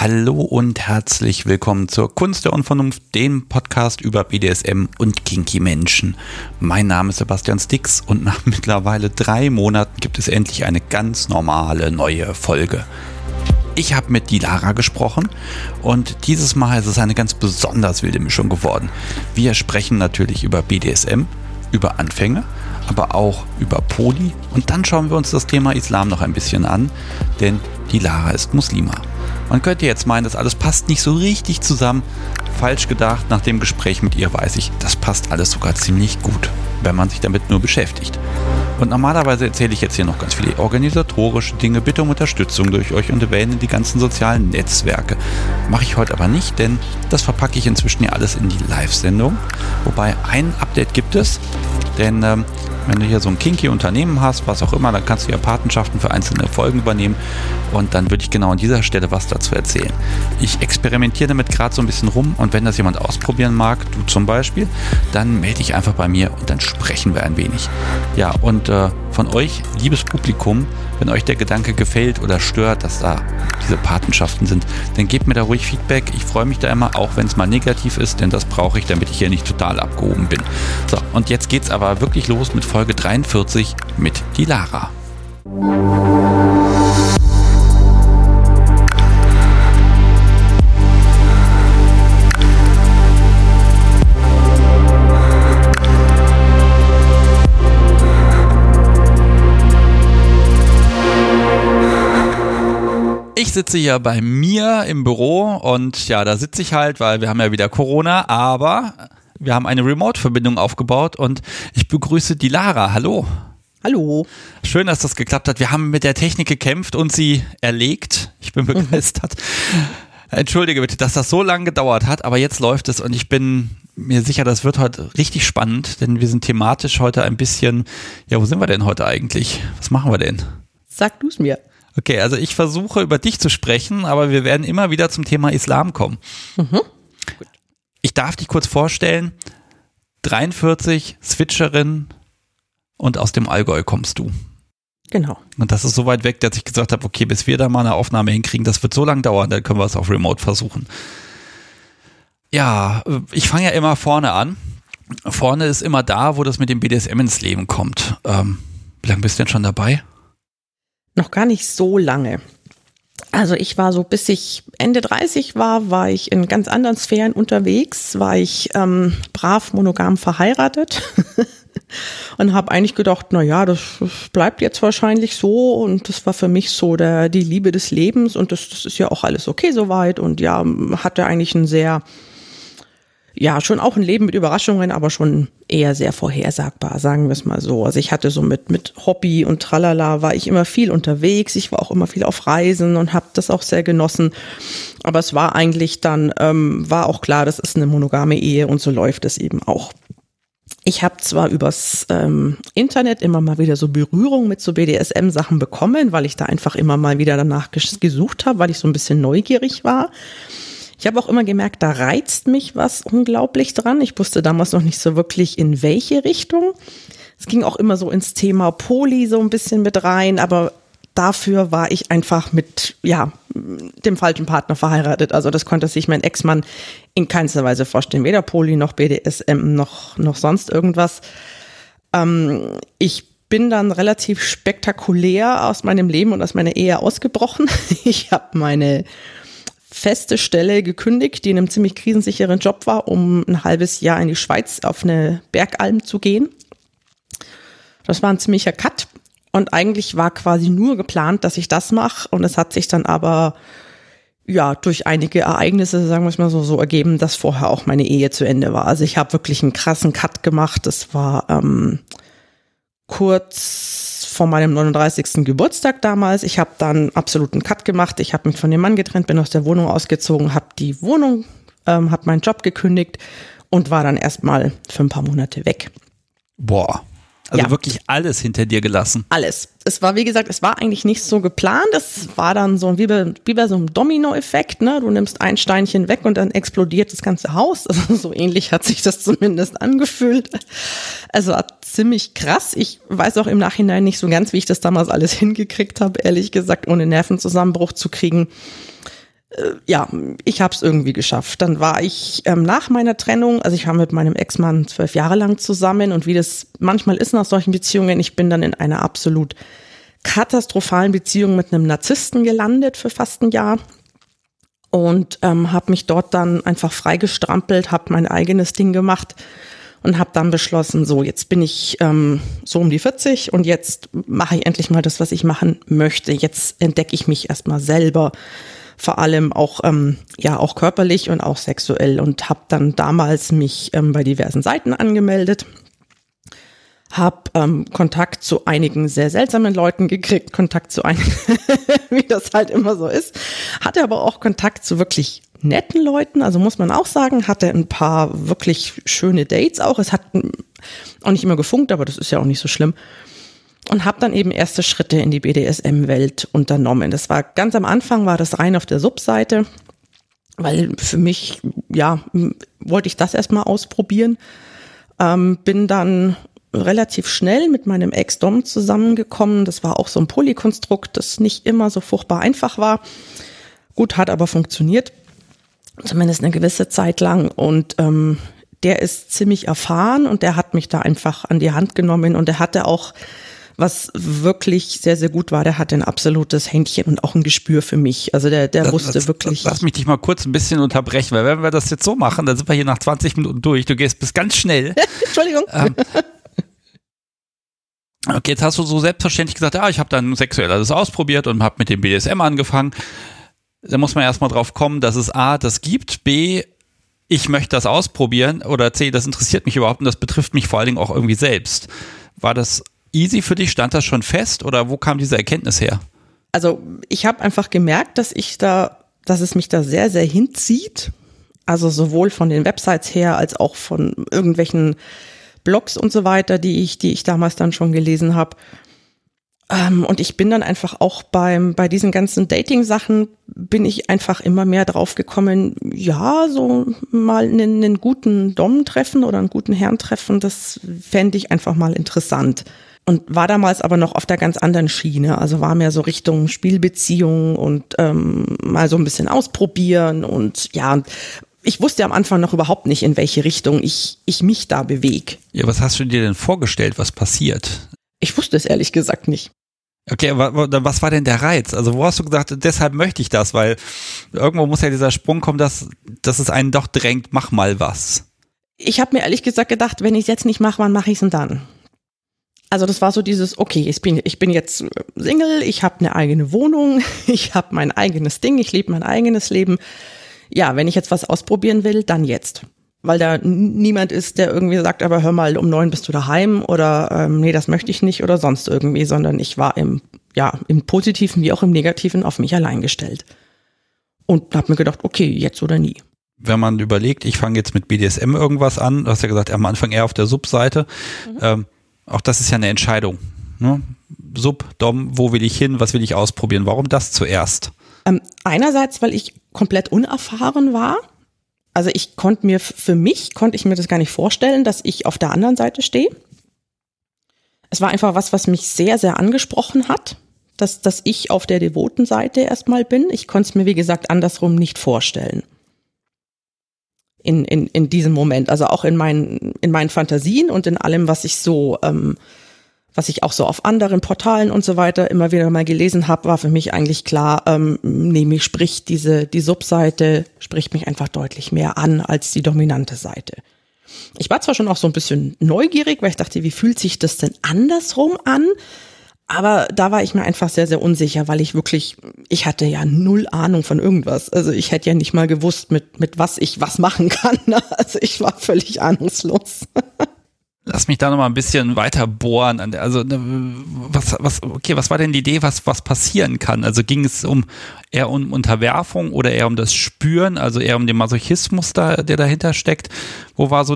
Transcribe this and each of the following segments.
Hallo und herzlich willkommen zur Kunst der Unvernunft, dem Podcast über BDSM und kinky Menschen. Mein Name ist Sebastian Stix und nach mittlerweile 3 Monaten gibt es endlich eine ganz normale neue Folge. Ich habe mit Dilara gesprochen und dieses Mal ist es eine ganz besonders wilde Mischung geworden. Wir sprechen natürlich über BDSM, über Anfänge, aber auch über Poly und dann schauen wir uns das Thema Islam noch ein bisschen an, denn Dilara ist Muslima. Man könnte jetzt meinen, das alles passt nicht so richtig zusammen. Falsch gedacht, nach dem Gespräch mit ihr weiß ich, das passt alles sogar ziemlich gut, wenn man sich damit nur beschäftigt. Und normalerweise erzähle ich jetzt hier noch ganz viele organisatorische Dinge, bitte um Unterstützung durch euch und erwähne die ganzen sozialen Netzwerke. Mache ich heute aber nicht, denn das verpacke ich inzwischen ja alles in die Live-Sendung. Wobei ein Update gibt es, denn wenn du hier so ein kinky Unternehmen hast, was auch immer, dann kannst du ja Patenschaften für einzelne Folgen übernehmen und dann würde ich genau an dieser Stelle was dazu erzählen. Ich experimentiere damit gerade so ein bisschen rum und wenn das jemand ausprobieren mag, du zum Beispiel, dann melde dich einfach bei mir und dann sprechen wir ein wenig. Ja, und von euch, liebes Publikum, wenn euch der Gedanke gefällt oder stört, dass da diese Patenschaften sind, dann gebt mir da ruhig Feedback. Ich freue mich da immer, auch wenn es mal negativ ist, denn das brauche ich, damit ich hier nicht total abgehoben bin. So, und jetzt geht's aber wirklich los mit Folge 43 mit Dilara. Ich sitze hier bei mir im Büro und ja, da sitze ich halt, weil wir haben ja wieder Corona, aber wir haben eine Remote-Verbindung aufgebaut und ich begrüße Dilara. Hallo. Hallo. Schön, dass das geklappt hat. Wir haben mit der Technik gekämpft und sie erlegt. Ich bin begeistert. Entschuldige bitte, dass das so lange gedauert hat, aber jetzt läuft es und ich bin mir sicher, das wird heute richtig spannend, denn wir sind thematisch heute ein bisschen, ja, wo sind wir denn heute eigentlich? Was machen wir denn? Sag du es mir. Okay, also ich versuche über dich zu sprechen, aber wir werden immer wieder zum Thema Islam kommen. Gut. Ich darf dich kurz vorstellen, 43, Switcherin und aus dem Allgäu kommst du. Genau. Und das ist so weit weg, dass ich gesagt habe, okay, bis wir da mal eine Aufnahme hinkriegen, das wird so lange dauern, dann können wir es auf Remote versuchen. Ja, ich fange ja immer vorne an. Vorne ist immer da, wo das mit dem BDSM ins Leben kommt. Wie lange bist du denn schon dabei? Noch gar nicht so lange. Also ich war so, bis ich Ende 30 war ich in ganz anderen Sphären unterwegs, war ich brav monogam verheiratet und habe eigentlich gedacht, naja, das bleibt jetzt wahrscheinlich so und das war für mich so die Liebe des Lebens und das ist ja auch alles okay soweit und ja, hatte eigentlich ein sehr, ja, schon auch ein Leben mit Überraschungen, aber schon eher sehr vorhersagbar, sagen wir es mal so. Also ich hatte so mit Hobby und Tralala war ich immer viel unterwegs. Ich war auch immer viel auf Reisen und habe das auch sehr genossen. Aber es war eigentlich dann, war auch klar, das ist eine monogame Ehe und so läuft es eben auch. Ich habe zwar übers Internet immer mal wieder so Berührung mit so BDSM-Sachen bekommen, weil ich da einfach immer mal wieder danach gesucht habe, weil ich so ein bisschen neugierig war. Ich habe auch immer gemerkt, da reizt mich was unglaublich dran. Ich wusste damals noch nicht so wirklich, in welche Richtung. Es ging auch immer so ins Thema Poly so ein bisschen mit rein, aber dafür war ich einfach mit, ja, dem falschen Partner verheiratet. Also das konnte sich mein Ex-Mann in keinster Weise vorstellen. Weder Poly noch BDSM noch sonst irgendwas. Ich bin dann relativ spektakulär aus meinem Leben und aus meiner Ehe ausgebrochen. Ich habe meine feste Stelle gekündigt, die in einem ziemlich krisensicheren Job war, um ein halbes Jahr in die Schweiz auf eine Bergalm zu gehen. Das war ein ziemlicher Cut und eigentlich war quasi nur geplant, dass ich das mache und es hat sich dann aber ja durch einige Ereignisse, sagen wir es mal so ergeben, dass vorher auch meine Ehe zu Ende war. Also ich habe wirklich einen krassen Cut gemacht. Das war kurz vor meinem 39. Geburtstag damals. Ich habe dann absoluten Cut gemacht. Ich habe mich von dem Mann getrennt, bin aus der Wohnung ausgezogen, habe die Wohnung, habe meinen Job gekündigt und war dann erstmal für ein paar Monate weg. Boah, also wirklich alles hinter dir gelassen. Alles. Es war, wie gesagt, es war eigentlich nicht so geplant. Es war dann so wie bei so einem Domino-Effekt, ne? Du nimmst ein Steinchen weg und dann explodiert das ganze Haus. Also so ähnlich hat sich das zumindest angefühlt. Also ziemlich krass. Ich weiß auch im Nachhinein nicht so ganz, wie ich das damals alles hingekriegt habe, ehrlich gesagt, ohne Nervenzusammenbruch zu kriegen. Ja, ich habe es irgendwie geschafft. Dann war ich nach meiner Trennung, also ich war mit meinem Ex-Mann 12 Jahre lang zusammen und wie das manchmal ist nach solchen Beziehungen, ich bin dann in einer absolut katastrophalen Beziehung mit einem Narzissten gelandet für fast ein Jahr und habe mich dort dann einfach freigestrampelt, habe mein eigenes Ding gemacht und habe dann beschlossen, so jetzt bin ich so um die 40 und jetzt mache ich endlich mal das, was ich machen möchte. Jetzt entdecke ich mich erstmal selber. Vor allem auch, auch körperlich und auch sexuell und habe dann damals mich bei diversen Seiten angemeldet, habe Kontakt zu einigen sehr seltsamen Leuten gekriegt, Kontakt zu einigen, wie das halt immer so ist, hatte aber auch Kontakt zu wirklich netten Leuten, also muss man auch sagen, hatte ein paar wirklich schöne Dates auch, es hat auch nicht immer gefunkt, aber das ist ja auch nicht so schlimm. Und habe dann eben erste Schritte in die BDSM-Welt unternommen. Das war ganz am Anfang, war das rein auf der Subseite, weil für mich, wollte ich das erstmal ausprobieren. Bin dann relativ schnell mit meinem Ex-Dom zusammengekommen. Das war auch so ein Polykonstrukt, das nicht immer so furchtbar einfach war. Gut, hat aber funktioniert, zumindest eine gewisse Zeit lang. Und der ist ziemlich erfahren und der hat mich da einfach an die Hand genommen und der hatte auch, was wirklich sehr, sehr gut war, der hatte ein absolutes Händchen und auch ein Gespür für mich. Also der wusste wirklich. Lass mich dich mal kurz ein bisschen unterbrechen, weil wenn wir das jetzt so machen, dann sind wir hier nach 20 Minuten durch. Du gehst bis ganz schnell. Entschuldigung. Okay, jetzt hast du so selbstverständlich gesagt, ich habe dann sexuell alles ausprobiert und habe mit dem BDSM angefangen. Da muss man erstmal drauf kommen, dass es A, das gibt, B, ich möchte das ausprobieren oder C, das interessiert mich überhaupt und das betrifft mich vor allen Dingen auch irgendwie selbst. War das easy für dich? Stand das schon fest oder wo kam diese Erkenntnis her? Also ich habe einfach gemerkt, dass es mich da sehr, sehr hinzieht. Also sowohl von den Websites her als auch von irgendwelchen Blogs und so weiter, die ich damals dann schon gelesen habe. Und ich bin dann einfach auch bei diesen ganzen Dating-Sachen bin ich einfach immer mehr drauf gekommen, so mal einen guten Dom treffen oder einen guten Herrn treffen, das fände ich einfach mal interessant. Und war damals aber noch auf der ganz anderen Schiene, also war mehr so Richtung Spielbeziehung und mal so ein bisschen ausprobieren und ich wusste am Anfang noch überhaupt nicht, in welche Richtung ich mich da bewege. Ja, was hast du dir denn vorgestellt, was passiert? Ich wusste es ehrlich gesagt nicht. Okay, was war denn der Reiz? Also wo hast du gesagt, deshalb möchte ich das? Weil irgendwo muss ja dieser Sprung kommen, dass es einen doch drängt, mach mal was. Ich habe mir ehrlich gesagt gedacht, wenn ich es jetzt nicht mache, wann mache ich es denn dann? Also das war so dieses, okay, ich bin jetzt Single, ich habe eine eigene Wohnung, ich habe mein eigenes Ding, ich lebe mein eigenes Leben. Ja, wenn ich jetzt was ausprobieren will, dann jetzt. Weil da niemand ist, der irgendwie sagt, aber hör mal, um 9 bist du daheim oder nee, das möchte ich nicht oder sonst irgendwie, sondern ich war im Positiven wie auch im Negativen auf mich allein gestellt. Und habe mir gedacht, okay, jetzt oder nie. Wenn man überlegt, ich fange jetzt mit BDSM irgendwas an, du hast ja gesagt, am Anfang eher auf der Subseite, auch das ist ja eine Entscheidung. Ne? Sub, Dom, wo will ich hin, was will ich ausprobieren, warum das zuerst? Einerseits, weil ich komplett unerfahren war. Also für mich konnte ich mir das gar nicht vorstellen, dass ich auf der anderen Seite stehe. Es war einfach was mich sehr, sehr angesprochen hat, dass ich auf der devoten Seite erstmal bin. Ich konnte es mir, wie gesagt, andersrum nicht vorstellen. In diesem Moment, also auch in meinen Fantasien und in allem, was ich auch so auf anderen Portalen und so weiter immer wieder mal gelesen habe, war für mich eigentlich klar, mich spricht die Subseite, spricht mich einfach deutlich mehr an als die dominante Seite. Ich war zwar schon auch so ein bisschen neugierig, weil ich dachte, wie fühlt sich das denn andersrum an? Aber da war ich mir einfach sehr, sehr unsicher, weil ich hatte ja null Ahnung von irgendwas. Also ich hätte ja nicht mal gewusst, mit was ich was machen kann. Also ich war völlig ahnungslos. Lass mich da noch mal ein bisschen weiter bohren. Also was war denn die Idee, was passieren kann? Also ging es eher um Unterwerfung oder eher um das Spüren, also eher um den Masochismus, der dahinter steckt? Wo war so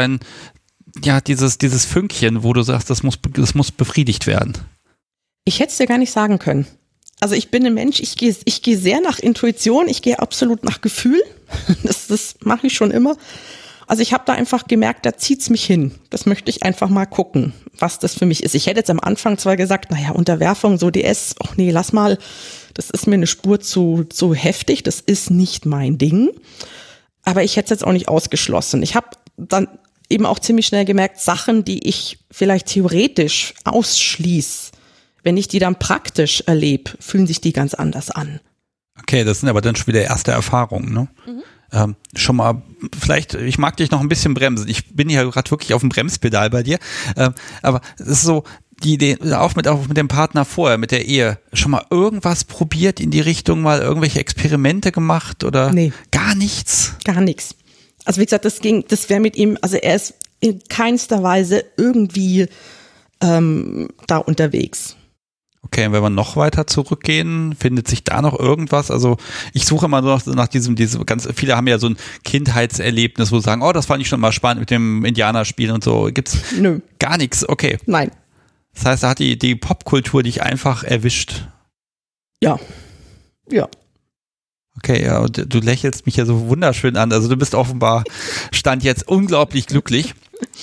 dieses Fünkchen, wo du sagst, das muss befriedigt werden? Ich hätte es dir gar nicht sagen können. Also ich bin ein Mensch, ich gehe sehr nach Intuition, ich gehe absolut nach Gefühl. Das mache ich schon immer. Also ich habe da einfach gemerkt, da zieht's mich hin. Das möchte ich einfach mal gucken, was das für mich ist. Ich hätte jetzt am Anfang zwar gesagt, Unterwerfung, so DS, ach nee, lass mal, das ist mir eine Spur zu heftig, das ist nicht mein Ding. Aber ich hätte es jetzt auch nicht ausgeschlossen. Ich habe dann eben auch ziemlich schnell gemerkt, Sachen, die ich vielleicht theoretisch ausschließe, wenn ich die dann praktisch erlebe, fühlen sich die ganz anders an. Okay, das sind aber dann schon wieder erste Erfahrungen, ne? Schon mal, vielleicht, ich mag dich noch ein bisschen bremsen. Ich bin ja gerade wirklich auf dem Bremspedal bei dir. Aber es ist so, die Idee, auch mit dem Partner vorher, mit der Ehe, schon mal irgendwas probiert in die Richtung, mal irgendwelche Experimente gemacht oder? Nee. Gar nichts? Gar nichts. Also wie gesagt, das wäre mit ihm, also er ist in keinster Weise irgendwie da unterwegs. Okay, wenn wir noch weiter zurückgehen, findet sich da noch irgendwas? Also ich suche immer noch nach diesem ganz, viele haben ja so ein Kindheitserlebnis, wo sie sagen, oh, das fand ich schon mal spannend mit dem Indianerspielen und so. Gibt's Nö. Gar nichts, okay. Nein. Das heißt, da hat die Popkultur dich einfach erwischt. Ja. Ja. Okay, ja, und du lächelst mich ja so wunderschön an. Also du bist offenbar, Stand jetzt unglaublich glücklich.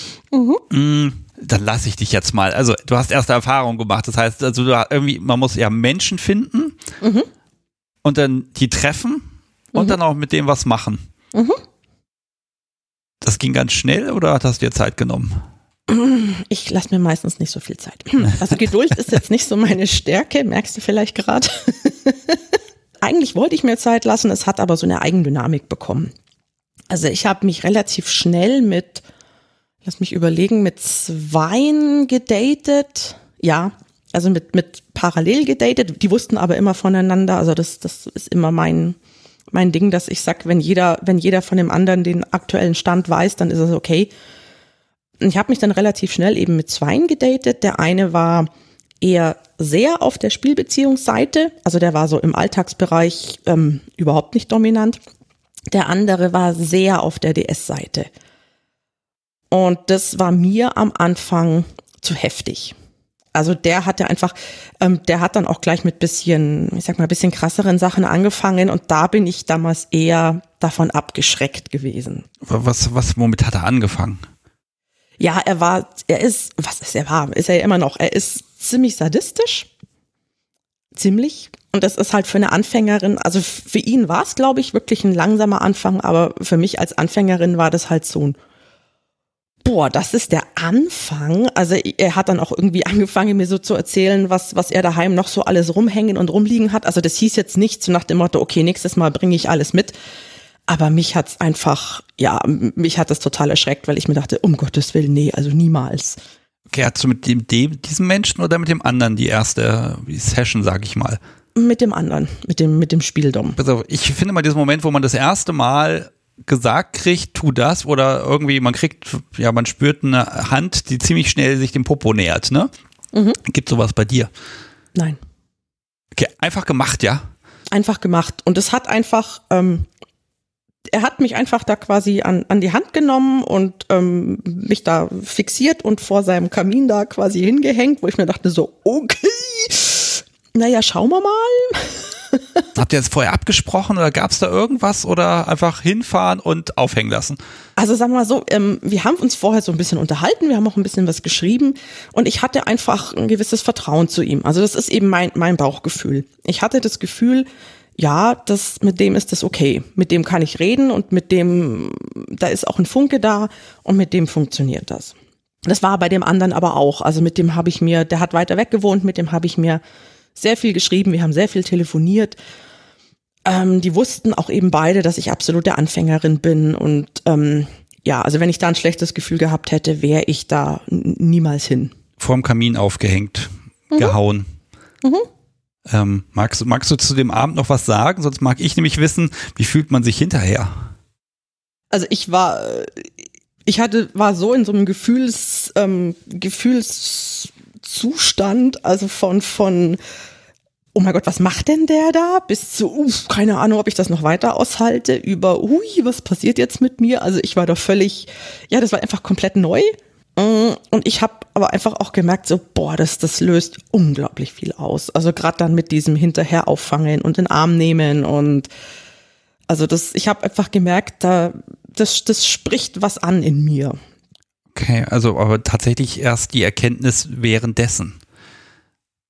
Dann lasse ich dich jetzt mal. Also du hast erste Erfahrungen gemacht. Das heißt, also man muss ja Menschen finden und dann die treffen und dann auch mit dem was machen. Das ging ganz schnell oder hast du dir Zeit genommen? Ich lasse mir meistens nicht so viel Zeit. Also Geduld ist jetzt nicht so meine Stärke, merkst du vielleicht gerade. Eigentlich wollte ich mir Zeit lassen, es hat aber so eine Eigendynamik bekommen. Also ich habe mich relativ schnell mit 2 gedatet. Ja, also mit parallel gedatet. Die wussten aber immer voneinander. Also das ist immer mein Ding, dass ich sag, wenn jeder von dem anderen den aktuellen Stand weiß, dann ist es okay. Ich habe mich dann relativ schnell eben mit 2 gedatet. Der eine war eher sehr auf der Spielbeziehungsseite. Also der war so im Alltagsbereich überhaupt nicht dominant. Der andere war sehr auf der DS-Seite. Und das war mir am Anfang zu heftig. Also der hatte einfach, der hat dann auch gleich mit bisschen krasseren Sachen angefangen und da bin ich damals eher davon abgeschreckt gewesen. Womit hat er angefangen? Ja, ist er ja immer noch. Er ist ziemlich sadistisch. Ziemlich. Und das ist halt für eine Anfängerin, also für ihn war es, glaube ich, wirklich ein langsamer Anfang, aber für mich als Anfängerin war das halt so ein das ist der Anfang. Also er hat dann auch irgendwie angefangen, mir so zu erzählen, was er daheim noch so alles rumhängen und rumliegen hat. Also das hieß jetzt nicht so nach dem Motto, okay, nächstes Mal bringe ich alles mit. Aber mich hat das total erschreckt, weil ich mir dachte, um Gottes Willen, nee, also niemals. Okay, hast du mit diesem Menschen oder mit dem anderen die erste Session, sag ich mal? Mit dem anderen, mit dem Spieldom. Also ich finde mal diesen Moment, wo man das erste Mal gesagt kriegt, tu das, oder irgendwie man spürt eine Hand, die ziemlich schnell sich dem Popo nähert, ne? Gibt sowas bei dir? Nein. Okay, einfach gemacht, ja? Einfach gemacht. Und es hat einfach, er hat mich einfach da quasi an die Hand genommen und mich da fixiert und vor seinem Kamin da quasi hingehängt, wo ich mir dachte so, okay, naja, schauen wir mal. Habt ihr jetzt vorher abgesprochen oder gab es da irgendwas oder einfach hinfahren und aufhängen lassen? Also sagen wir mal so, wir haben uns vorher so ein bisschen unterhalten, wir haben auch ein bisschen was geschrieben und ich hatte einfach ein gewisses Vertrauen zu ihm. Also das ist eben mein Bauchgefühl. Ich hatte das Gefühl, ja, mit dem ist das okay. Mit dem kann ich reden und da ist auch ein Funke da und mit dem funktioniert das. Das war bei dem anderen aber auch. Also mit dem der hat weiter weg gewohnt, mit dem habe ich mir sehr viel geschrieben, wir haben sehr viel telefoniert. Die wussten auch eben beide, dass ich absolute Anfängerin bin und also wenn ich da ein schlechtes Gefühl gehabt hätte, wäre ich da niemals hin. Vorm Kamin aufgehängt, gehauen. Magst du zu dem Abend noch was sagen? Sonst mag ich nämlich wissen, wie fühlt man sich hinterher? Also ich war so in so einem Gefühlszustand, also von oh mein Gott, was macht denn der da? Bis zu, keine Ahnung, ob ich das noch weiter aushalte, über, was passiert jetzt mit mir? Also ich war da völlig, das war einfach komplett neu. Und ich habe aber einfach auch gemerkt, so, das löst unglaublich viel aus. Also gerade dann mit diesem hinterher auffangen und in den Arm nehmen und also ich habe einfach gemerkt, das spricht was an in mir. Okay, also aber tatsächlich erst die Erkenntnis währenddessen.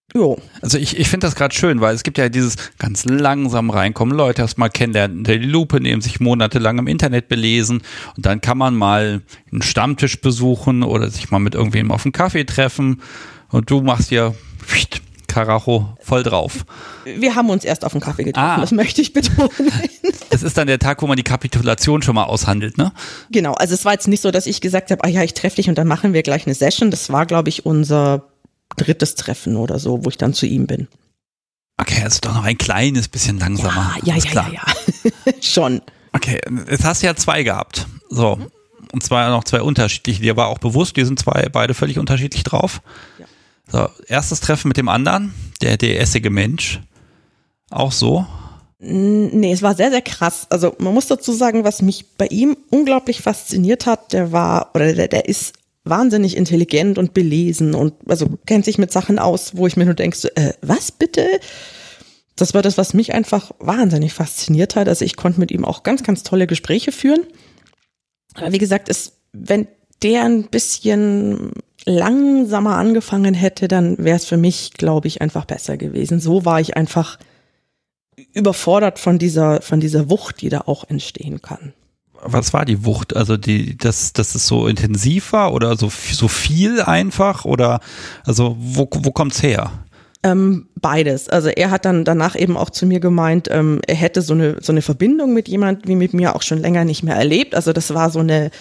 Jo. Also ich finde das gerade schön, weil es gibt ja dieses ganz langsam reinkommen, Leute erst mal kennenlernen, unter die Lupe nehmen, sich monatelang im Internet belesen und dann kann man mal einen Stammtisch besuchen oder sich mal mit irgendwem auf einen Kaffee treffen und du machst hier Karacho voll drauf. Wir haben uns erst auf einen Kaffee getroffen, das möchte ich betonen. Das ist dann der Tag, wo man die Kapitulation schon mal aushandelt, ne? Genau, also es war jetzt nicht so, dass ich gesagt habe, ich treffe dich und dann machen wir gleich eine Session. Das war, glaube ich, unser 3. Treffen oder so, wo ich dann zu ihm bin. Okay, also doch noch ein kleines bisschen langsamer. Ja. Schon. Okay, jetzt hast du ja 2 gehabt. So. Und zwar noch 2 unterschiedliche. Dir war auch bewusst, die sind beide völlig unterschiedlich drauf. Ja. So, erstes Treffen mit dem anderen, der essige Mensch. Auch so? Nee, es war sehr, sehr krass. Also man muss dazu sagen, was mich bei ihm unglaublich fasziniert hat, der ist wahnsinnig intelligent und belesen und also kennt sich mit Sachen aus, wo ich mir nur denke, was bitte? Das war das, was mich einfach wahnsinnig fasziniert hat. Also ich konnte mit ihm auch ganz, ganz tolle Gespräche führen. Aber wie gesagt, wenn der ein bisschen langsamer angefangen hätte, dann wäre es für mich, glaube ich, einfach besser gewesen. So war ich einfach überfordert von dieser Wucht, die da auch entstehen kann. Was war die Wucht? Also dass es so intensiv war oder so viel einfach oder also wo kommt's her? Beides. Also er hat dann danach eben auch zu mir gemeint, er hätte so eine Verbindung mit jemand wie mit mir auch schon länger nicht mehr erlebt. Also das war so ein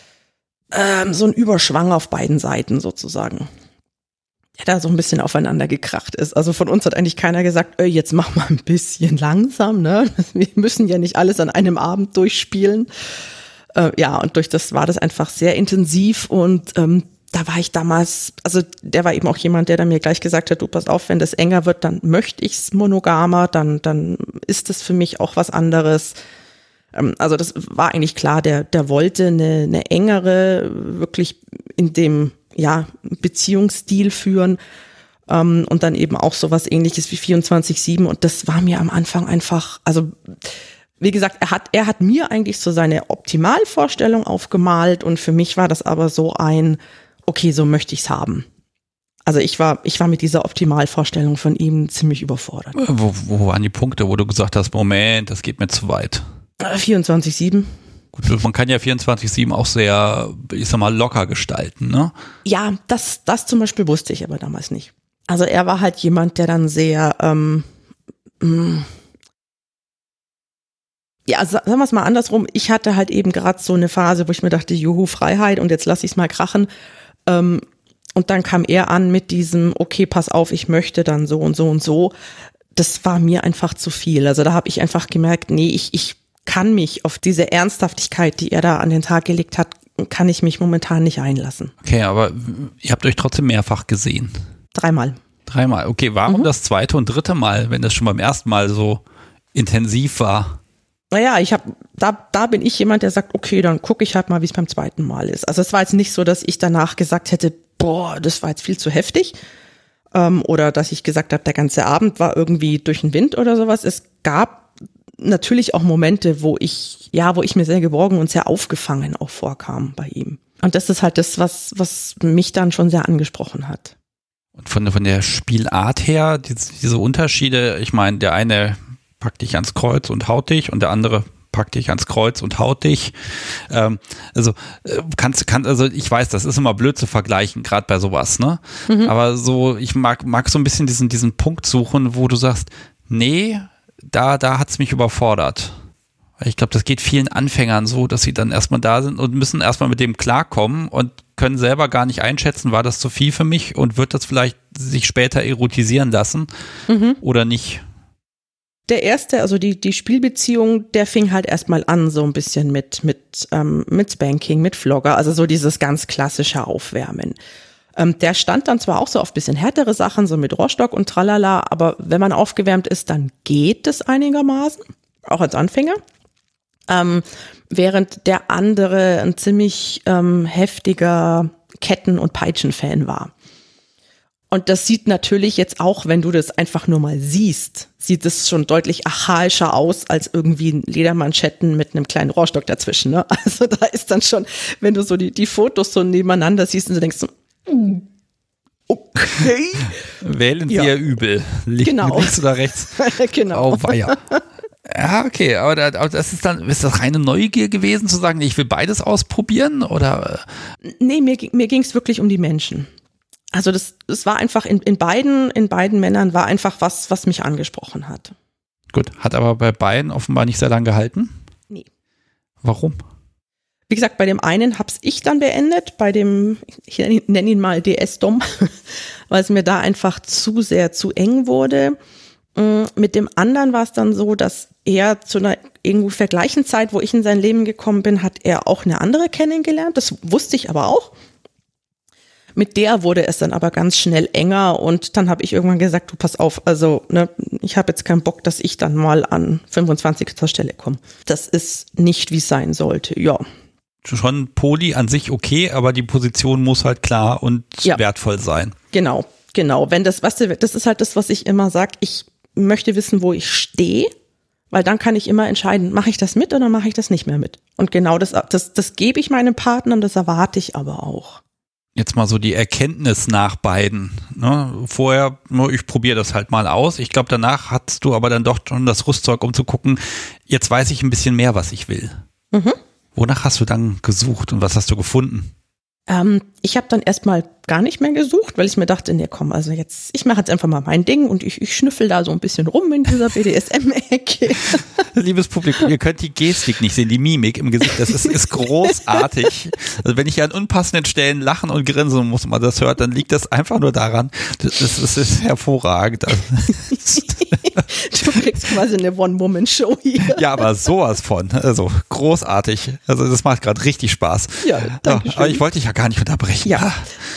Überschwang auf beiden Seiten sozusagen, der da so ein bisschen aufeinander gekracht ist. Also von uns hat eigentlich keiner gesagt, jetzt mach mal ein bisschen langsam, ne? Wir müssen ja nicht alles an einem Abend durchspielen. Und durch das war das einfach sehr intensiv und da war ich damals, also der war eben auch jemand, der mir gleich gesagt hat, du pass auf, wenn das enger wird, dann möchte ich's monogamer, dann ist das für mich auch was anderes. Also das war eigentlich klar, der wollte eine engere, wirklich in dem Beziehungsstil führen und dann eben auch sowas Ähnliches wie 24/7 und das war mir am Anfang einfach, also wie gesagt, er hat mir eigentlich so seine Optimalvorstellung aufgemalt und für mich war das aber so okay, so möchte ich's haben. Also ich war mit dieser Optimalvorstellung von ihm ziemlich überfordert. Wo waren die Punkte, wo du gesagt hast, Moment, das geht mir zu weit? 24/7. Gut, man kann ja 24/7 auch sehr, ich sag mal, locker gestalten, ne? Ja, das zum Beispiel wusste ich aber damals nicht. Also er war halt jemand, der dann sehr, sagen wir es mal andersrum, ich hatte halt eben gerade so eine Phase, wo ich mir dachte, juhu, Freiheit und jetzt lass ich's mal krachen. Und dann kam er an mit diesem, okay, pass auf, ich möchte dann so und so und so. Das war mir einfach zu viel. Also da habe ich einfach gemerkt, nee, ich kann mich auf diese Ernsthaftigkeit, die er da an den Tag gelegt hat, kann ich mich momentan nicht einlassen. Okay, aber ihr habt euch trotzdem mehrfach gesehen? 3-mal. 3-mal, okay. Warum das 2. und 3. Mal, wenn das schon beim ersten Mal so intensiv war? Naja, da bin ich jemand, der sagt, okay, dann gucke ich halt mal, wie es beim 2. Mal ist. Also es war jetzt nicht so, dass ich danach gesagt hätte, boah, das war jetzt viel zu heftig. Oder dass ich gesagt habe, der ganze Abend war irgendwie durch den Wind oder sowas. Es gab natürlich auch Momente, wo ich mir sehr geborgen und sehr aufgefangen auch vorkam bei ihm. Und das ist halt das, was mich dann schon sehr angesprochen hat. Und von der Spielart her, diese Unterschiede, ich meine, der eine packt dich ans Kreuz und haut dich und der andere packt dich ans Kreuz und haut dich. Also ich weiß, das ist immer blöd zu vergleichen, gerade bei sowas, ne? Mhm. Aber so, ich mag so ein bisschen diesen Punkt suchen, wo du sagst, nee, da hat's mich überfordert. Ich glaube, das geht vielen Anfängern so, dass sie dann erstmal da sind und müssen erstmal mit dem klarkommen und können selber gar nicht einschätzen, war das zu viel für mich und wird das vielleicht sich später erotisieren lassen oder nicht. Der erste, also die Spielbeziehung, der fing halt erstmal an so ein bisschen mit Spanking, mit Flogger, also so dieses ganz klassische Aufwärmen. Der stand dann zwar auch so auf bisschen härtere Sachen, so mit Rohrstock und tralala, aber wenn man aufgewärmt ist, dann geht es einigermaßen, auch als Anfänger. Während der andere ein ziemlich heftiger Ketten- und Peitschen-Fan war. Und das sieht natürlich jetzt auch, wenn du das einfach nur mal siehst, sieht es schon deutlich archaischer aus als irgendwie Ledermanschetten mit einem kleinen Rohrstock dazwischen. Ne? Also da ist dann schon, wenn du so die Fotos so nebeneinander siehst und du denkst so, okay. okay. Wählen Sie ja übel. Genau. Links oder rechts? Genau. Oh, weia. Ja, okay, aber das ist das reine Neugier gewesen, zu sagen, ich will beides ausprobieren, oder? Nee, mir ging es wirklich um die Menschen. Also das war einfach in beiden Männern war einfach was mich angesprochen hat. Gut, hat aber bei beiden offenbar nicht sehr lange gehalten? Nee. Warum? Wie gesagt, bei dem einen hab's ich dann beendet, bei dem, ich nenne ihn mal DS-Dom, weil es mir da einfach zu eng wurde. Mit dem anderen war es dann so, dass er zu einer ungefähr gleichen Zeit, wo ich in sein Leben gekommen bin, hat er auch eine andere kennengelernt. Das wusste ich aber auch. Mit der wurde es dann aber ganz schnell enger und dann habe ich irgendwann gesagt, du pass auf, also ne, ich habe jetzt keinen Bock, dass ich dann mal an 25. Stelle komme. Das ist nicht, wie es sein sollte, ja. Schon Poli an sich okay, aber die Position muss halt klar und wertvoll sein. Genau. Wenn das, weißt du, das ist halt das, was ich immer sage, ich möchte wissen, wo ich stehe, weil dann kann ich immer entscheiden, mache ich das mit oder mache ich das nicht mehr mit. Und genau das gebe ich meinem Partner und das erwarte ich aber auch. Jetzt mal so die Erkenntnis nach beiden. Ne? Vorher, ich probiere das halt mal aus. Ich glaube, danach hattest du aber dann doch schon das Rüstzeug, um zu gucken, jetzt weiß ich ein bisschen mehr, was ich will. Mhm. Wonach hast du dann gesucht und was hast du gefunden? Ich habe dann erstmal gar nicht mehr gesucht, weil ich mir dachte, nee, komm, also jetzt, ich mache jetzt einfach mal mein Ding und ich schnüffel da so ein bisschen rum in dieser BDSM-Ecke. Liebes Publikum, ihr könnt die Gestik nicht sehen, die Mimik im Gesicht, das ist großartig. Also wenn ich an unpassenden Stellen lachen und grinsen muss, man das hört, dann liegt das einfach nur daran, das ist hervorragend. Du kriegst quasi eine One-Woman-Show hier. Ja, aber sowas von, also großartig. Also das macht gerade richtig Spaß. Ja, danke schön. Aber ich wollte dich ja gar nicht unterbrechen. Ja.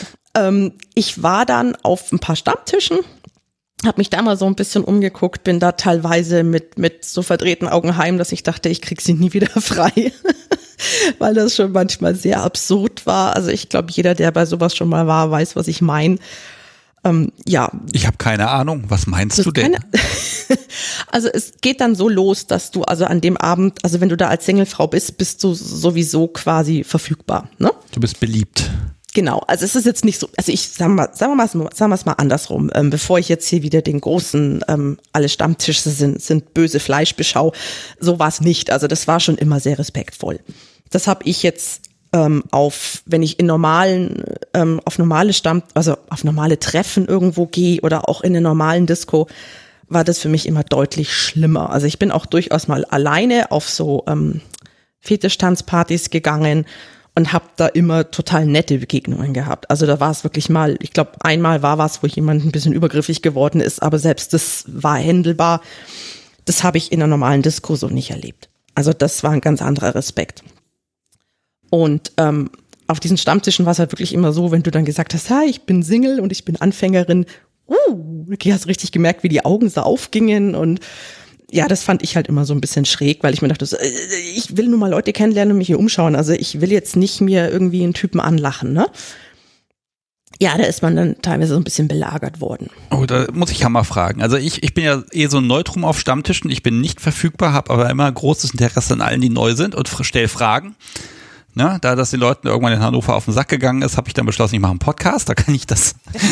Ich war dann auf ein paar Stammtischen, habe mich da mal so ein bisschen umgeguckt, bin da teilweise mit so verdrehten Augen heim, dass ich dachte, ich krieg sie nie wieder frei, weil das schon manchmal sehr absurd war. Also ich glaube, jeder, der bei sowas schon mal war, weiß, was ich meine. Ja. Ich habe keine Ahnung. Was meinst du denn? Also es geht dann so los, dass du also an dem Abend, also wenn du da als Singlefrau bist, bist du sowieso quasi verfügbar. Ne? Du bist beliebt. Genau, also es ist jetzt nicht so, also sagen wir es mal andersrum, bevor ich jetzt hier wieder den großen, alle Stammtische sind böse Fleischbeschau, so war es nicht, also das war schon immer sehr respektvoll. Das habe ich jetzt wenn ich in auf normale Treffen irgendwo gehe oder auch in einer normalen Disco, war das für mich immer deutlich schlimmer. Also ich bin auch durchaus mal alleine auf so Fetischtanzpartys gegangen und habe da immer total nette Begegnungen gehabt. Also da war es wirklich mal, ich glaube, einmal war was, wo jemand ein bisschen übergriffig geworden ist, aber selbst das war händelbar. Das habe ich in einer normalen Disco so nicht erlebt. Also das war ein ganz anderer Respekt. Und auf diesen Stammtischen war es halt wirklich immer so, wenn du dann gesagt hast, ja, ich bin Single und ich bin Anfängerin, okay, hast du richtig gemerkt, wie die Augen so aufgingen und ja, das fand ich halt immer so ein bisschen schräg, weil ich mir dachte, ich will nur mal Leute kennenlernen und mich hier umschauen. Also ich will jetzt nicht mir irgendwie einen Typen anlachen, ne? Ja, da ist man dann teilweise so ein bisschen belagert worden. Oh, da muss ich ja mal fragen. Also ich bin ja so ein Neutrum auf Stammtischen. Ich bin nicht verfügbar, habe aber immer großes Interesse an allen, die neu sind und stelle Fragen. Ne, da das den Leuten irgendwann in Hannover auf den Sack gegangen ist, habe ich dann beschlossen, ich mache einen Podcast, da kann ich das,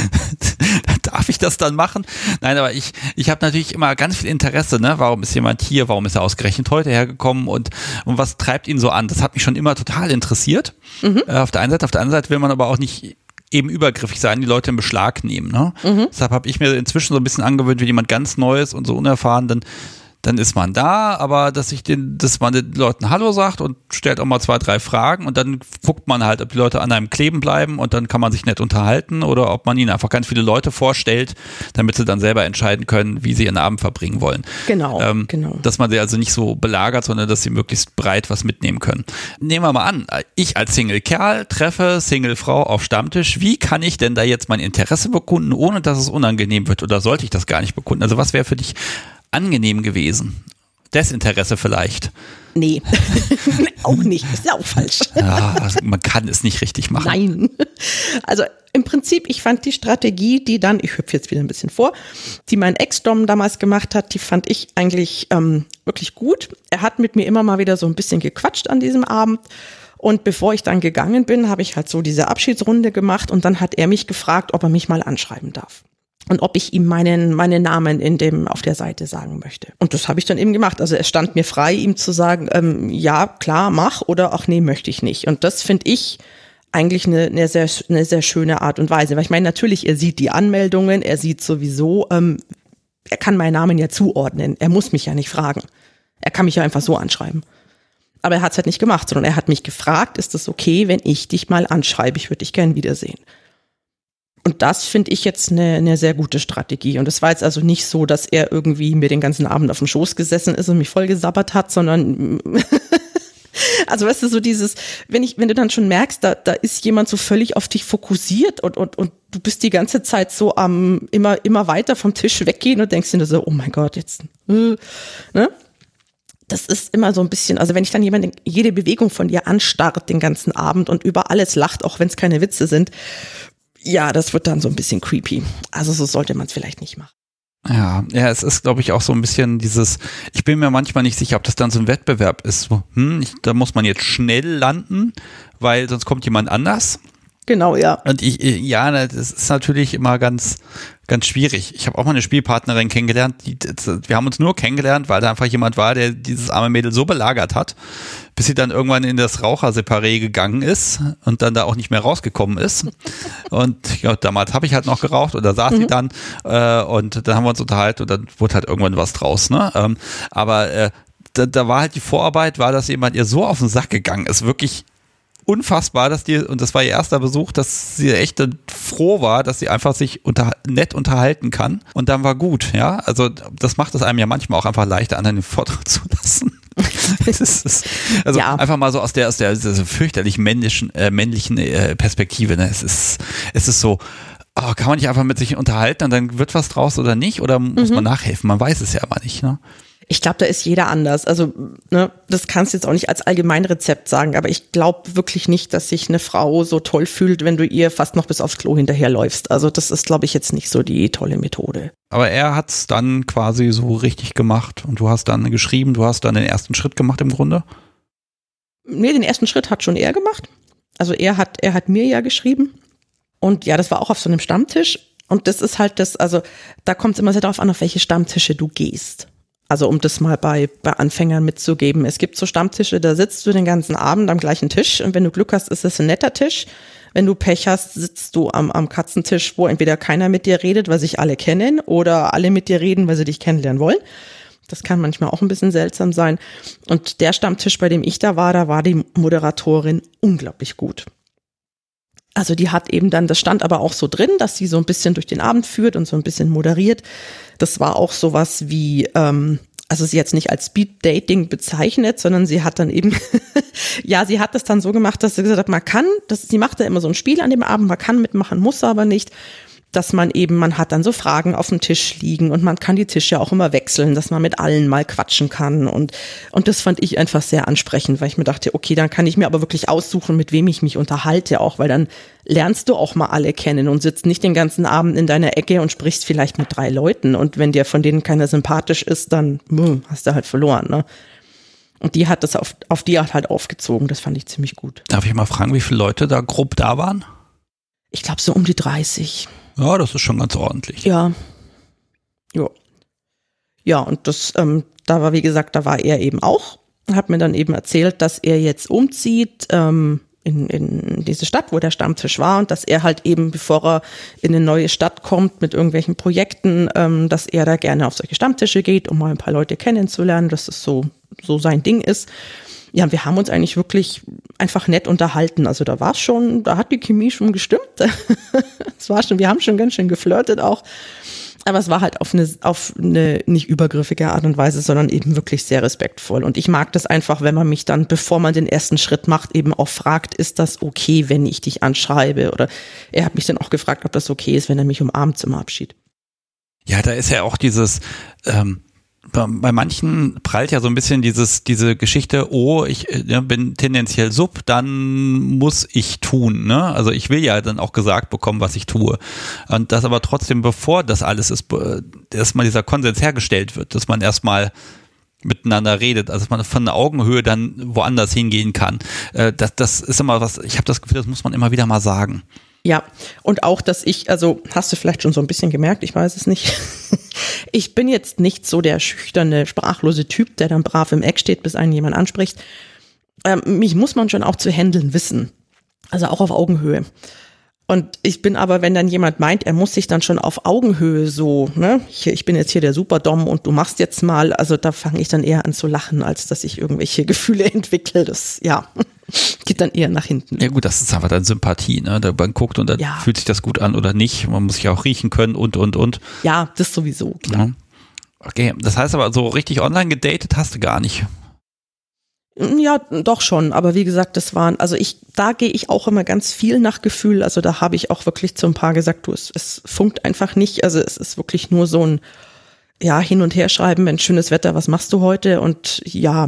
darf ich das dann machen? Nein, aber ich habe natürlich immer ganz viel Interesse, ne? Warum ist jemand hier, warum ist er ausgerechnet heute hergekommen und was treibt ihn so an? Das hat mich schon immer total interessiert. Auf der einen Seite, auf der anderen Seite will man aber auch nicht eben übergriffig sein, die Leute in Beschlag nehmen. Ne? Deshalb habe ich mir inzwischen so ein bisschen angewöhnt, wenn jemand ganz Neues und so unerfahren, dann ist man da, aber dass man den Leuten Hallo sagt und stellt auch mal 2, 3 Fragen und dann guckt man halt, ob die Leute an einem kleben bleiben und dann kann man sich nett unterhalten oder ob man ihnen einfach ganz viele Leute vorstellt, damit sie dann selber entscheiden können, wie sie ihren Abend verbringen wollen. Genau, genau. Dass man sie also nicht so belagert, sondern dass sie möglichst breit was mitnehmen können. Nehmen wir mal an, ich als Single-Kerl treffe Single-Frau auf Stammtisch. Wie kann ich denn da jetzt mein Interesse bekunden, ohne dass es unangenehm wird oder sollte ich das gar nicht bekunden? Also was wäre für dich angenehm gewesen? Desinteresse vielleicht? Nee, auch nicht. Ist ja auch falsch. Ja, also man kann es nicht richtig machen. Nein. Also im Prinzip, ich fand die Strategie, die dann, ich hüpfe jetzt wieder ein bisschen vor, die mein Ex-Dom damals gemacht hat, die fand ich eigentlich wirklich gut. Er hat mit mir immer mal wieder so ein bisschen gequatscht an diesem Abend Und bevor ich dann gegangen bin, habe ich halt so diese Abschiedsrunde gemacht und dann hat er mich gefragt, ob er mich mal anschreiben darf. Und ob ich ihm meinen Namen auf der Seite sagen möchte. Und das habe ich dann eben gemacht. Also es stand mir frei, ihm zu sagen, ja, klar, mach oder ach nee, möchte ich nicht. Und das finde ich eigentlich eine sehr schöne Art und Weise. Weil ich meine, natürlich, er sieht die Anmeldungen, er sieht sowieso, er kann meinen Namen ja zuordnen. Er muss mich ja nicht fragen. Er kann mich ja einfach so anschreiben. Aber er hat es halt nicht gemacht, sondern er hat mich gefragt, ist das okay, wenn ich dich mal anschreibe? Ich würde dich gern wiedersehen. Und das finde ich jetzt eine sehr gute Strategie. Und es war jetzt also nicht so, dass er irgendwie mir den ganzen Abend auf dem Schoß gesessen ist und mich voll gesabbert hat, sondern also weißt du, so dieses, wenn du dann schon merkst, da ist jemand so völlig auf dich fokussiert und du bist die ganze Zeit so am immer weiter vom Tisch weggehen und denkst dir so, oh mein Gott, jetzt, ne? Das ist immer so ein bisschen, also wenn ich dann jede Bewegung von dir anstarrt den ganzen Abend und über alles lacht, auch wenn es keine Witze sind, ja, das wird dann so ein bisschen creepy. Also so sollte man es vielleicht nicht machen. Ja, es ist, glaube ich, auch so ein bisschen dieses, ich bin mir manchmal nicht sicher, ob das dann so ein Wettbewerb ist. Da muss man jetzt schnell landen, weil sonst kommt jemand anders. Genau, ja. Und das ist natürlich immer ganz, ganz schwierig. Ich habe auch mal eine Spielpartnerin kennengelernt, wir haben uns nur kennengelernt, weil da einfach jemand war, der dieses arme Mädel so belagert hat, bis sie dann irgendwann in das Raucherseparé gegangen ist und dann da auch nicht mehr rausgekommen ist. Und ja, damals habe ich halt noch geraucht und da saß sie dann und dann haben wir uns unterhalten und dann wurde halt irgendwann was draus. Ne? Aber da war halt die Vorarbeit, dass jemand ihr so auf den Sack gegangen ist, wirklich unfassbar, und das war ihr erster Besuch, dass sie echt froh war, dass sie einfach sich nett unterhalten kann und dann war gut, ja, also das macht es einem ja manchmal auch einfach leichter, anderen den Vortrag zu lassen. Einfach mal so aus der fürchterlich männlichen Perspektive, ne? Es ist so, kann man nicht einfach mit sich unterhalten und dann wird was draus oder nicht, oder muss man nachhelfen, man weiß es ja immer nicht, ne? Ich glaube, da ist jeder anders. Also, ne, das kannst du jetzt auch nicht als Allgemeinrezept sagen, aber ich glaube wirklich nicht, dass sich eine Frau so toll fühlt, wenn du ihr fast noch bis aufs Klo hinterherläufst. Also, das ist, glaube ich, jetzt nicht so die tolle Methode. Aber er hat es dann quasi so richtig gemacht und du hast dann geschrieben, du hast dann den ersten Schritt gemacht im Grunde? Nee, den ersten Schritt hat schon er gemacht. Also, er hat mir ja geschrieben. Und ja, das war auch auf so einem Stammtisch. Und das ist halt also, da kommt es immer sehr darauf an, auf welche Stammtische du gehst. Also um das mal bei Anfängern mitzugeben. Es gibt so Stammtische, da sitzt du den ganzen Abend am gleichen Tisch und wenn du Glück hast, ist es ein netter Tisch. Wenn du Pech hast, sitzt du am Katzentisch, wo entweder keiner mit dir redet, weil sich alle kennen, oder alle mit dir reden, weil sie dich kennenlernen wollen. Das kann manchmal auch ein bisschen seltsam sein. Und der Stammtisch, bei dem ich da war die Moderatorin unglaublich gut. Also die hat eben dann, das stand aber auch so drin, dass sie so ein bisschen durch den Abend führt und so ein bisschen moderiert. Das war auch sowas wie, also sie jetzt nicht als Speed-Dating bezeichnet, sondern sie hat dann eben, ja, sie hat das dann so gemacht, dass sie gesagt hat, sie macht da immer so ein Spiel an dem Abend, man kann mitmachen, muss aber nicht, dass man hat dann so Fragen auf dem Tisch liegen und man kann die Tische auch immer wechseln, dass man mit allen mal quatschen kann und das fand ich einfach sehr ansprechend, weil ich mir dachte, okay, dann kann ich mir aber wirklich aussuchen, mit wem ich mich unterhalte auch, weil dann lernst du auch mal alle kennen und sitzt nicht den ganzen Abend in deiner Ecke und sprichst vielleicht mit 3 Leuten und wenn dir von denen keiner sympathisch ist, dann hast du halt verloren, ne? Und die hat das auf die Art halt aufgezogen, das fand ich ziemlich gut. Darf ich mal fragen, wie viele Leute da grob da waren? Ich glaube so um die 30. Ja, das ist schon ganz ordentlich. Ja. Ja, und das, da war er eben auch, hat mir dann eben erzählt, dass er jetzt umzieht in diese Stadt, wo der Stammtisch war und dass er halt eben, bevor er in eine neue Stadt kommt mit irgendwelchen Projekten, dass er da gerne auf solche Stammtische geht, um mal ein paar Leute kennenzulernen, dass es so sein Ding ist. Ja, wir haben uns eigentlich wirklich einfach nett unterhalten. Also da hat die Chemie schon gestimmt. Wir haben schon ganz schön geflirtet auch. Aber es war halt auf eine nicht übergriffige Art und Weise, sondern eben wirklich sehr respektvoll. Und ich mag das einfach, wenn man mich dann, bevor man den ersten Schritt macht, eben auch fragt, ist das okay, wenn ich dich anschreibe? Oder er hat mich dann auch gefragt, ob das okay ist, wenn er mich umarmt zum Abschied. Ja, da ist ja auch dieses, bei manchen prallt ja so ein bisschen diese Geschichte, ich bin tendenziell sub, dann muss ich tun, ne? Also ich will ja dann auch gesagt bekommen, was ich tue. Und das aber trotzdem, bevor das alles ist, erstmal dieser Konsens hergestellt wird, dass man erstmal miteinander redet, also dass man von der Augenhöhe dann woanders hingehen kann. Das ist immer was, ich habe das Gefühl, das muss man immer wieder mal sagen. Ja, und auch, dass also hast du vielleicht schon so ein bisschen gemerkt, ich weiß es nicht. Ich bin jetzt nicht so der schüchterne, sprachlose Typ, der dann brav im Eck steht, bis einen jemand anspricht. Mich muss man schon auch zu handeln wissen. Also auch auf Augenhöhe. Und ich bin aber, wenn dann jemand meint, er muss sich dann schon auf Augenhöhe so, ne, ich bin jetzt hier der Superdom und du machst jetzt mal, also da fange ich dann eher an zu lachen, als dass ich irgendwelche Gefühle entwickle. Das, ja, geht dann eher nach hinten. Ja gut, das ist einfach dann Sympathie, ne? Man guckt und dann fühlt sich das gut an oder nicht. Man muss sich auch riechen können und. Ja, das sowieso, klar. Ja. Okay, das heißt aber, so richtig online gedatet hast du gar nicht. Ja, doch schon, aber wie gesagt, da gehe ich auch immer ganz viel nach Gefühl, also da habe ich auch wirklich zu ein paar gesagt, es funkt einfach nicht, also es ist wirklich nur so ein, ja, hin und her schreiben, wenn schönes Wetter, was machst du heute? Und ja,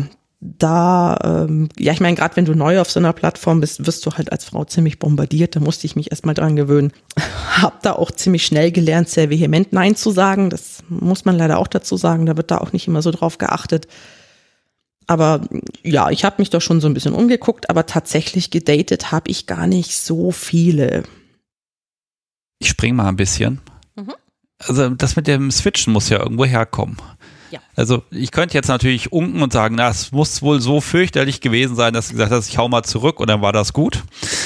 ich meine, gerade wenn du neu auf so einer Plattform bist, wirst du halt als Frau ziemlich bombardiert, da musste ich mich erstmal dran gewöhnen. Hab da auch ziemlich schnell gelernt, sehr vehement Nein zu sagen, das muss man leider auch dazu sagen, da wird da auch nicht immer so drauf geachtet. Aber ja, ich habe mich doch schon so ein bisschen umgeguckt, aber tatsächlich gedatet habe ich gar nicht so viele. Ich spring mal ein bisschen. Also das mit dem Switchen muss ja irgendwo herkommen. Ja. Also ich könnte jetzt natürlich unken und sagen, na, es muss wohl so fürchterlich gewesen sein, dass du gesagt hast, ich hau mal zurück und dann war das gut.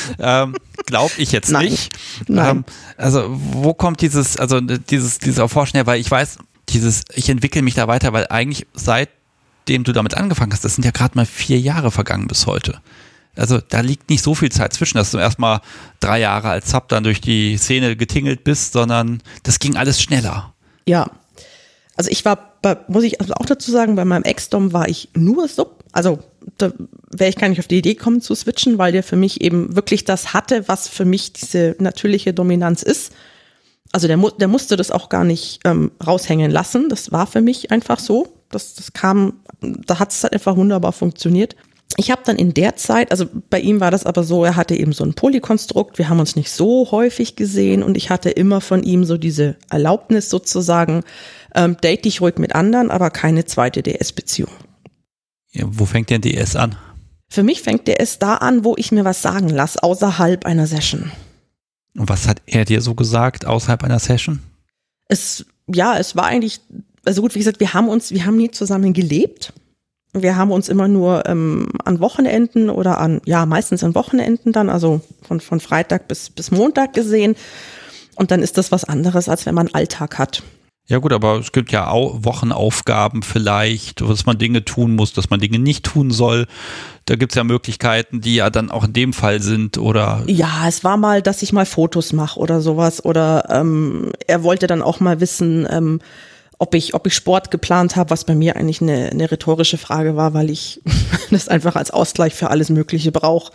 Glaube ich jetzt nicht. Nein. Also wo kommt dieses Erforschen her? Weil ich weiß, ich entwickle mich da weiter, weil eigentlich seitdem du damit angefangen hast, das sind ja gerade mal 4 Jahre vergangen bis heute. Also da liegt nicht so viel Zeit zwischen, dass du erstmal 3 Jahre als Sub dann durch die Szene getingelt bist, sondern das ging alles schneller. Ja, also ich war, muss ich also auch dazu sagen, bei meinem Ex-Dom war ich nur Sub, also da wäre ich gar nicht auf die Idee gekommen zu switchen, weil der für mich eben wirklich das hatte, was für mich diese natürliche Dominanz ist. Also der musste das auch gar nicht raushängen lassen, das war für mich einfach so. Das kam, da hat es halt einfach wunderbar funktioniert. Ich habe dann in der Zeit, also bei ihm war das aber so, er hatte eben so ein Polykonstrukt, wir haben uns nicht so häufig gesehen und ich hatte immer von ihm so diese Erlaubnis sozusagen, date dich ruhig mit anderen, aber keine zweite DS-Beziehung. Ja, wo fängt denn DS an? Für mich fängt DS da an, wo ich mir was sagen lasse, außerhalb einer Session. Und was hat er dir so gesagt, außerhalb einer Session? Es war eigentlich, also gut, wie gesagt, wir haben nie zusammen gelebt. Wir haben uns immer nur an Wochenenden oder meistens an Wochenenden dann, also von Freitag bis Montag gesehen. Und dann ist das was anderes, als wenn man einen Alltag hat. Ja gut, aber es gibt ja auch Wochenaufgaben vielleicht, dass man Dinge tun muss, dass man Dinge nicht tun soll. Da gibt es ja Möglichkeiten, die ja dann auch in dem Fall sind, oder? Ja, es war mal, dass ich mal Fotos mache oder sowas. Oder er wollte dann auch mal wissen, ob ich Sport geplant habe, was bei mir eigentlich eine rhetorische Frage war, weil ich das einfach als Ausgleich für alles Mögliche brauche.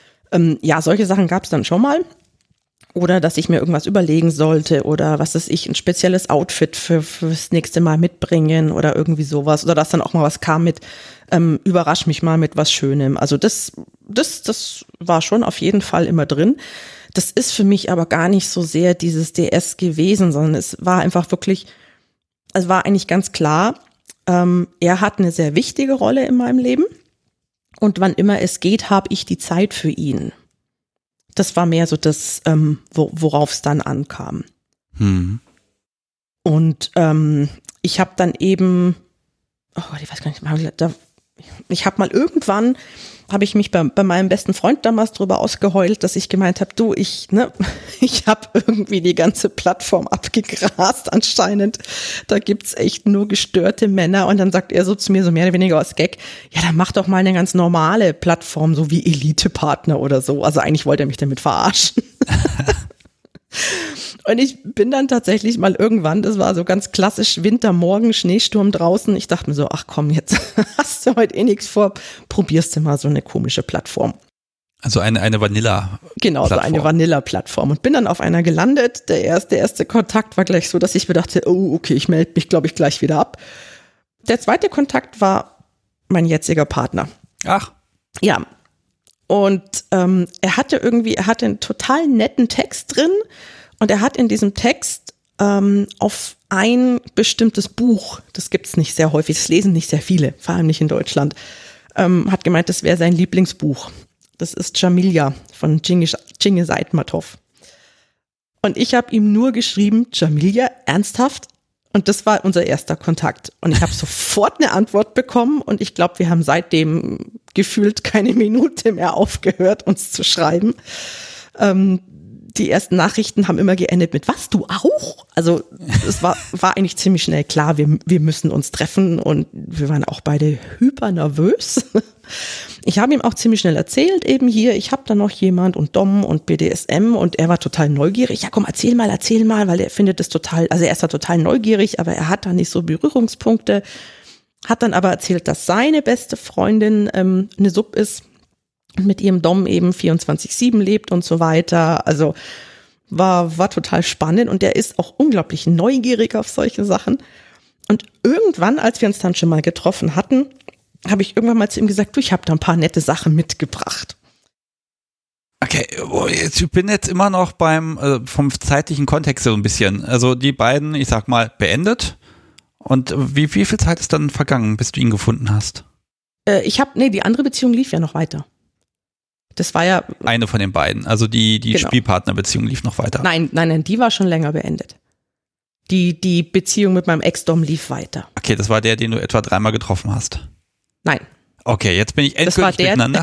Solche Sachen gab es dann schon mal. Oder dass ich mir irgendwas überlegen sollte oder was weiß ich, ein spezielles Outfit fürs nächste Mal mitbringen oder irgendwie sowas. Oder dass dann auch mal was kam mit, überrasch mich mal mit was Schönem. Also das war schon auf jeden Fall immer drin. Das ist für mich aber gar nicht so sehr dieses DS gewesen, sondern es war einfach wirklich, es war eigentlich ganz klar, er hat eine sehr wichtige Rolle in meinem Leben und wann immer es geht, habe ich die Zeit für ihn. Das war mehr so das, worauf es dann ankam. Und ich habe dann eben, ich weiß gar nicht, ich habe mal irgendwann, habe ich mich bei meinem besten Freund damals drüber ausgeheult, dass ich gemeint habe, ich habe irgendwie die ganze Plattform abgegrast anscheinend. Da gibt's echt nur gestörte Männer. Und dann sagt er so zu mir, so mehr oder weniger aus Gag, ja, dann mach doch mal eine ganz normale Plattform, so wie Elite-Partner oder so. Also eigentlich wollte er mich damit verarschen. Und ich bin dann tatsächlich mal irgendwann, das war so ganz klassisch Wintermorgen, Schneesturm draußen. Ich dachte mir so, ach komm, jetzt hast du heute nichts vor, probierst du mal so eine komische Plattform. Also eine Vanilla-Plattform. Genau, so eine Vanilla-Plattform. Und bin dann auf einer gelandet. Der erste Kontakt war gleich so, dass ich mir dachte, oh, okay, ich melde mich, glaube ich, gleich wieder ab. Der zweite Kontakt war mein jetziger Partner. Ach. Ja. Und er hatte einen total netten Text drin und er hat in diesem Text auf ein bestimmtes Buch, das gibt's nicht sehr häufig, das lesen nicht sehr viele, vor allem nicht in Deutschland, hat gemeint, das wäre sein Lieblingsbuch. Das ist Jamilja von Cengiz Aytmatov. Und ich habe ihm nur geschrieben, Jamilja, ernsthaft? Und das war unser erster Kontakt. Und ich habe sofort eine Antwort bekommen und ich glaube, wir haben seitdem gefühlt keine Minute mehr aufgehört, uns zu schreiben. Die ersten Nachrichten haben immer geendet mit, was, du auch? Also es war eigentlich ziemlich schnell klar, wir müssen uns treffen und wir waren auch beide hyper nervös. Ich habe ihm auch ziemlich schnell erzählt, eben hier, ich habe da noch jemand und Dom und BDSM und er war total neugierig. Ja komm, erzähl mal, weil er findet es total, also er ist da total neugierig, aber er hat da nicht so Berührungspunkte. Hat dann aber erzählt, dass seine beste Freundin eine Sub ist, mit ihrem Dom eben 24/7 lebt und so weiter. Also war total spannend und der ist auch unglaublich neugierig auf solche Sachen. Und irgendwann, als wir uns dann schon mal getroffen hatten, habe ich irgendwann mal zu ihm gesagt, du, ich habe da ein paar nette Sachen mitgebracht. Okay, ich bin jetzt immer noch vom zeitlichen Kontext so ein bisschen. Also die beiden, ich sag mal, beendet. Und wie viel Zeit ist dann vergangen, bis du ihn gefunden hast? Die andere Beziehung lief ja noch weiter. Das war ja eine von den beiden, also die genau. Spielpartnerbeziehung lief noch weiter. Nein, die war schon länger beendet. Die Beziehung mit meinem Ex-Dom lief weiter. Okay, das war der, den du etwa 3-mal getroffen hast. Nein. Okay, jetzt bin ich endgültig miteinander.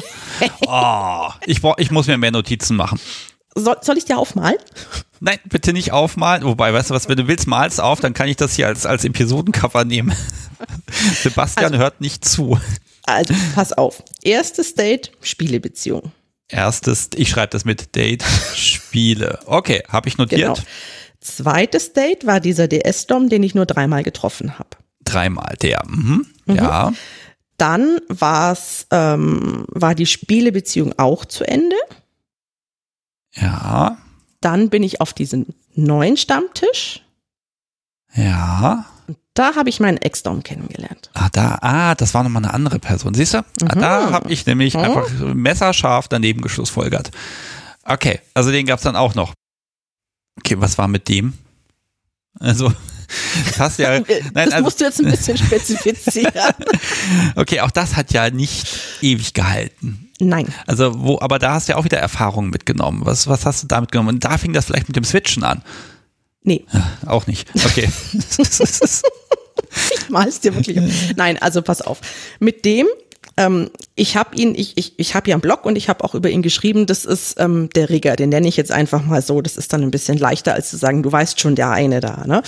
Ich muss mir mehr Notizen machen. Soll ich dir aufmalen? Nein, bitte nicht aufmalen. Wobei, weißt du was, wenn du willst, malst auf, dann kann ich das hier als Episodencover nehmen. Sebastian hört nicht zu. Also, pass auf. Erstes Date, Spielebeziehung. Ich schreibe das mit Date, Spiele. Okay, habe ich notiert. Genau. Zweites Date war dieser DS-Dom, den ich nur 3-mal getroffen habe. 3-mal, der. Ja. Dann war die Spielebeziehung auch zu Ende. Ja. Dann bin ich auf diesen neuen Stammtisch. Ja. Und da habe ich meinen Ex-Dom kennengelernt. Das war nochmal eine andere Person. Siehst du? Da habe ich nämlich einfach messerscharf daneben geschlussfolgert. Okay, also den gab es dann auch noch. Okay, was war mit dem? Also, das musst du jetzt ein bisschen spezifizieren. Okay, auch das hat ja nicht ewig gehalten. Nein. Also, aber da hast du ja auch wieder Erfahrungen mitgenommen. Was hast du da mitgenommen? Und da fing das vielleicht mit dem Switchen an. Nee. Auch nicht. Okay. Ich mal's dir wirklich. Nein, also pass auf. Mit dem, ich habe ja einen Blog und ich habe auch über ihn geschrieben, das ist der Rigger, den nenne ich jetzt einfach mal so, das ist dann ein bisschen leichter, als zu sagen, du weißt schon, der eine da, ne?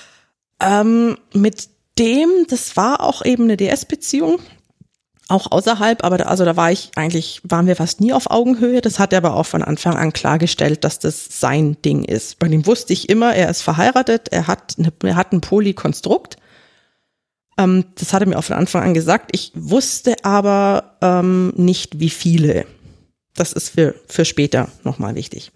Mit dem, das war auch eben eine DS-Beziehung, auch außerhalb, aber da waren wir fast nie auf Augenhöhe. Das hat er aber auch von Anfang an klargestellt, dass das sein Ding ist. Bei dem wusste ich immer, er ist verheiratet, er hat ein Polykonstrukt. Das hat er mir auch von Anfang an gesagt. Ich wusste aber nicht, wie viele. Das ist für später nochmal wichtig.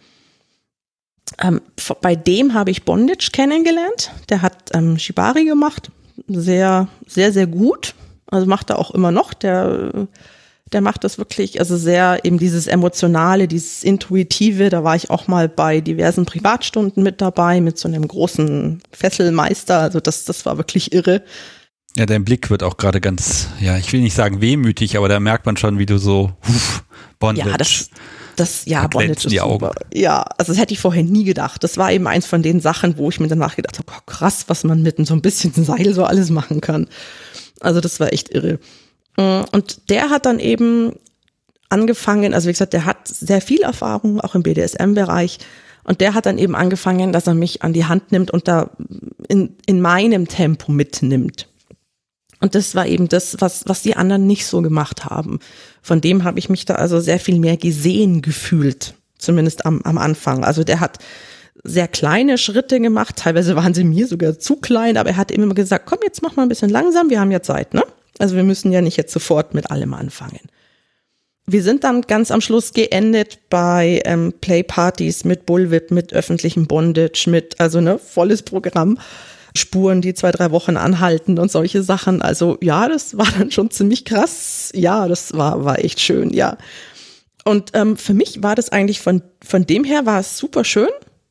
Bei dem habe ich Bondage kennengelernt. Der hat Shibari gemacht. Sehr, sehr, sehr gut. Also macht er auch immer noch, der macht das wirklich, also sehr eben dieses Emotionale, dieses Intuitive, da war ich auch mal bei diversen Privatstunden mit dabei, mit so einem großen Fesselmeister, also das war wirklich irre. Ja, dein Blick wird auch gerade ganz, ja, ich will nicht sagen wehmütig, aber da merkt man schon, wie du so, Bondage. Ja, Bondage ist super. Ja, also das hätte ich vorher nie gedacht. Das war eben eins von den Sachen, wo ich mir danach gedacht habe, krass, was man mit so ein bisschen Seil so alles machen kann. Also das war echt irre. Und der hat dann eben angefangen, also wie gesagt, der hat sehr viel Erfahrung, auch im BDSM-Bereich. Und der hat dann eben angefangen, dass er mich an die Hand nimmt und da in meinem Tempo mitnimmt. Und das war eben das, was die anderen nicht so gemacht haben. Von dem habe ich mich da also sehr viel mehr gesehen gefühlt, zumindest am Anfang. Also der hat sehr kleine Schritte gemacht, teilweise waren sie mir sogar zu klein, aber er hat immer gesagt, komm, jetzt mach mal ein bisschen langsam, wir haben ja Zeit, ne? Also wir müssen ja nicht jetzt sofort mit allem anfangen. Wir sind dann ganz am Schluss geendet bei Playpartys mit Bullwhip, mit öffentlichem Bondage, mit, also volles Programm, Spuren, die 2-3 Wochen anhalten und solche Sachen. Also ja, das war dann schon ziemlich krass. Ja, das war echt schön, ja. Und für mich war das eigentlich von dem her war es super schön.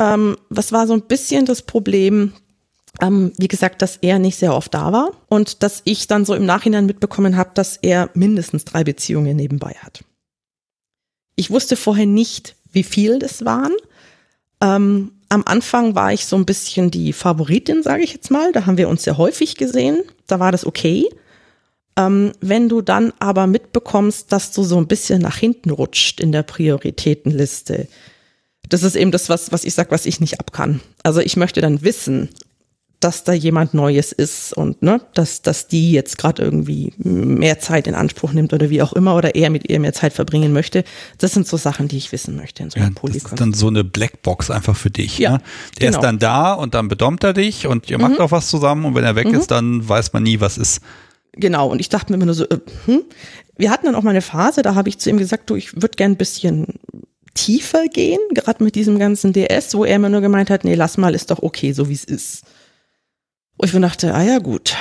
Was war so ein bisschen das Problem, wie gesagt, dass er nicht sehr oft da war und dass ich dann so im Nachhinein mitbekommen habe, dass er mindestens 3 Beziehungen nebenbei hat. Ich wusste vorher nicht, wie viel das waren. Am Anfang war ich so ein bisschen die Favoritin, sage ich jetzt mal. Da haben wir uns sehr häufig gesehen. Da war das okay. Wenn du dann aber mitbekommst, dass du so ein bisschen nach hinten rutscht in der Prioritätenliste, das ist eben das, was ich sage, was ich nicht ab kann. Also ich möchte dann wissen, dass da jemand Neues ist und dass die jetzt gerade irgendwie mehr Zeit in Anspruch nimmt oder wie auch immer oder er mit ihr mehr Zeit verbringen möchte. Das sind so Sachen, die ich wissen möchte in so einem Polykonstrukt. Das ist dann so eine Blackbox einfach für dich. Ja, ne? Der genau. ist dann da und dann bedommt er dich und ihr macht auch was zusammen und wenn er weg ist, dann weiß man nie, was ist. Genau, und ich dachte mir immer nur so, Wir hatten dann auch mal eine Phase, da habe ich zu ihm gesagt, du, ich würde gern ein bisschen tiefer gehen, gerade mit diesem ganzen DS, wo er immer nur gemeint hat, nee, lass mal, ist doch okay, so wie es ist. Wo ich mir dachte, ja gut,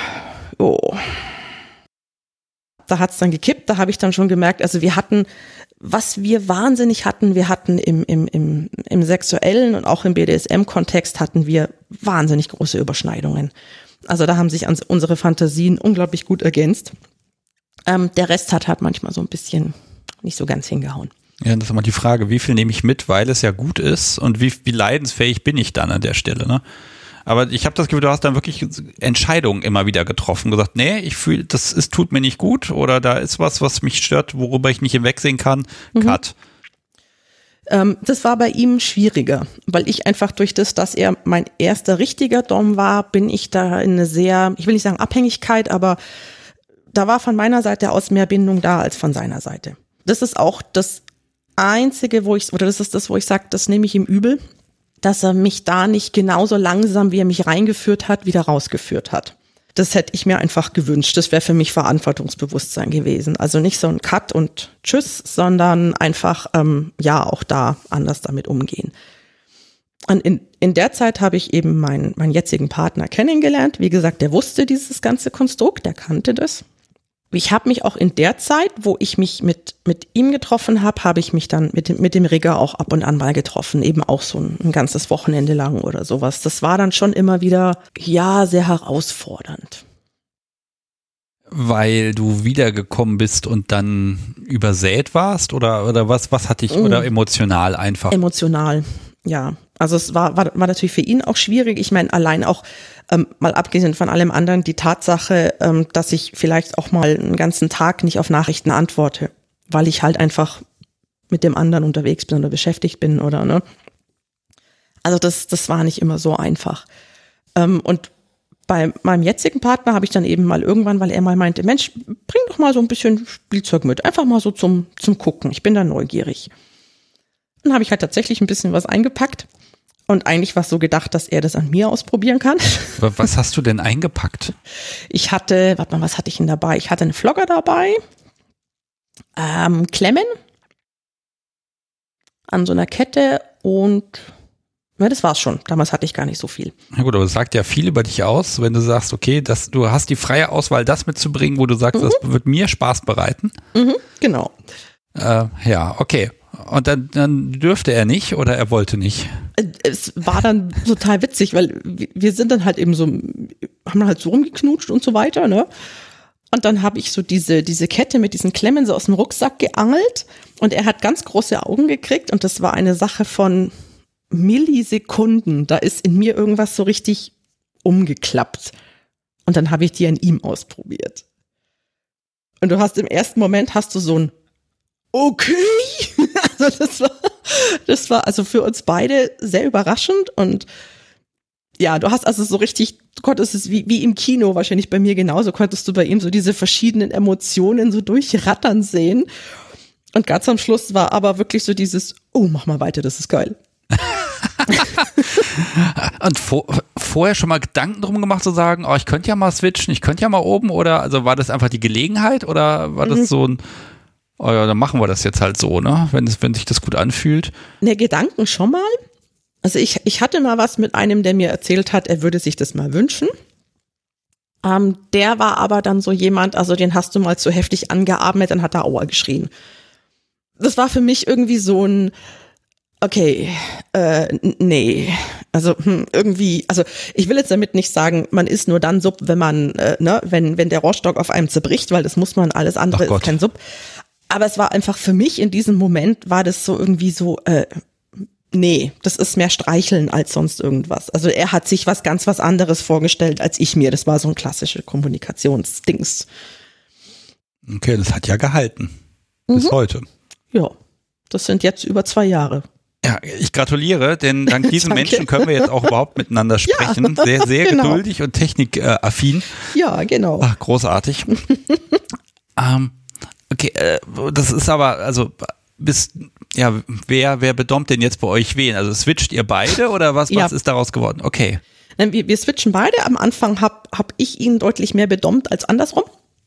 Da hat es dann gekippt, da habe ich dann schon gemerkt, also wir hatten, was wir wahnsinnig hatten, wir hatten im sexuellen und auch im BDSM-Kontext hatten wir wahnsinnig große Überschneidungen. Also da haben sich unsere Fantasien unglaublich gut ergänzt. Der Rest hat halt manchmal so ein bisschen nicht so ganz hingehauen. Ja, das ist immer die Frage, wie viel nehme ich mit, weil es ja gut ist und wie leidensfähig bin ich dann an der Stelle, ne? Aber ich habe das Gefühl, du hast dann wirklich Entscheidungen immer wieder getroffen, gesagt, nee, ich fühle, tut mir nicht gut oder da ist was mich stört, worüber ich nicht hinwegsehen kann, Cut. Das war bei ihm schwieriger, weil ich einfach durch das, dass er mein erster richtiger Dom war, bin ich da in eine sehr, ich will nicht sagen Abhängigkeit, aber da war von meiner Seite aus mehr Bindung da als von seiner Seite. Das ist auch das Einzige, wo ich sage, das nehme ich ihm übel, dass er mich da nicht genauso langsam, wie er mich reingeführt hat, wieder rausgeführt hat. Das hätte ich mir einfach gewünscht. Das wäre für mich Verantwortungsbewusstsein gewesen. Also nicht so ein Cut und Tschüss, sondern einfach, auch da anders damit umgehen. Und in der Zeit habe ich eben meinen jetzigen Partner kennengelernt. Wie gesagt, der wusste dieses ganze Konstrukt, der kannte das. Ich habe mich auch in der Zeit, wo ich mich mit ihm getroffen habe ich mich dann mit dem Rigger auch ab und an mal getroffen, eben auch so ein ganzes Wochenende lang oder sowas. Das war dann schon immer wieder, sehr herausfordernd. Weil du wiedergekommen bist und dann übersät warst oder was hat dich, oder emotional einfach? Emotional, ja. Also es war natürlich für ihn auch schwierig. Ich meine, allein auch mal abgesehen von allem anderen, die Tatsache, dass ich vielleicht auch mal einen ganzen Tag nicht auf Nachrichten antworte, weil ich halt einfach mit dem anderen unterwegs bin oder beschäftigt bin oder ne. Also das war nicht immer so einfach. Und bei meinem jetzigen Partner habe ich dann eben mal irgendwann, weil er mal meinte, Mensch, bring doch mal so ein bisschen Spielzeug mit, einfach mal so zum Gucken. Ich bin da neugierig. Dann habe ich halt tatsächlich ein bisschen was eingepackt. Und eigentlich war es so gedacht, dass er das an mir ausprobieren kann. Was hast du denn eingepackt? Ich hatte, was hatte ich denn dabei? Ich hatte einen Flogger dabei, Klemmen an so einer Kette und das war's schon. Damals hatte ich gar nicht so viel. Na gut, aber es sagt ja viel über dich aus, wenn du sagst, okay, du hast die freie Auswahl, das mitzubringen, wo du sagst, das wird mir Spaß bereiten. Genau. Ja, okay. Und dann dürfte er nicht oder er wollte nicht? Es war dann total witzig, weil wir sind dann halt eben so, haben halt so rumgeknutscht und so weiter, ne? Und dann habe ich so diese Kette mit diesen Klemmen so aus dem Rucksack geangelt und er hat ganz große Augen gekriegt und das war eine Sache von Millisekunden. Da ist in mir irgendwas so richtig umgeklappt. Und dann habe ich die an ihm ausprobiert. Und du hast im ersten Moment so ein okay. Also das war also für uns beide sehr überraschend und ja, du hast also so richtig, du konntest es wie im Kino wahrscheinlich bei mir genauso, konntest du bei ihm so diese verschiedenen Emotionen so durchrattern sehen und ganz am Schluss war aber wirklich so dieses, mach mal weiter, das ist geil. Und vorher schon mal Gedanken drum gemacht zu sagen, ich könnte ja mal switchen, ich könnte ja mal oben oder also war das einfach die Gelegenheit oder war das so ein dann machen wir das jetzt halt so, ne? Wenn sich das gut anfühlt. Ne, Gedanken schon mal. Also ich hatte mal was mit einem, der mir erzählt hat, er würde sich das mal wünschen. Der war aber dann so jemand, also den hast du mal zu heftig angeatmet, dann hat er Aua geschrien. Das war für mich irgendwie so ein, Okay, nee. Also irgendwie, also ich will jetzt damit nicht sagen, man ist nur dann Sub, wenn man, wenn der Rohrstock auf einem zerbricht, weil das muss man, alles andere ist kein Sub. Aber es war einfach für mich in diesem Moment, war das so irgendwie so, nee, das ist mehr Streicheln als sonst irgendwas. Also er hat sich was anderes vorgestellt als ich mir. Das war so ein klassisches Kommunikationsdings. Okay, das hat ja gehalten. Bis heute. Ja, das sind jetzt über 2 Jahre. Ja, ich gratuliere, denn dank diesen Menschen können wir jetzt auch überhaupt miteinander sprechen. Ja, sehr, sehr genau. Geduldig und technikaffin. Ja, genau. Ach, großartig. Okay, das ist aber, also wer bedommt denn jetzt bei euch wen? Also switcht ihr beide oder was ist daraus geworden? Okay. Wir switchen beide. Am Anfang hab ich ihn deutlich mehr bedommt als andersrum.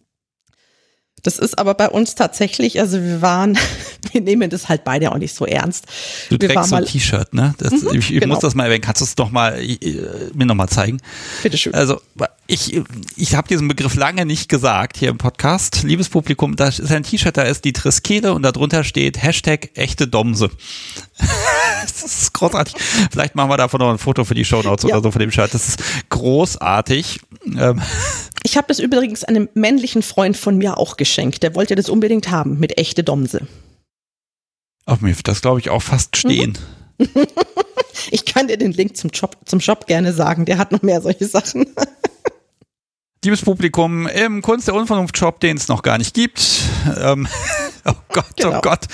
Das ist aber bei uns tatsächlich, also wir nehmen das halt beide auch nicht so ernst. Du trägst so ein T-Shirt, ne? Ich muss das mal erwähnen. Kannst du es mir nochmal zeigen? Bitteschön. Also ich habe diesen Begriff lange nicht gesagt hier im Podcast. Liebes Publikum, da ist ein T-Shirt, da ist die Triskele und darunter steht #echte Domse. Das ist großartig. Vielleicht machen wir davon noch ein Foto für die Shownotes oder so von dem Shirt. Das ist großartig. Ich habe das übrigens einem männlichen Freund von mir auch geschenkt. Der wollte das unbedingt haben mit echte Domse. Auf mir das glaube ich auch fast stehen. Ich kann dir den Link zum Shop gerne sagen. Der hat noch mehr solche Sachen. Liebes Publikum, im Kunst der Unvernunft Shop, den es noch gar nicht gibt. Oh Gott, genau. Oh Gott.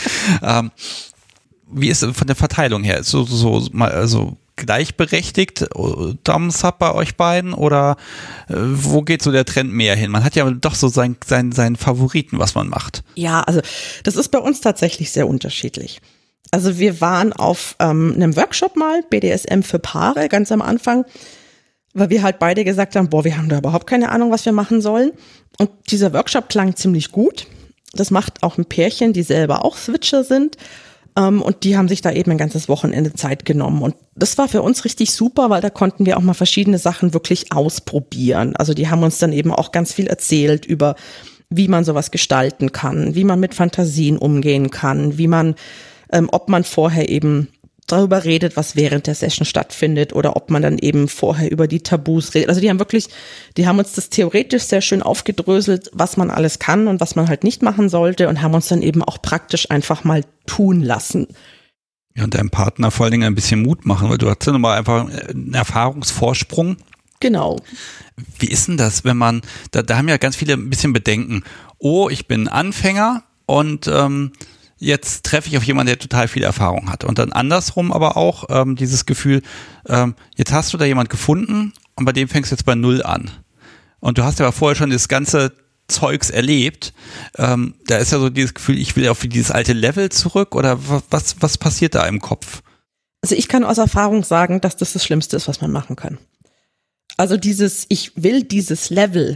Wie ist es von der Verteilung her? Also gleichberechtigt Dom-Sub bei euch beiden oder wo geht so der Trend mehr hin? Man hat ja doch so seinen Favoriten, was man macht. Ja, also das ist bei uns tatsächlich sehr unterschiedlich. Also wir waren auf einem Workshop mal, BDSM für Paare, ganz am Anfang, weil wir halt beide gesagt haben, wir haben da überhaupt keine Ahnung, was wir machen sollen. Und dieser Workshop klang ziemlich gut. Das macht auch ein Pärchen, die selber auch Switcher sind. Und die haben sich da eben ein ganzes Wochenende Zeit genommen. Und das war für uns richtig super, weil da konnten wir auch mal verschiedene Sachen wirklich ausprobieren. Also die haben uns dann eben auch ganz viel erzählt über, wie man sowas gestalten kann, wie man mit Fantasien umgehen kann, wie man, ob man vorher eben darüber redet, was während der Session stattfindet oder ob man dann eben vorher über die Tabus redet. Also die haben uns das theoretisch sehr schön aufgedröselt, was man alles kann und was man halt nicht machen sollte und haben uns dann eben auch praktisch einfach mal tun lassen. Ja, und deinem Partner vor allen Dingen ein bisschen Mut machen, weil du hast ja nochmal einfach einen Erfahrungsvorsprung. Genau. Wie ist denn das, wenn man, da haben ja ganz viele ein bisschen Bedenken. Oh, ich bin Anfänger und jetzt treffe ich auf jemanden, der total viel Erfahrung hat. Und dann andersrum aber auch dieses Gefühl, jetzt hast du da jemand gefunden und bei dem fängst du jetzt bei 0 an. Und du hast ja vorher schon das ganze Zeugs erlebt. Da ist ja so dieses Gefühl, ich will auf dieses alte Level zurück oder was passiert da im Kopf? Also ich kann aus Erfahrung sagen, dass das Schlimmste ist, was man machen kann. Also ich will dieses Level,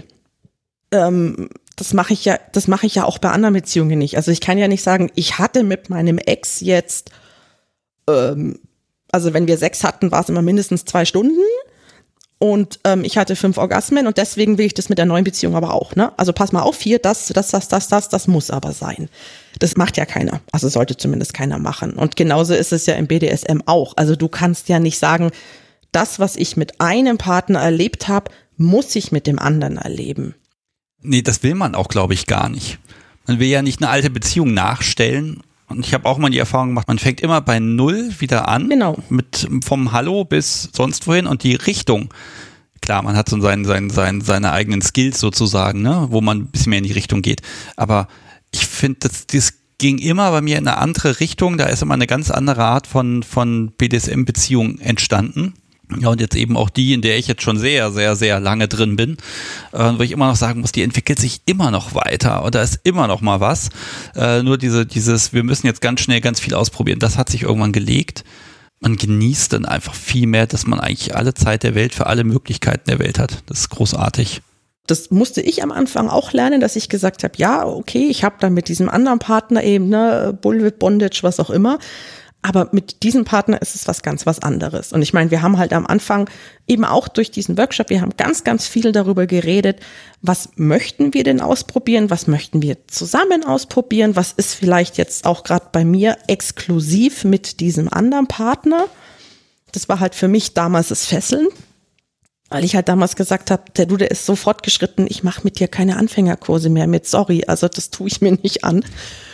das mache ich ja auch bei anderen Beziehungen nicht. Also ich kann ja nicht sagen, ich hatte mit meinem Ex jetzt, also wenn wir Sex hatten, war es immer mindestens 2 Stunden und ich hatte 5 Orgasmen und deswegen will ich das mit der neuen Beziehung aber auch, ne? Also pass mal auf, hier, das muss aber sein. Das macht ja keiner, also sollte zumindest keiner machen. Und genauso ist es ja im BDSM auch. Also du kannst ja nicht sagen, das, was ich mit einem Partner erlebt habe, muss ich mit dem anderen erleben. Nee, das will man auch, glaube ich, gar nicht. Man will ja nicht eine alte Beziehung nachstellen. Und ich habe auch mal die Erfahrung gemacht, man fängt immer bei 0 wieder an. Genau. Vom Hallo bis sonst wohin und die Richtung. Klar, man hat so seine eigenen Skills sozusagen, ne, wo man ein bisschen mehr in die Richtung geht. Aber ich finde, das ging immer bei mir in eine andere Richtung. Da ist immer eine ganz andere Art von BDSM-Beziehung entstanden. Ja, und jetzt eben auch die, in der ich jetzt schon sehr, sehr, sehr lange drin bin, wo ich immer noch sagen muss, die entwickelt sich immer noch weiter und da ist immer noch mal was. Nur dieses, wir müssen jetzt ganz schnell ganz viel ausprobieren, das hat sich irgendwann gelegt. Man genießt dann einfach viel mehr, dass man eigentlich alle Zeit der Welt für alle Möglichkeiten der Welt hat. Das ist großartig. Das musste ich am Anfang auch lernen, dass ich gesagt habe, ja, okay, ich habe dann mit diesem anderen Partner eben, ne, Bullwhip, Bondage, was auch immer. Aber mit diesem Partner ist es was anderes. Und ich meine, wir haben halt am Anfang eben auch durch diesen Workshop, wir haben ganz, ganz viel darüber geredet, was möchten wir denn ausprobieren, was möchten wir zusammen ausprobieren, was ist vielleicht jetzt auch gerade bei mir exklusiv mit diesem anderen Partner. Das war halt für mich damals das Fesseln, weil ich halt damals gesagt habe, der ist so fortgeschritten, ich mache mit dir keine Anfängerkurse mehr mit, sorry, also das tue ich mir nicht an.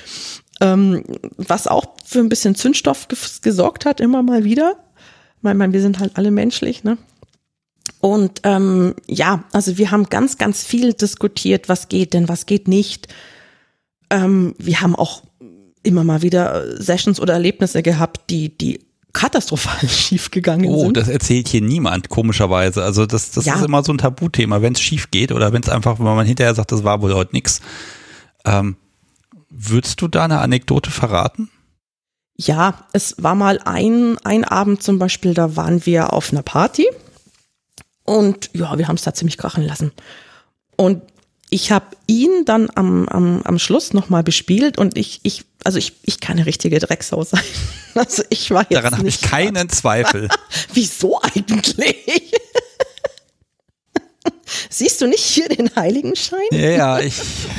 Was auch für ein bisschen Zündstoff gesorgt hat, immer mal wieder. Ich meine, wir sind halt alle menschlich, ne? Und also wir haben ganz, ganz viel diskutiert, was geht denn, was geht nicht. Wir haben auch immer mal wieder Sessions oder Erlebnisse gehabt, die katastrophal schief gegangen sind. Oh, das erzählt hier niemand, komischerweise. Also das ist immer so ein Tabuthema, wenn es schief geht oder wenn es einfach, wenn man hinterher sagt, das war wohl heute nix. Würdest du da eine Anekdote verraten? Ja, es war mal ein Abend zum Beispiel, da waren wir auf einer Party und ja, wir haben es da ziemlich krachen lassen. Und ich habe ihn dann am Schluss nochmal bespielt und ich kann eine richtige Drecksau sein. Also ich war jetzt daran habe ich keinen Zweifel. Wieso eigentlich? Siehst du nicht hier den Heiligenschein? Ja, ich...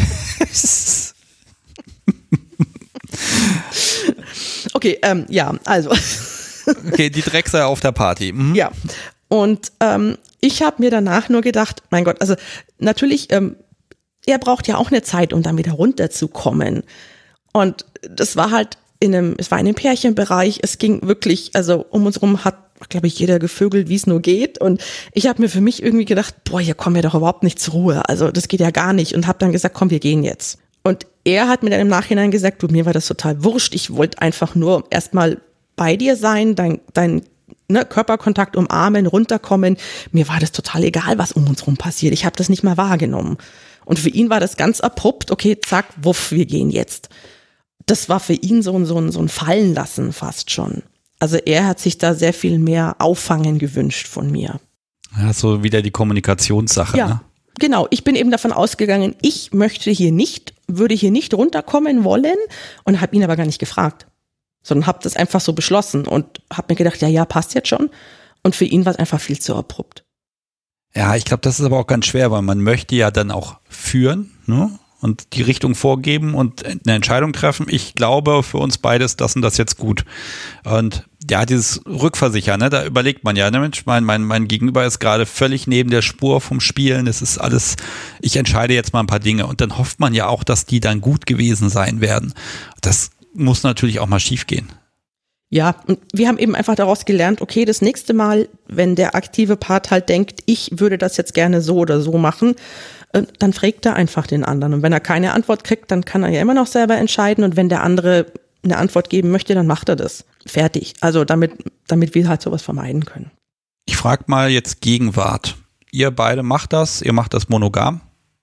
Okay, also. Okay, die Drecksau auf der Party. Mhm. Ja, und ich habe mir danach nur gedacht, mein Gott, also natürlich, er braucht ja auch eine Zeit, um dann wieder runterzukommen. Und das war halt es war in einem Pärchenbereich, es ging wirklich, also um uns rum hat, glaube ich, jeder gevögelt, wie es nur geht. Und ich habe mir für mich irgendwie gedacht, boah, hier kommen wir doch überhaupt nicht zur Ruhe. Also das geht ja gar nicht. Und habe dann gesagt, komm, wir gehen jetzt. Und er hat mir dann im Nachhinein gesagt, du, mir war das total wurscht. Ich wollte einfach nur erstmal bei dir sein, dein Körperkontakt umarmen, runterkommen. Mir war das total egal, was um uns rum passiert. Ich habe das nicht mal wahrgenommen. Und für ihn war das ganz abrupt, okay, zack, wuff, wir gehen jetzt. Das war für ihn so ein Fallenlassen fast schon. Also er hat sich da sehr viel mehr Auffangen gewünscht von mir. Ja, so wieder die Kommunikationssache. Ja, ne? Genau. Ich bin eben davon ausgegangen, ich würde hier nicht runterkommen wollen und habe ihn aber gar nicht gefragt, sondern habe das einfach so beschlossen und habe mir gedacht, ja, passt jetzt schon. Und für ihn war es einfach viel zu abrupt. Ja, ich glaube, das ist aber auch ganz schwer, weil man möchte ja dann auch führen, ne? Und die Richtung vorgeben und eine Entscheidung treffen. Ich glaube, für uns beides, das und das jetzt gut. Und ja, dieses Rückversichern, ne, da überlegt man ja, ne, Mensch, mein Gegenüber ist gerade völlig neben der Spur vom Spielen. Es ist alles, ich entscheide jetzt mal ein paar Dinge. Und dann hofft man ja auch, dass die dann gut gewesen sein werden. Das muss natürlich auch mal schief gehen. Ja, und wir haben eben einfach daraus gelernt, okay, das nächste Mal, wenn der aktive Part halt denkt, ich würde das jetzt gerne so oder so machen, dann fragt er einfach den anderen. Und wenn er keine Antwort kriegt, dann kann er ja immer noch selber entscheiden. Und wenn der andere eine Antwort geben möchte, dann macht er das. Fertig. Also damit wir halt sowas vermeiden können. Ich frage mal jetzt Gegenwart. Ihr beide macht das, ihr macht das monogam?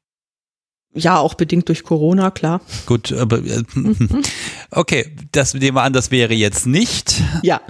Ja, auch bedingt durch Corona, klar. Gut, aber okay, das nehmen wir an, das wäre jetzt nicht. Ja.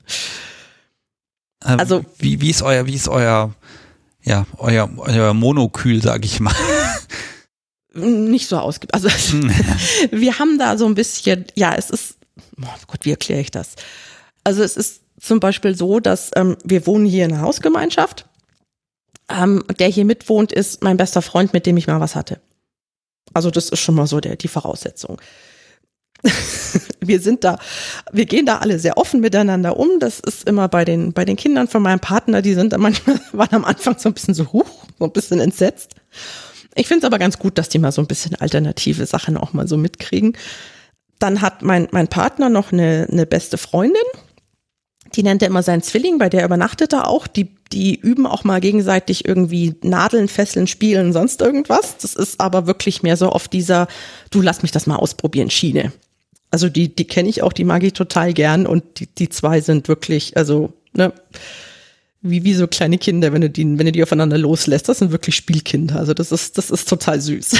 Also wie ist euer Monokül, sag ich mal. Nicht so ausgibt. Also wir haben da so ein bisschen, ja, es ist, oh Gott, wie erkläre ich das? Also es ist zum Beispiel so, dass wir wohnen hier in einer Hausgemeinschaft. Der hier mitwohnt, ist mein bester Freund, mit dem ich mal was hatte. Also das ist schon mal so die Voraussetzung. Wir gehen da alle sehr offen miteinander um. Das ist immer bei den Kindern von meinem Partner, die sind da waren am Anfang so ein bisschen so ein bisschen entsetzt. Ich finde es aber ganz gut, dass die mal so ein bisschen alternative Sachen auch mal so mitkriegen. Dann hat mein Partner noch eine beste Freundin. Die nennt er immer seinen Zwilling, bei der übernachtet er auch. Die üben auch mal gegenseitig irgendwie Nadeln, Fesseln, Spielen, sonst irgendwas. Das ist aber wirklich mehr so auf dieser, du lass mich das mal ausprobieren, Schiene. Also die kenne ich auch, die mag ich total gern und die zwei sind wirklich, also, ne, wie so kleine Kinder, wenn du die aufeinander loslässt. Das sind wirklich Spielkinder. Also das ist total süß.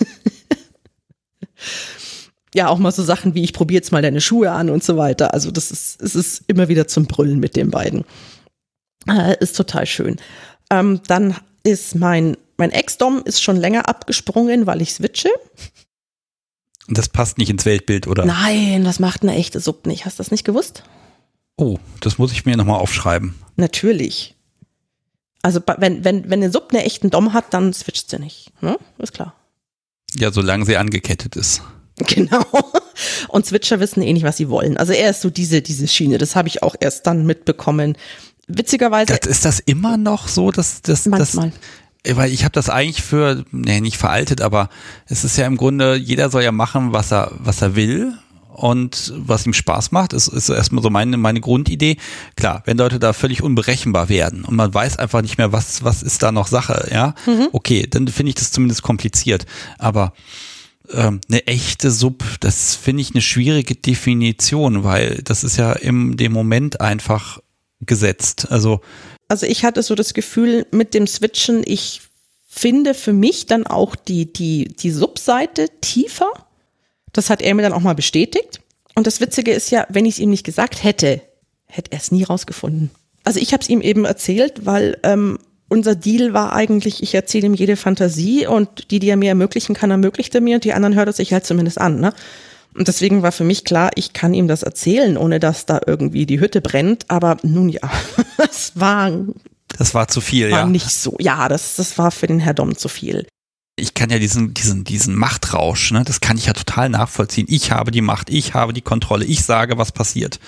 Ja, auch mal so Sachen wie, ich probiere jetzt mal deine Schuhe an und so weiter. Also es ist immer wieder zum Brüllen mit den beiden. Ist total schön. Dann ist mein Ex-Dom ist schon länger abgesprungen, weil ich switche. Das passt nicht ins Weltbild, oder? Nein, das macht eine echte Sub nicht. Hast du das nicht gewusst? Oh, das muss ich mir nochmal aufschreiben. Natürlich. Also wenn eine Sub einen echten Dom hat, dann switcht sie nicht. Ne? Ist klar. Ja, solange sie angekettet ist. Genau. Und Switcher wissen eh nicht, was sie wollen. Also er ist so diese Schiene. Das habe ich auch erst dann mitbekommen. Witzigerweise. Ist das immer noch so, dass manchmal. Weil ich habe das eigentlich nicht veraltet, aber es ist ja im Grunde, jeder soll ja machen, was er will und was ihm Spaß macht. Das ist erstmal so meine Grundidee. Klar, wenn Leute da völlig unberechenbar werden und man weiß einfach nicht mehr, was ist da noch Sache, ja, okay, dann finde ich das zumindest kompliziert. Aber eine echte Sub, das finde ich eine schwierige Definition, weil das ist ja in dem Moment einfach gesetzt. Also ich hatte so das Gefühl mit dem Switchen, ich finde für mich dann auch die Subseite tiefer. Das hat er mir dann auch mal bestätigt. Und das Witzige ist ja, wenn ich es ihm nicht gesagt hätte, hätte er es nie rausgefunden. Also ich habe es ihm eben erzählt, weil unser Deal war eigentlich, ich erzähle ihm jede Fantasie und die er mir ermöglichen kann, ermöglicht er mir und die anderen hört er sich halt zumindest an, ne? Und deswegen war für mich klar, ich kann ihm das erzählen, ohne dass da irgendwie die Hütte brennt. Aber nun ja, das war zu viel, war ja. Nicht so. Ja, das war für den Herr Dom zu viel. Ich kann ja diesen Machtrausch, ne, das kann ich ja total nachvollziehen. Ich habe die Macht, ich habe die Kontrolle, ich sage, was passiert.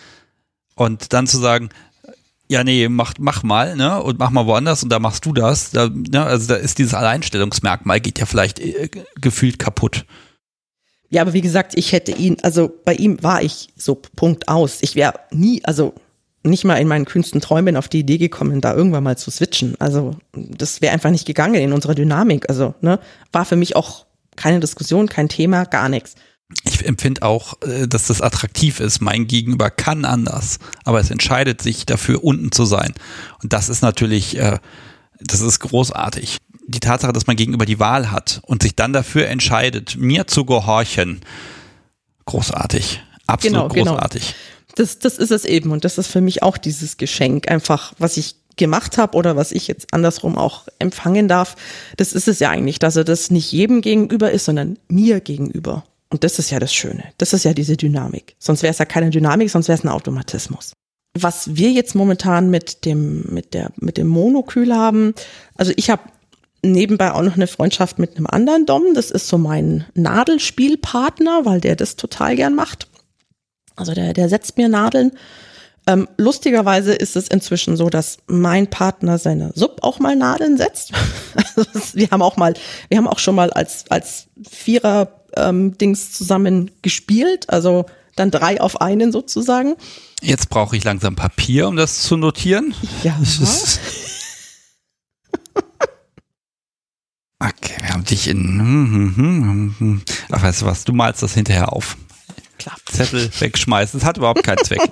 Und dann zu sagen, ja, nee, mach mal, ne, und mach mal woanders und da machst du das. Also da ist dieses Alleinstellungsmerkmal, geht ja vielleicht gefühlt kaputt. Ja, aber wie gesagt, ich hätte ihn, also bei ihm war ich so Punkt aus. Ich wäre nie, also nicht mal in meinen kühnsten Träumen auf die Idee gekommen, da irgendwann mal zu switchen. Also das wäre einfach nicht gegangen in unserer Dynamik. Also war für mich auch keine Diskussion, kein Thema, gar nichts. Ich empfinde auch, dass das attraktiv ist. Mein Gegenüber kann anders, aber es entscheidet sich dafür, unten zu sein. Und das ist natürlich, das ist großartig. Die Tatsache, dass man gegenüber die Wahl hat und sich dann dafür entscheidet, mir zu gehorchen, großartig, absolut großartig. Genau. Das ist es eben und das ist für mich auch dieses Geschenk, einfach was ich gemacht habe oder was ich jetzt andersrum auch empfangen darf. Das ist es ja eigentlich, dass er das nicht jedem gegenüber ist, sondern mir gegenüber. Und das ist ja das Schöne. Das ist ja diese Dynamik. Sonst wäre es ja keine Dynamik, sonst wäre es ein Automatismus. Was wir jetzt momentan mit dem Monokühl haben, also ich habe nebenbei auch noch eine Freundschaft mit einem anderen Dom. Das ist so mein Nadelspielpartner, weil der das total gern macht. Also der setzt mir Nadeln. Lustigerweise ist es inzwischen so, dass mein Partner seine Sub auch mal Nadeln setzt. Also wir haben auch schon mal als Vierer Dings zusammen gespielt. Also dann 3 auf einen sozusagen. Jetzt brauche ich langsam Papier, um das zu notieren. Ja. Okay, wir haben dich Ach, weißt du was, du malst das hinterher auf. Klar. Zettel wegschmeißen, das hat überhaupt keinen Zweck.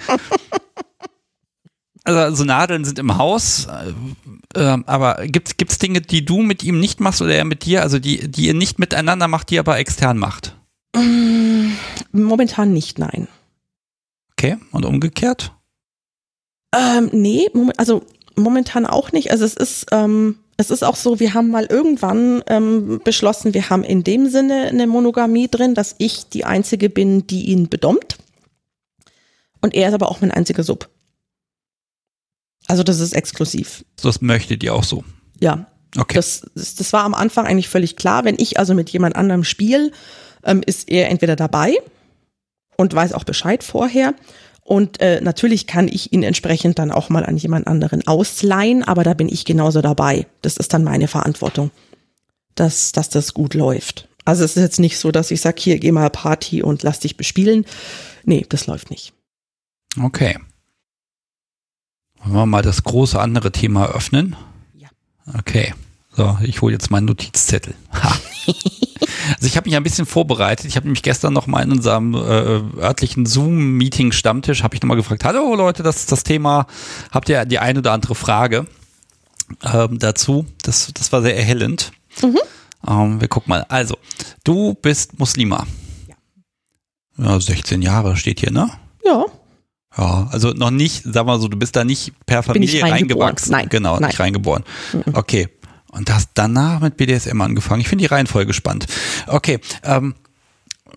Also Nadeln sind im Haus, aber gibt's Dinge, die du mit ihm nicht machst oder er mit dir, also die ihr nicht miteinander macht, die er aber extern macht? Momentan nicht, nein. Okay, und umgekehrt? Nee, also momentan auch nicht. Also es ist auch so, wir haben mal irgendwann beschlossen, wir haben in dem Sinne eine Monogamie drin, dass ich die Einzige bin, die ihn bedommt. Und er ist aber auch mein einziger Sub. Also das ist exklusiv. Das möchtet ihr auch so? Ja. Okay. Das war am Anfang eigentlich völlig klar. Wenn ich also mit jemand anderem spiele, ist er entweder dabei und weiß auch Bescheid vorher. Und natürlich kann ich ihn entsprechend dann auch mal an jemand anderen ausleihen, aber da bin ich genauso dabei. Das ist dann meine Verantwortung, dass das gut läuft. Also es ist jetzt nicht so, dass ich sage, hier, geh mal Party und lass dich bespielen. Nee, das läuft nicht. Okay. Wollen wir mal das große andere Thema öffnen? Ja. Okay. So, ich hole jetzt meinen Notizzettel. Ha. Also ich habe mich ein bisschen vorbereitet. Ich habe nämlich gestern noch mal in unserem örtlichen Zoom-Meeting-Stammtisch habe ich noch mal gefragt, hallo Leute, das ist das Thema. Habt ihr die eine oder andere Frage dazu? Das war sehr erhellend. Wir gucken mal. Also, du bist Muslima. Ja, 16 Jahre steht hier, ne? Ja. Ja, also noch nicht, sag mal so, du bist da nicht per Familie reingewachsen. Nein. Genau, Nein. nicht reingeboren. Okay. Und hast danach mit BDSM angefangen. Ich finde die Reihenfolge spannend. Okay,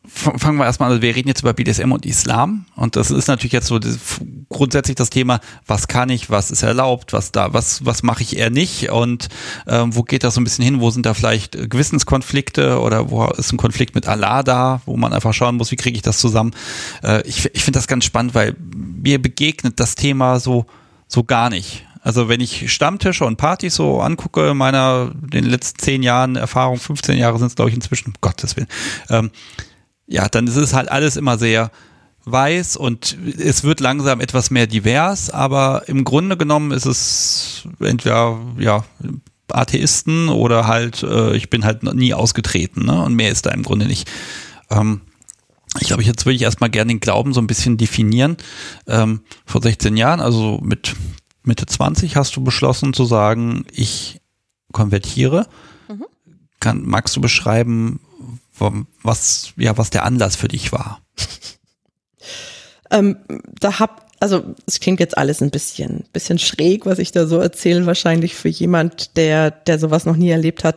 fangen wir erstmal an, also wir reden jetzt über BDSM und Islam und das ist natürlich jetzt so grundsätzlich das Thema, was kann ich, was ist erlaubt, was mache ich eher nicht und wo geht das so ein bisschen hin, wo sind da vielleicht Gewissenskonflikte oder wo ist ein Konflikt mit Allah da, wo man einfach schauen muss, wie kriege ich das zusammen. Ich finde das ganz spannend, weil mir begegnet das Thema so gar nicht. Also wenn ich Stammtische und Partys so angucke, den letzten 10 Jahren Erfahrung, 15 Jahre sind es glaube ich inzwischen, um Gottes Willen, ja, dann ist es halt alles immer sehr weiß und es wird langsam etwas mehr divers, aber im Grunde genommen ist es entweder, ja, Atheisten oder halt, ich bin halt nie ausgetreten, ne? Und mehr ist da im Grunde nicht. Ich glaube, jetzt würde ich erstmal gerne den Glauben so ein bisschen definieren. Vor 16 Jahren, also mit Mitte 20 hast du beschlossen zu sagen, ich konvertiere. Magst du beschreiben, was der Anlass für dich war? Also es klingt jetzt alles ein bisschen schräg, was ich da so erzähle, wahrscheinlich für jemand, der sowas noch nie erlebt hat.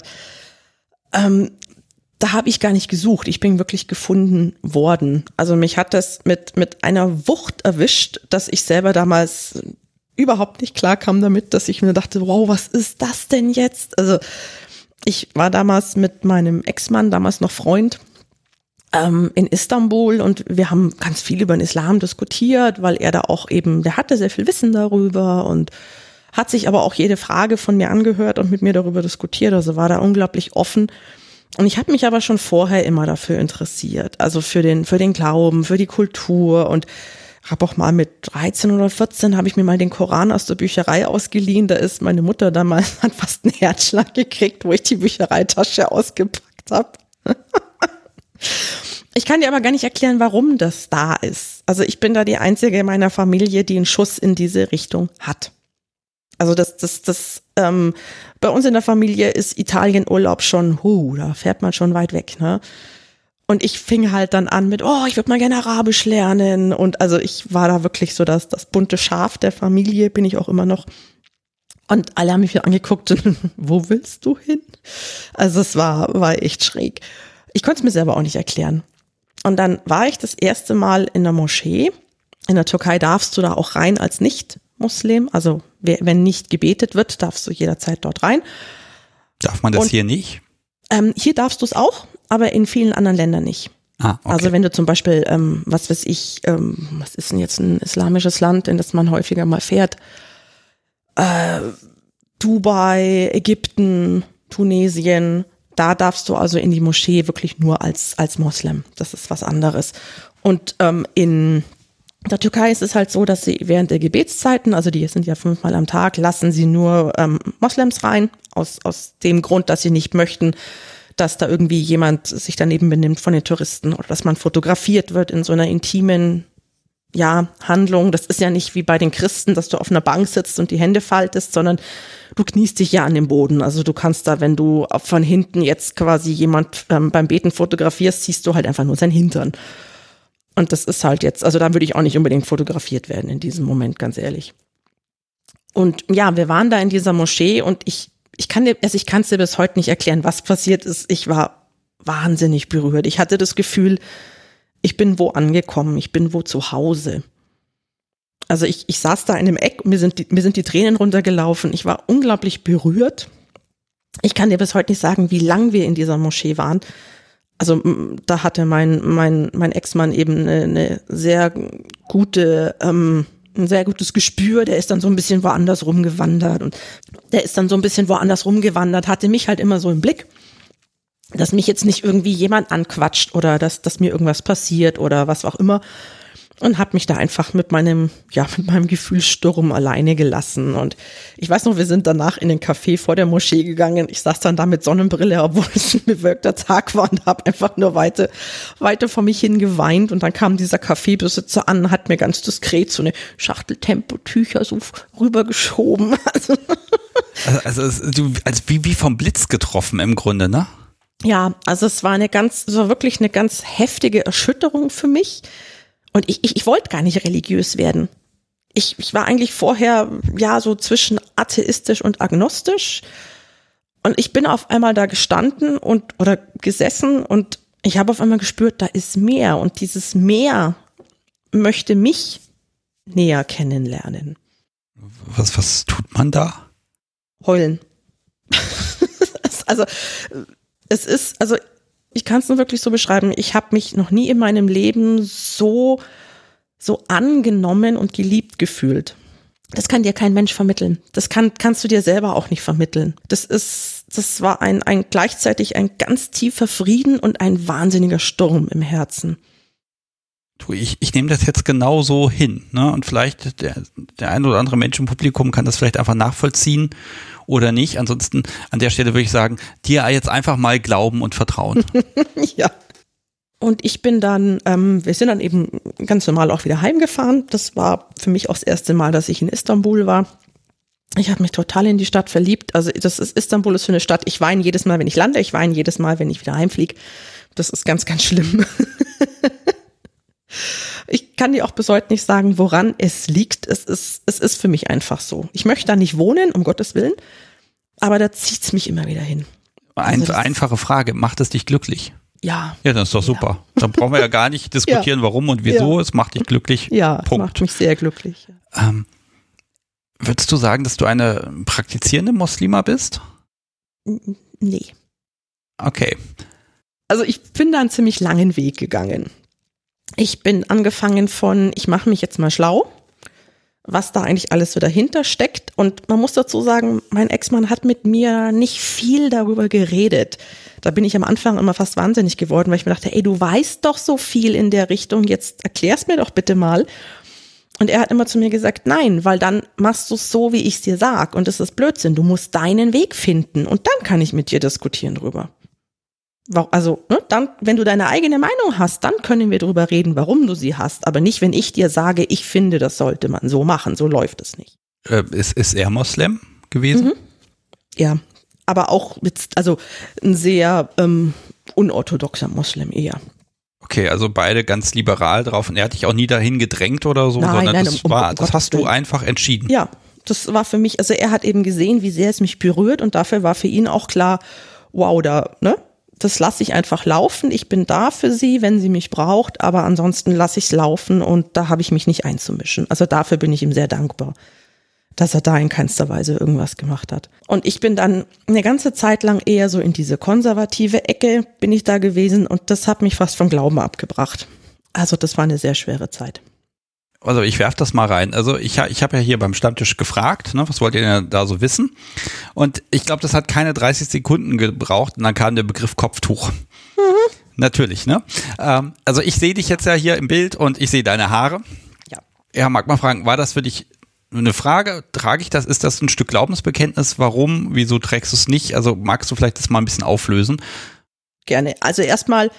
Da habe ich gar nicht gesucht. Ich bin wirklich gefunden worden. Also mich hat das mit einer Wucht erwischt, dass ich selber damals überhaupt nicht klar kam damit, dass ich mir dachte, wow, was ist das denn jetzt? Also ich war damals mit meinem Ex-Mann, damals noch Freund, in Istanbul und wir haben ganz viel über den Islam diskutiert, weil er da auch eben, der hatte sehr viel Wissen darüber und hat sich aber auch jede Frage von mir angehört und mit mir darüber diskutiert, also war da unglaublich offen. Und ich habe mich aber schon vorher immer dafür interessiert, also für den Glauben, für die Kultur und habe auch mal mit 13 oder 14 habe ich mir mal den Koran aus der Bücherei ausgeliehen. Da ist meine Mutter damals, hat fast einen Herzschlag gekriegt, wo ich die Büchereitasche ausgepackt habe. Ich kann dir aber gar nicht erklären, warum das da ist. Also ich bin da die Einzige in meiner Familie, die einen Schuss in diese Richtung hat. Also bei uns in der Familie ist Italienurlaub schon, da fährt man schon weit weg, ne? Und ich fing halt dann an mit, ich würde mal gerne Arabisch lernen. Und also ich war da wirklich so das bunte Schaf der Familie, bin ich auch immer noch. Und alle haben mich wieder angeguckt, wo willst du hin? Also es war echt schräg. Ich konnte es mir selber auch nicht erklären. Und dann war ich das erste Mal in der Moschee. In der Türkei darfst du da auch rein als Nicht-Muslim. Also wenn nicht gebetet wird, darfst du jederzeit dort rein. Darf man das hier nicht? Hier darfst du es auch, aber in vielen anderen Ländern nicht. Okay. Also wenn du zum Beispiel, was weiß ich, was ist denn jetzt ein islamisches Land, in das man häufiger mal fährt? Dubai, Ägypten, Tunesien, da darfst du also in die Moschee wirklich nur als Moslem. Das ist was anderes. Und in der Türkei ist es halt so, dass sie während der Gebetszeiten, also die sind ja 5-mal am Tag, lassen sie nur Moslems rein, aus dem Grund, dass sie nicht möchten, dass da irgendwie jemand sich daneben benimmt von den Touristen oder dass man fotografiert wird in so einer intimen Handlung. Das ist ja nicht wie bei den Christen, dass du auf einer Bank sitzt und die Hände faltest, sondern du kniest dich ja an den Boden. Also du kannst da, wenn du von hinten jetzt quasi jemand beim Beten fotografierst, siehst du halt einfach nur sein Hintern. Und das ist halt jetzt, also da würde ich auch nicht unbedingt fotografiert werden in diesem Moment, ganz ehrlich. Und ja, wir waren da in dieser Moschee und ich kann es dir bis heute nicht erklären, was passiert ist. Ich war wahnsinnig berührt. Ich hatte das Gefühl, ich bin wo angekommen, ich bin wo zu Hause. Also ich saß da in einem Eck und mir sind die Tränen runtergelaufen. Ich war unglaublich berührt. Ich kann dir bis heute nicht sagen, wie lang wir in dieser Moschee waren. Also da hatte mein Ex-Mann eben eine sehr gute, ein sehr gutes Gespür. Der ist dann so ein bisschen woanders rumgewandert hatte mich halt immer so im Blick, dass mich jetzt nicht irgendwie jemand anquatscht oder dass mir irgendwas passiert oder was auch immer. Und habe mich da einfach mit meinem Gefühlssturm alleine gelassen. Und ich weiß noch, wir sind danach in den Café vor der Moschee gegangen. Ich saß dann da mit Sonnenbrille, obwohl es ein bewölkter Tag war und habe einfach nur weiter vor mich hin geweint. Und dann kam dieser Kaffeebesitzer an, hat mir ganz diskret so eine Schachtel Tempotücher so rübergeschoben. Also wie vom Blitz getroffen im Grunde, ne? Ja, also es war wirklich eine ganz heftige Erschütterung für mich. Und ich wollte gar nicht religiös werden. Ich war eigentlich vorher so zwischen atheistisch und agnostisch. Und ich bin auf einmal da gestanden oder gesessen und Ich habe auf einmal gespürt, da ist mehr und dieses Meer möchte mich näher kennenlernen. Was tut man da? Heulen. Also ich kann es nur wirklich so beschreiben, ich habe mich noch nie in meinem Leben so angenommen und geliebt gefühlt. Das kann dir kein Mensch vermitteln. Das kannst du dir selber auch nicht vermitteln. Das war gleichzeitig ein ganz tiefer Frieden und ein wahnsinniger Sturm im Herzen. Ich nehme das jetzt genau so hin, ne? Und vielleicht der ein oder andere Mensch im Publikum kann das vielleicht einfach nachvollziehen oder nicht. Ansonsten an der Stelle würde ich sagen, dir jetzt einfach mal glauben und vertrauen. Ja. Und ich bin dann, wir sind dann eben ganz normal auch wieder heimgefahren. Das war für mich auch das erste Mal, dass ich in Istanbul war. Ich habe mich total in die Stadt verliebt. Also Istanbul ist für eine Stadt, ich weine jedes Mal, wenn ich lande. Ich weine jedes Mal, wenn ich wieder heimfliege. Das ist ganz, ganz schlimm. Ich kann dir auch bis heute nicht sagen, woran es liegt. Es ist für mich einfach so. Ich möchte da nicht wohnen, um Gottes Willen, aber da zieht es mich immer wieder hin. Einfache Frage, macht es dich glücklich? Ja. Ja, das ist doch super. Ja. Dann brauchen wir ja gar nicht diskutieren, warum und wieso. Ja. Es macht dich glücklich. Ja, es macht mich sehr glücklich. Würdest du sagen, dass du eine praktizierende Muslima bist? Nee. Okay. Also ich bin da einen ziemlich langen Weg gegangen. Ich bin angefangen ich mache mich jetzt mal schlau, was da eigentlich alles so dahinter steckt. Und man muss dazu sagen, mein Ex-Mann hat mit mir nicht viel darüber geredet. Da bin ich am Anfang immer fast wahnsinnig geworden, weil ich mir dachte, ey, du weißt doch so viel in der Richtung, jetzt erklär's mir doch bitte mal. Und er hat immer zu mir gesagt, nein, weil dann machst du es so, wie ich es dir sag. Und das ist Blödsinn, du musst deinen Weg finden und dann kann ich mit dir diskutieren drüber. Also, ne, dann, wenn du deine eigene Meinung hast, dann können wir drüber reden, warum du sie hast. Aber nicht, wenn ich dir sage, ich finde, das sollte man so machen. So läuft es nicht. Ist er Moslem gewesen? Mhm. Ja, aber auch ein sehr unorthodoxer Moslem eher. Okay, also beide ganz liberal drauf. Und er hat dich auch nie dahin gedrängt oder so, sondern das hast du einfach entschieden. Ja, das war für mich, also er hat eben gesehen, wie sehr es mich berührt und dafür war für ihn auch klar, wow, das lasse ich einfach laufen. Ich bin da für sie, wenn sie mich braucht, aber ansonsten lasse ich es laufen und da habe ich mich nicht einzumischen. Also dafür bin ich ihm sehr dankbar, dass er da in keinster Weise irgendwas gemacht hat. Und ich bin dann eine ganze Zeit lang eher so in diese konservative Ecke bin ich da gewesen und das hat mich fast vom Glauben abgebracht. Also das war eine sehr schwere Zeit. Also ich werfe das mal rein. Also ich habe ja hier beim Stammtisch gefragt, ne, was wollt ihr denn da so wissen? Und ich glaube, das hat keine 30 Sekunden gebraucht und dann kam der Begriff Kopftuch. Mhm. Natürlich, ne? Also ich sehe dich jetzt ja hier im Bild und ich sehe deine Haare. Ja. Ja, mag mal fragen, war das für dich eine Frage? Trage ich das? Ist das ein Stück Glaubensbekenntnis? Warum? Wieso trägst du es nicht? Also magst du vielleicht das mal ein bisschen auflösen? Gerne. Also erstmal,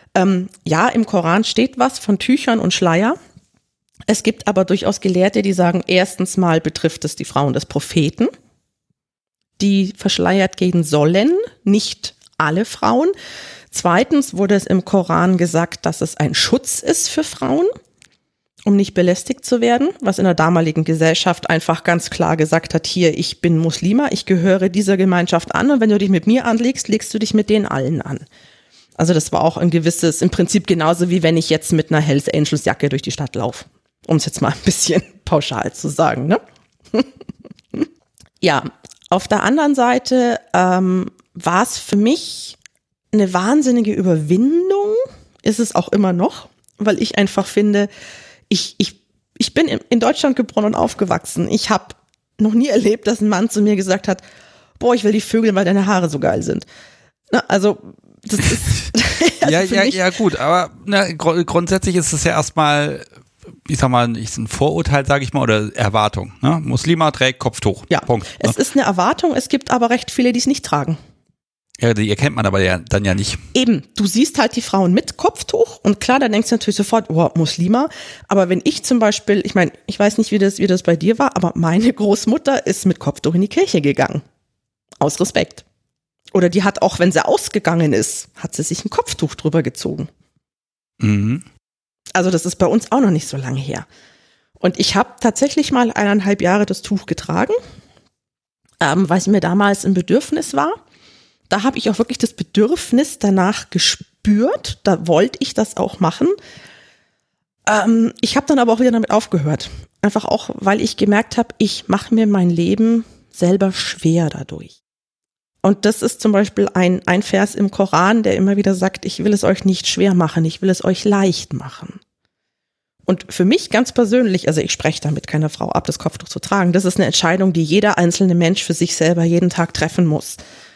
ja, im Koran steht was von Tüchern und Schleier. Es gibt aber durchaus Gelehrte, die sagen, erstens mal betrifft es die Frauen des Propheten, die verschleiert gehen sollen, nicht alle Frauen. Zweitens wurde es im Koran gesagt, dass es ein Schutz ist für Frauen, um nicht belästigt zu werden, was in der damaligen Gesellschaft einfach ganz klar gesagt hat, hier, ich bin Muslima, ich gehöre dieser Gemeinschaft an und wenn du dich mit mir anlegst, legst du dich mit denen allen an. Also das war auch ein gewisses, im Prinzip genauso wie wenn ich jetzt mit einer Hells Angels Jacke durch die Stadt laufe. Um es jetzt mal ein bisschen pauschal zu sagen, ne? Ja, auf der anderen Seite war es für mich eine wahnsinnige Überwindung, ist es auch immer noch, weil ich einfach finde, ich bin in Deutschland geboren und aufgewachsen. Ich habe noch nie erlebt, dass ein Mann zu mir gesagt hat, boah, ich will die Vögel, weil deine Haare so geil sind. Na, also das ist also ja gut, aber grundsätzlich ist es ja erstmal, ich sag mal, ist ein Vorurteil, sage ich mal, oder Erwartung. Ne? Muslima trägt Kopftuch. Ja, Punkt. Es ist eine Erwartung, es gibt aber recht viele, die es nicht tragen. Ja, die erkennt man aber dann ja nicht. Eben, du siehst halt die Frauen mit Kopftuch und klar, da denkst du natürlich sofort, oh, Muslima. Aber wenn ich zum Beispiel, ich meine, ich weiß nicht, wie das bei dir war, aber meine Großmutter ist mit Kopftuch in die Kirche gegangen. Aus Respekt. Oder die hat auch, wenn sie ausgegangen ist, hat sie sich ein Kopftuch drüber gezogen. Mhm. Also das ist bei uns auch noch nicht so lange her. Und ich habe tatsächlich mal 1,5 Jahre das Tuch getragen, weil es mir damals ein Bedürfnis war. Da habe ich auch wirklich das Bedürfnis danach gespürt, gespürt, da wollte ich das auch machen. Ich habe dann aber auch wieder damit aufgehört. Einfach auch, weil ich gemerkt habe, ich mache mir mein Leben selber schwer dadurch. Und das ist zum Beispiel ein Vers im Koran, der immer wieder sagt, ich will es euch nicht schwer machen, ich will es euch leicht machen. Und für mich ganz persönlich, also ich spreche damit keiner Frau ab, das Kopftuch zu tragen, das ist eine Entscheidung, die jeder einzelne Mensch für sich selber jeden Tag treffen muss.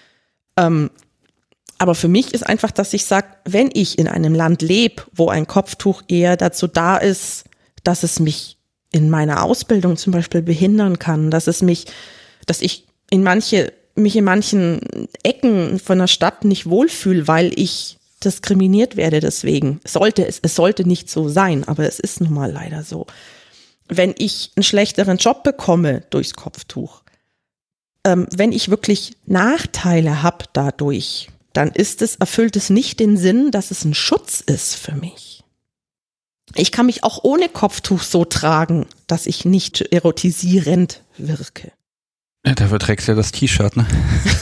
Aber für mich ist einfach, dass ich sage, wenn ich in einem Land lebe, wo ein Kopftuch eher dazu da ist, dass es mich in meiner Ausbildung zum Beispiel behindern kann, dass ich mich in manchen Ecken von der Stadt nicht wohlfühle, weil ich diskriminiert werde deswegen. Es sollte nicht so sein, aber es ist nun mal leider so. Wenn ich einen schlechteren Job bekomme durchs Kopftuch, wenn ich wirklich Nachteile habe dadurch, dann erfüllt es nicht den Sinn, dass es ein Schutz ist für mich. Ich kann mich auch ohne Kopftuch so tragen, dass ich nicht erotisierend wirke. Ja, dafür trägst du ja das T-Shirt, ne?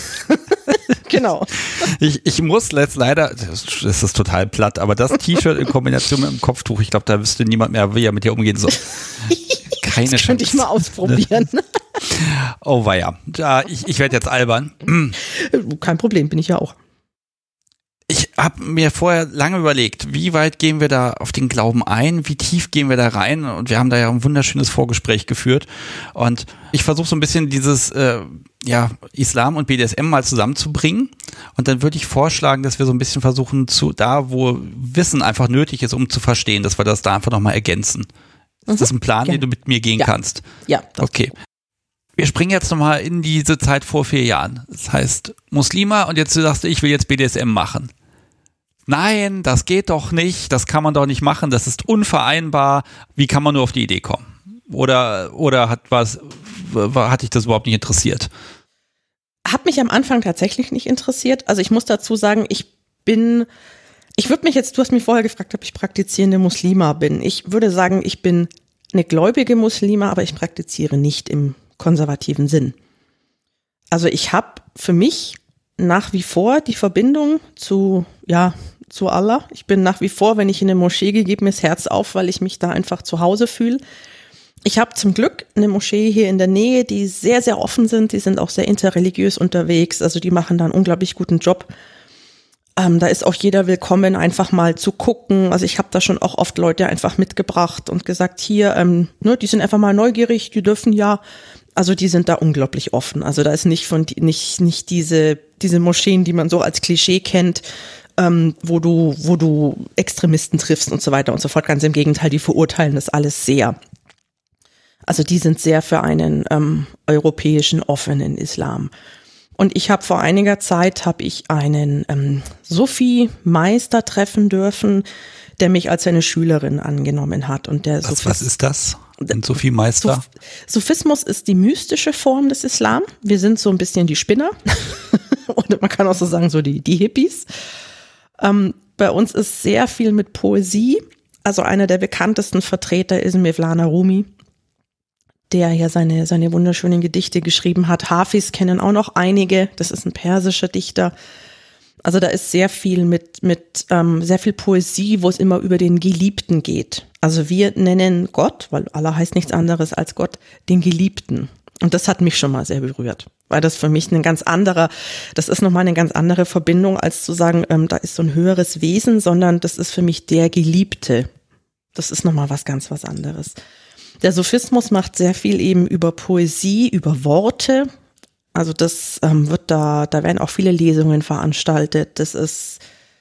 Genau. Ich muss leider, das ist total platt, aber das T-Shirt in Kombination mit dem Kopftuch, ich glaube, da wüsste niemand mehr, wie er mit dir umgehen soll. Keine das könnte ich mal ausprobieren. Oh weia, ich werde jetzt albern. Kein Problem, bin ich ja auch. Ich habe mir vorher lange überlegt, wie weit gehen wir da auf den Glauben ein, wie tief gehen wir da rein, und wir haben da ja ein wunderschönes Vorgespräch geführt, und ich versuche so ein bisschen dieses Islam und BDSM mal zusammenzubringen, und dann würde ich vorschlagen, dass wir so ein bisschen versuchen, da wo Wissen einfach nötig ist, um zu verstehen, dass wir das da einfach nochmal ergänzen. Ist das ein Plan, den du mit mir gehen kannst? Ja. Okay. Wir springen jetzt nochmal in diese Zeit vor 4 Jahren. Das heißt, Muslima, und jetzt sagst du, ich will jetzt BDSM machen. Nein, das geht doch nicht, das kann man doch nicht machen, das ist unvereinbar. Wie kann man nur auf die Idee kommen? Oder hat dich das überhaupt nicht interessiert? Hat mich am Anfang tatsächlich nicht interessiert. Also ich muss dazu sagen, du hast mich vorher gefragt, ob ich praktizierende Muslima bin. Ich würde sagen, ich bin eine gläubige Muslima, aber ich praktiziere nicht im konservativen Sinn. Also ich habe für mich nach wie vor die Verbindung zu Allah. Ich bin nach wie vor, wenn ich in eine Moschee gehe, geht mir das Herz auf, weil ich mich da einfach zu Hause fühle. Ich habe zum Glück eine Moschee hier in der Nähe, die sehr, sehr offen sind. Die sind auch sehr interreligiös unterwegs. Also die machen da einen unglaublich guten Job. Da ist auch jeder willkommen, einfach mal zu gucken. Also ich habe da schon auch oft Leute einfach mitgebracht und gesagt, hier, die sind einfach mal neugierig, die dürfen ja. Also die sind da unglaublich offen. Also da ist nicht diese Moscheen, die man so als Klischee kennt, wo du Extremisten triffst und so weiter und so fort. Ganz im Gegenteil, die verurteilen das alles sehr. Also die sind sehr für einen europäischen, offenen Islam. Und ich habe vor einiger Zeit einen Sufi-Meister treffen dürfen, der mich als seine Schülerin angenommen hat. Und was ist das? Ein Sufi-Meister? Sufismus ist die mystische Form des Islam. Wir sind so ein bisschen die Spinner. Oder man kann auch so sagen, so die Hippies. Bei uns ist sehr viel mit Poesie. Also einer der bekanntesten Vertreter ist Mevlana Rumi, der ja seine wunderschönen Gedichte geschrieben hat. Hafiz kennen auch noch einige. Das ist ein persischer Dichter. Also da ist sehr viel mit sehr viel Poesie, wo es immer über den Geliebten geht. Also wir nennen Gott, weil Allah heißt nichts anderes als Gott, den Geliebten. Und das hat mich schon mal sehr berührt, weil das für mich das ist nochmal eine ganz andere Verbindung, als zu sagen, da ist so ein höheres Wesen, sondern das ist für mich der Geliebte. Das ist nochmal was anderes. Der Sufismus macht sehr viel eben über Poesie, über Worte. Also das da werden auch viele Lesungen veranstaltet. Das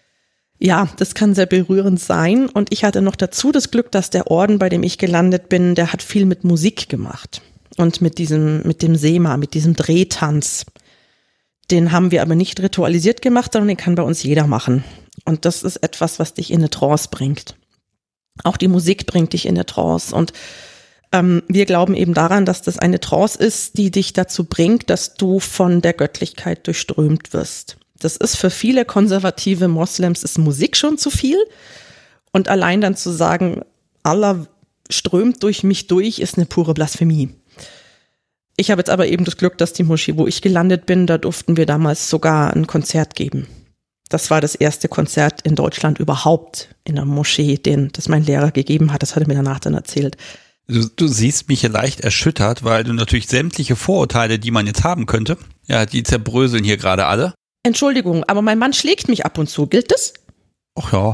kann sehr berührend sein. Und ich hatte noch dazu das Glück, dass der Orden, bei dem ich gelandet bin, der hat viel mit Musik gemacht. Und mit dem Sema, mit diesem Drehtanz. Den haben wir aber nicht ritualisiert gemacht, sondern den kann bei uns jeder machen. Und das ist etwas, was dich in eine Trance bringt. Auch die Musik bringt dich in eine Trance. Und wir glauben eben daran, dass das eine Trance ist, die dich dazu bringt, dass du von der Göttlichkeit durchströmt wirst. Das ist für viele konservative Moslems ist Musik schon zu viel. Und allein dann zu sagen, Allah strömt durch mich durch, ist eine pure Blasphemie. Ich habe jetzt aber eben das Glück, dass die Moschee, wo ich gelandet bin, da durften wir damals sogar ein Konzert geben. Das war das erste Konzert in Deutschland überhaupt in der Moschee, das mein Lehrer gegeben hat. Das hat er mir danach dann erzählt. Du siehst mich hier leicht erschüttert, weil du natürlich sämtliche Vorurteile, die man jetzt haben könnte, ja, die zerbröseln hier gerade alle. Entschuldigung, aber mein Mann schlägt mich ab und zu. Gilt das? Ach ja.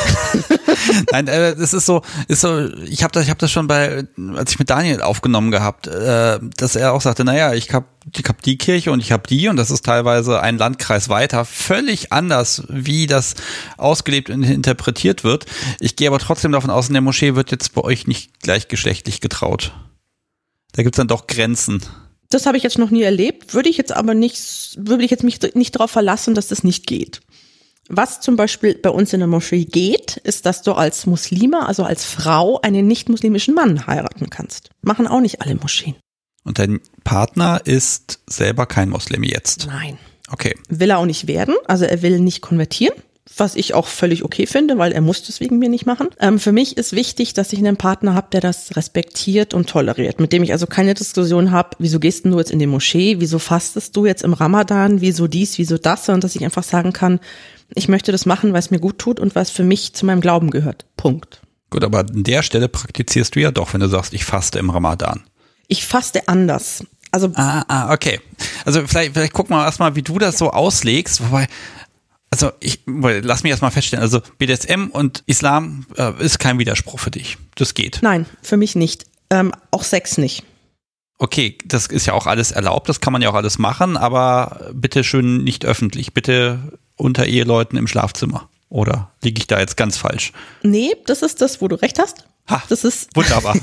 Nein, das ist so, ich habe das schon als ich mit Daniel aufgenommen gehabt, dass er auch sagte, naja, ich hab die Kirche und ich habe die und das ist teilweise ein Landkreis weiter, völlig anders, wie das ausgelebt und interpretiert wird. Ich gehe aber trotzdem davon aus, in der Moschee wird jetzt bei euch nicht gleichgeschlechtlich getraut. Da gibt's dann doch Grenzen. Das habe ich jetzt noch nie erlebt, würde ich jetzt mich nicht darauf verlassen, dass das nicht geht. Was zum Beispiel bei uns in der Moschee geht, ist, dass du als Muslima, also als Frau, einen nicht-muslimischen Mann heiraten kannst. Machen auch nicht alle Moscheen. Und dein Partner ist selber kein Muslim jetzt? Nein. Okay. Will er auch nicht werden, also er will nicht konvertieren, was ich auch völlig okay finde, weil er muss das wegen mir nicht machen. Für mich ist wichtig, dass ich einen Partner habe, der das respektiert und toleriert, mit dem ich also keine Diskussion habe, wieso gehst du jetzt in die Moschee, wieso fastest du jetzt im Ramadan, wieso dies, wieso das, sondern dass ich einfach sagen kann, ich möchte das machen, weil es mir gut tut und was für mich zu meinem Glauben gehört. Punkt. Gut, aber an der Stelle praktizierst du ja doch, wenn du sagst, ich faste im Ramadan. Ich faste anders. Also okay. Also vielleicht gucken wir erstmal, wie du das so auslegst, wobei, also lass mich erstmal feststellen, also BDSM und Islam ist kein Widerspruch für dich. Das geht. Nein, für mich nicht. Auch Sex nicht. Okay, das ist ja auch alles erlaubt, das kann man ja auch alles machen, aber bitte schön nicht öffentlich, bitte unter Eheleuten im Schlafzimmer. Oder liege ich da jetzt ganz falsch? Nee, das ist das, wo du recht hast. Ha, das ist wunderbar.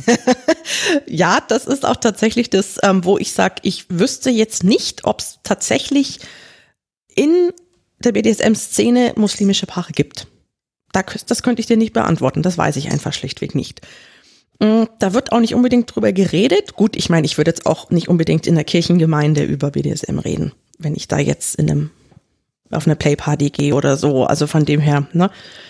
Ja, das ist auch tatsächlich das, wo ich sage, ich wüsste jetzt nicht, ob es tatsächlich in der BDSM-Szene muslimische Paare gibt. Das könnte ich dir nicht beantworten, das weiß ich einfach schlichtweg nicht. Da wird auch nicht unbedingt drüber geredet. Gut, ich meine, ich würde jetzt auch nicht unbedingt in der Kirchengemeinde über BDSM reden, wenn ich da jetzt auf eine Playparty gehe oder so. Also von dem her, ne?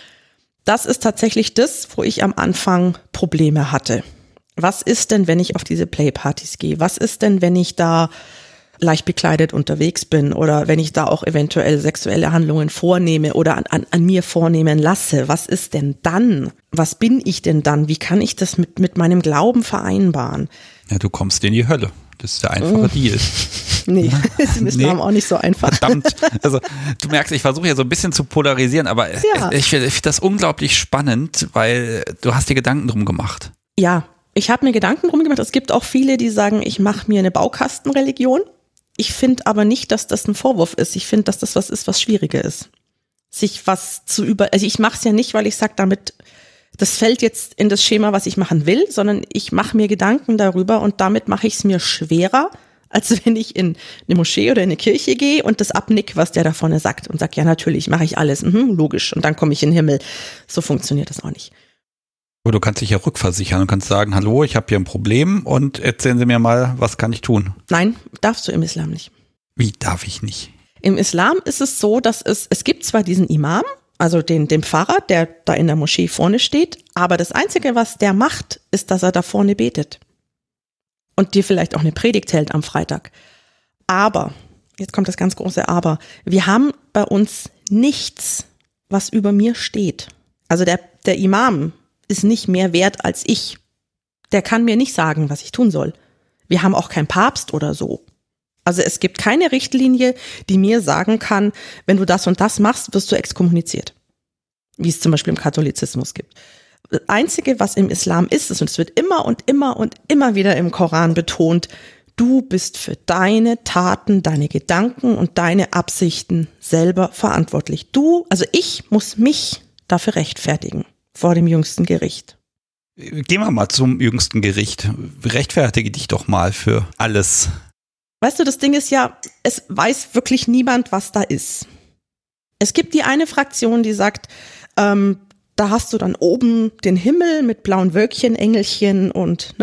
Das ist tatsächlich das, wo ich am Anfang Probleme hatte. Was ist denn, wenn ich auf diese Playpartys gehe? Was ist denn, wenn ich da leicht bekleidet unterwegs bin oder wenn ich da auch eventuell sexuelle Handlungen vornehme oder an mir vornehmen lasse? Was ist denn dann? Was bin ich denn dann? Wie kann ich das mit meinem Glauben vereinbaren? Ja, du kommst in die Hölle. Das ist der einfache Deal. Nee, das ist im Islam auch nicht so einfach. Verdammt. Also du merkst, ich versuche ja so ein bisschen zu polarisieren, aber ja. Ich finde das unglaublich spannend, weil du hast dir Gedanken drum gemacht. Ja, ich habe mir Gedanken drum gemacht. Es gibt auch viele, die sagen, ich mache mir eine Baukastenreligion. Ich finde aber nicht, dass das ein Vorwurf ist. Ich finde, dass das was ist, was schwieriger ist. Also ich mache es ja nicht, weil ich sage, das fällt jetzt in das Schema, was ich machen will, sondern ich mache mir Gedanken darüber und damit mache ich es mir schwerer, als wenn ich in eine Moschee oder in eine Kirche gehe und das abnick, was der da vorne sagt und sage, ja natürlich, mache ich alles, logisch und dann komme ich in den Himmel. So funktioniert das auch nicht. Aber du kannst dich ja rückversichern und kannst sagen, hallo, ich habe hier ein Problem und erzählen Sie mir mal, was kann ich tun? Nein, darfst du im Islam nicht. Wie darf ich nicht? Im Islam ist es so, dass es gibt zwar diesen Imam, also den Pfarrer, der da in der Moschee vorne steht, aber das Einzige, was der macht, ist, dass er da vorne betet. Und dir vielleicht auch eine Predigt hält am Freitag. Aber, jetzt kommt das ganz große Aber, wir haben bei uns nichts, was über mir steht. Also der Imam ist nicht mehr wert als ich. Der kann mir nicht sagen, was ich tun soll. Wir haben auch keinen Papst oder so. Also es gibt keine Richtlinie, die mir sagen kann, wenn du das und das machst, wirst du exkommuniziert. Wie es zum Beispiel im Katholizismus gibt. Das Einzige, was im Islam ist, und es wird immer und immer und immer wieder im Koran betont, du bist für deine Taten, deine Gedanken und deine Absichten selber verantwortlich. Ich muss mich dafür rechtfertigen vor dem jüngsten Gericht. Gehen wir mal zum jüngsten Gericht. Rechtfertige dich doch mal für alles. Weißt du, das Ding ist ja, es weiß wirklich niemand, was da ist. Es gibt die eine Fraktion, die sagt, da hast du dann oben den Himmel mit blauen Wölkchen, Engelchen und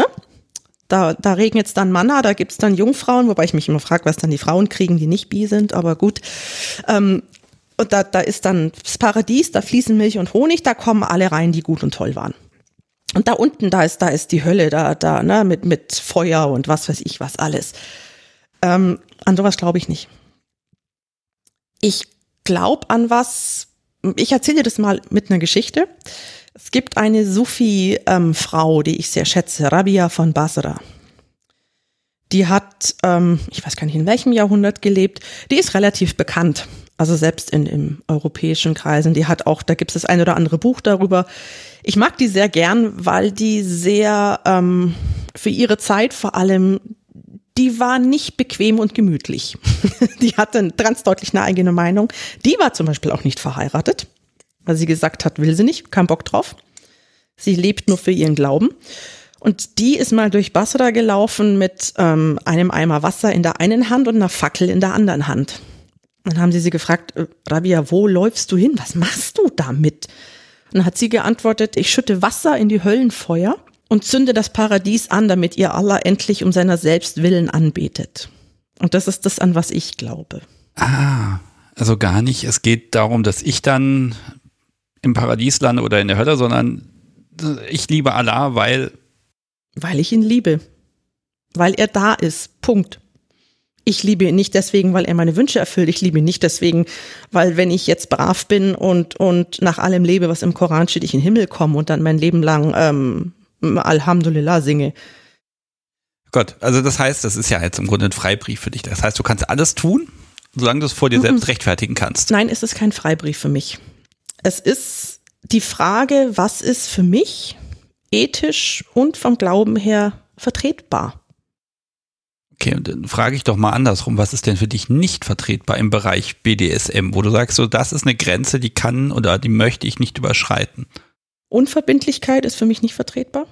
da regnet's dann Manna, da gibt's dann Jungfrauen, wobei ich mich immer frage, was dann die Frauen kriegen, die nicht bi sind, aber gut. Und da ist dann das Paradies, da fließen Milch und Honig, da kommen alle rein, die gut und toll waren. Und da unten, da ist die Hölle, mit Feuer und was weiß ich was alles. An sowas glaube ich nicht. Ich glaube an was, ich erzähle dir das mal mit einer Geschichte. Es gibt eine Sufi-Frau, die ich sehr schätze, Rabia von Basra. Die hat, ich weiß gar nicht in welchem Jahrhundert gelebt, die ist relativ bekannt, also selbst in europäischen Kreisen. Die hat auch, da gibt es das ein oder andere Buch darüber. Ich mag die sehr gern, weil die sehr für ihre Zeit vor allem, die war nicht bequem und gemütlich. Die hatte ganz deutlich eine eigene Meinung. Die war zum Beispiel auch nicht verheiratet, weil sie gesagt hat, will sie nicht, kein Bock drauf. Sie lebt nur für ihren Glauben. Und die ist mal durch Basra gelaufen mit einem Eimer Wasser in der einen Hand und einer Fackel in der anderen Hand. Dann haben sie gefragt, Rabia, wo läufst du hin? Was machst du damit? Und dann hat sie geantwortet, ich schütte Wasser in die Höllenfeuer und zünde das Paradies an, damit ihr Allah endlich um seiner selbst willen anbetet. Und das ist das, an was ich glaube. Also gar nicht. Es geht darum, dass ich dann im Paradies lande oder in der Hölle, sondern ich liebe Allah, weil ich ihn liebe. Weil er da ist. Punkt. Ich liebe ihn nicht deswegen, weil er meine Wünsche erfüllt. Ich liebe ihn nicht deswegen, weil wenn ich jetzt brav bin und nach allem lebe, was im Koran steht, ich in den Himmel komme und dann mein Leben lang Alhamdulillah singe. Gott, also das heißt, das ist ja jetzt im Grunde ein Freibrief für dich. Das heißt, du kannst alles tun, solange du es vor dir selbst rechtfertigen kannst. Nein, es ist kein Freibrief für mich. Es ist die Frage, was ist für mich ethisch und vom Glauben her vertretbar. Okay, und dann frage ich doch mal andersrum, was ist denn für dich nicht vertretbar im Bereich BDSM, wo du sagst, so das ist eine Grenze, die kann oder die möchte ich nicht überschreiten? Unverbindlichkeit ist für mich nicht vertretbar.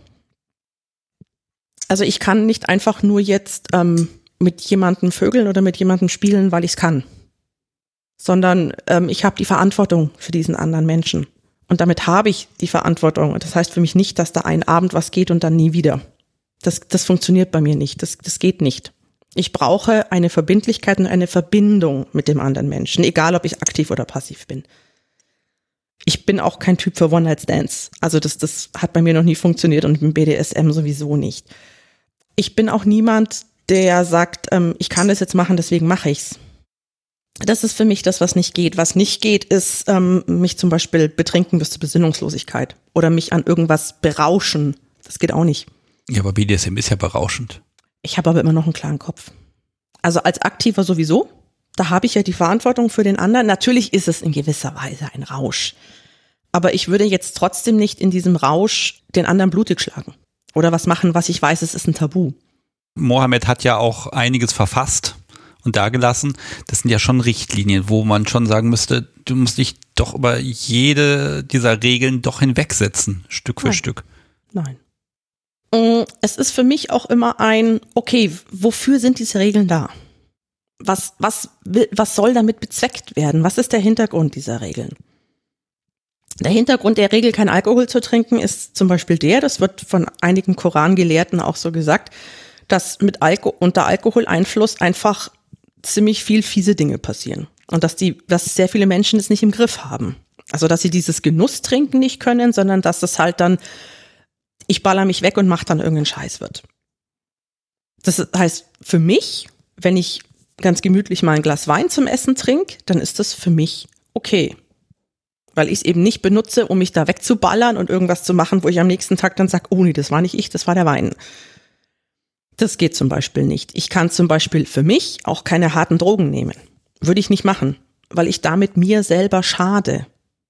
Also ich kann nicht einfach nur jetzt mit jemandem vögeln oder mit jemandem spielen, weil ich es kann. Sondern ich habe die Verantwortung für diesen anderen Menschen. Und damit habe ich die Verantwortung. Und das heißt für mich nicht, dass da ein Abend was geht und dann nie wieder. Das funktioniert bei mir nicht. Das geht nicht. Ich brauche eine Verbindlichkeit und eine Verbindung mit dem anderen Menschen, egal ob ich aktiv oder passiv bin. Ich bin auch kein Typ für One-Night-Stands. Also das hat bei mir noch nie funktioniert und im BDSM sowieso nicht. Ich bin auch niemand, der sagt, ich kann das jetzt machen, deswegen mache ich's. Das ist für mich das, was nicht geht. Was nicht geht, ist mich zum Beispiel betrinken bis zur Besinnungslosigkeit oder mich an irgendwas berauschen. Das geht auch nicht. Ja, aber BDSM ist ja berauschend. Ich habe aber immer noch einen klaren Kopf. Also als Aktiver sowieso. Da habe ich ja die Verantwortung für den anderen. Natürlich ist es in gewisser Weise ein Rausch. Aber ich würde jetzt trotzdem nicht in diesem Rausch den anderen blutig schlagen. Oder was machen, was ich weiß, es ist ein Tabu. Mohammed hat ja auch einiges verfasst und dagelassen. Das sind ja schon Richtlinien, wo man schon sagen müsste, du musst dich doch über jede dieser Regeln doch hinwegsetzen, Stück für Stück. Nein. Es ist für mich auch immer okay, wofür sind diese Regeln da? Was soll damit bezweckt werden? Was ist der Hintergrund dieser Regeln? Der Hintergrund der Regel, kein Alkohol zu trinken, ist zum Beispiel das wird von einigen Korangelehrten auch so gesagt, dass unter Alkoholeinfluss einfach ziemlich viel fiese Dinge passieren. Und dass sehr viele Menschen es nicht im Griff haben. Also, dass sie dieses Genusstrinken nicht können, sondern dass es halt dann, ich baller mich weg und mach dann irgendeinen Scheiß wird. Das heißt, für mich, wenn ich ganz gemütlich mal ein Glas Wein zum Essen trinke, dann ist das für mich okay. Weil ich es eben nicht benutze, um mich da wegzuballern und irgendwas zu machen, wo ich am nächsten Tag dann sage, oh nee, das war nicht ich, das war der Wein. Das geht zum Beispiel nicht. Ich kann zum Beispiel für mich auch keine harten Drogen nehmen. Würde ich nicht machen, weil ich damit mir selber schade.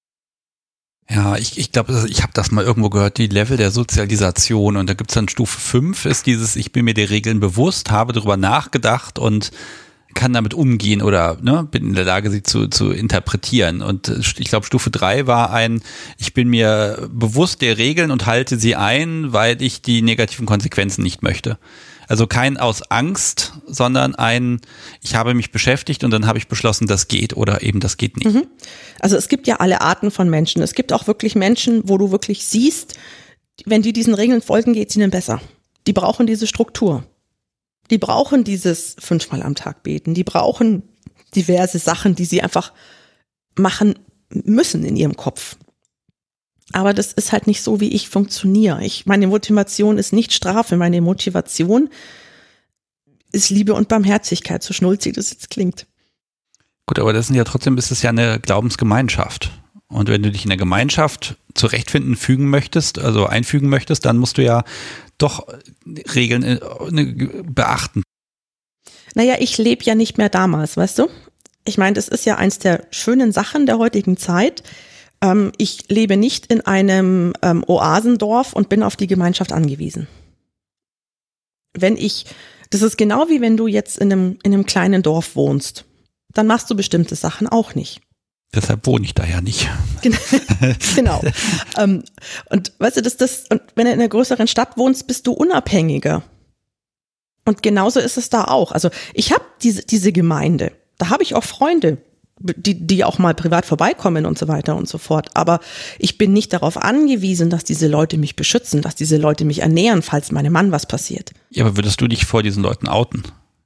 Ja, ich glaube, ich habe das mal irgendwo gehört, die Level der Sozialisation. Und da gibt es dann Stufe 5, ist dieses, ich bin mir der Regeln bewusst, habe darüber nachgedacht und kann damit umgehen oder bin in der Lage, sie zu interpretieren. Und ich glaube, Stufe 3 war ich bin mir bewusst der Regeln und halte sie ein, weil ich die negativen Konsequenzen nicht möchte. Also kein aus Angst, sondern ich habe mich beschäftigt und dann habe ich beschlossen, das geht oder eben das geht nicht. Also es gibt ja alle Arten von Menschen. Es gibt auch wirklich Menschen, wo du wirklich siehst, wenn die diesen Regeln folgen, geht es ihnen besser. Die brauchen diese Struktur. Die brauchen dieses 5-mal am Tag beten. Die brauchen diverse Sachen, die sie einfach machen müssen in ihrem Kopf. Aber das ist halt nicht so, wie ich funktioniere. Meine Motivation ist nicht Strafe. Meine Motivation ist Liebe und Barmherzigkeit, so schnulzig das jetzt klingt. Gut, aber ist es ja eine Glaubensgemeinschaft. Und wenn du dich in der Gemeinschaft einfügen möchtest, dann musst du ja doch Regeln beachten. Naja, ich lebe ja nicht mehr damals, weißt du? Ich meine, das ist ja eins der schönen Sachen der heutigen Zeit. Ich lebe nicht in einem Oasendorf und bin auf die Gemeinschaft angewiesen. Das ist genau wie wenn du jetzt in einem kleinen Dorf wohnst. Dann machst du bestimmte Sachen auch nicht. Deshalb wohne ich da ja nicht. Genau. Und weißt du, und wenn du in einer größeren Stadt wohnst, bist du unabhängiger. Und genauso ist es da auch. Also ich habe diese Gemeinde, da habe ich auch Freunde, die auch mal privat vorbeikommen und so weiter und so fort. Aber ich bin nicht darauf angewiesen, dass diese Leute mich beschützen, dass diese Leute mich ernähren, falls meinem Mann was passiert. Ja, aber würdest du dich vor diesen Leuten outen?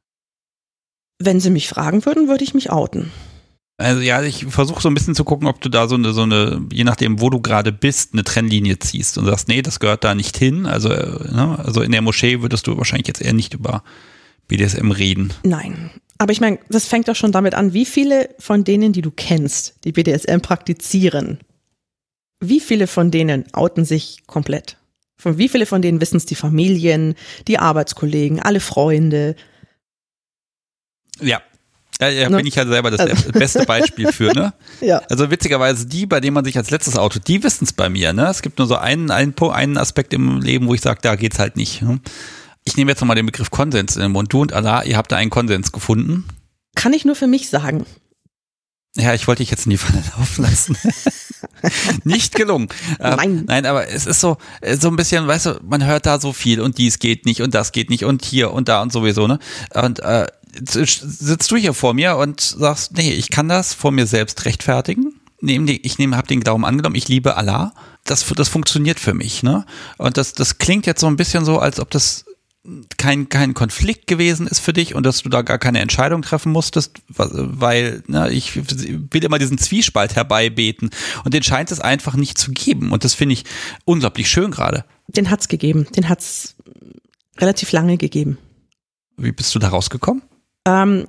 Wenn sie mich fragen würden, würde ich mich outen. Also ja, ich versuche so ein bisschen zu gucken, ob du da so eine, je nachdem, wo du gerade bist, eine Trennlinie ziehst und sagst, nee, das gehört da nicht hin. Also in der Moschee würdest du wahrscheinlich jetzt eher nicht über BDSM reden. Nein, aber ich meine, das fängt doch schon damit an, wie viele von denen, die du kennst, die BDSM praktizieren, wie viele von denen outen sich komplett? Wie viele von denen wissen es die Familien, die Arbeitskollegen, alle Freunde? Ja, bin ich ja selber das beste Beispiel für, ne? Ja. Also witzigerweise bei denen man sich als letztes outet, die wissen es bei mir, ne? Es gibt nur so einen Aspekt im Leben, wo ich sage, da geht's halt nicht. Ne? Ich nehme jetzt nochmal den Begriff Konsens in den Mund. Du und Allah, ihr habt da einen Konsens gefunden. Kann ich nur für mich sagen. Ja, ich wollte dich jetzt in die Falle laufen lassen. Nicht gelungen. Nein, aber es ist so ein bisschen, weißt du, man hört da so viel und dies geht nicht und das geht nicht und hier und da und sowieso, ne? Und sitzt du hier vor mir und sagst, nee, ich kann das vor mir selbst rechtfertigen. Habe den Glauben angenommen, ich liebe Allah. Das funktioniert für mich, ne? Und das klingt jetzt so ein bisschen so, als ob das kein Konflikt gewesen ist für dich und dass du da gar keine Entscheidung treffen musstest, weil ich will immer diesen Zwiespalt herbeibeten und den scheint es einfach nicht zu geben und das finde ich unglaublich schön gerade. Den hat's gegeben, den hat's relativ lange gegeben. Wie bist du da rausgekommen? Hatte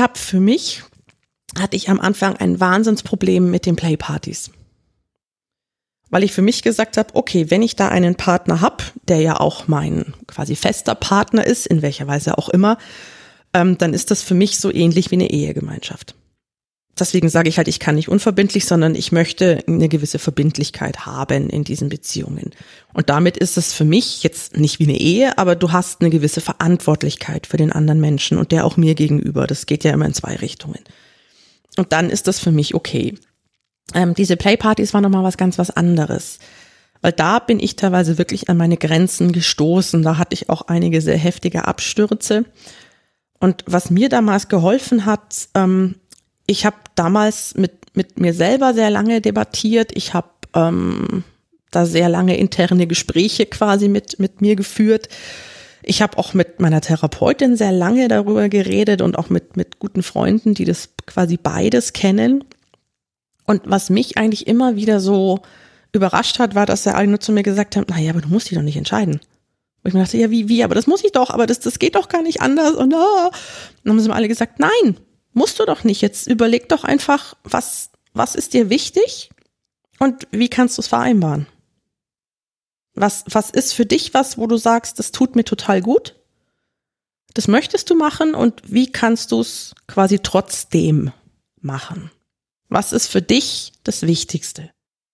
ich am Anfang ein Wahnsinnsproblem mit den Playpartys. Weil ich für mich gesagt habe, okay, wenn ich da einen Partner habe, der ja auch mein quasi fester Partner ist, in welcher Weise auch immer, dann ist das für mich so ähnlich wie eine Ehegemeinschaft. Deswegen sage ich halt, ich kann nicht unverbindlich, sondern ich möchte eine gewisse Verbindlichkeit haben in diesen Beziehungen. Und damit ist es für mich jetzt nicht wie eine Ehe, aber du hast eine gewisse Verantwortlichkeit für den anderen Menschen und der auch mir gegenüber. Das geht ja immer in zwei Richtungen. Und dann ist das für mich okay. Diese Playpartys waren nochmal was anderes. Weil da bin ich teilweise wirklich an meine Grenzen gestoßen. Da hatte ich auch einige sehr heftige Abstürze. Und was mir damals geholfen hat, ich habe damals mit mir selber sehr lange debattiert. Ich habe da sehr lange interne Gespräche quasi mit mir geführt. Ich habe auch mit meiner Therapeutin sehr lange darüber geredet und auch mit guten Freunden, die das quasi beides kennen. Und was mich eigentlich immer wieder so überrascht hat, war, dass alle nur zu mir gesagt haben, naja, aber du musst dich doch nicht entscheiden. Und ich mir dachte, ja, wie, aber das muss ich doch, aber das geht doch gar nicht anders. Und dann haben sie mir alle gesagt, nein, musst du doch nicht. Jetzt überleg doch einfach, was ist dir wichtig und wie kannst du es vereinbaren? Was ist für dich wo du sagst, das tut mir total gut? Das möchtest du machen und wie kannst du es quasi trotzdem machen? Was ist für dich das Wichtigste?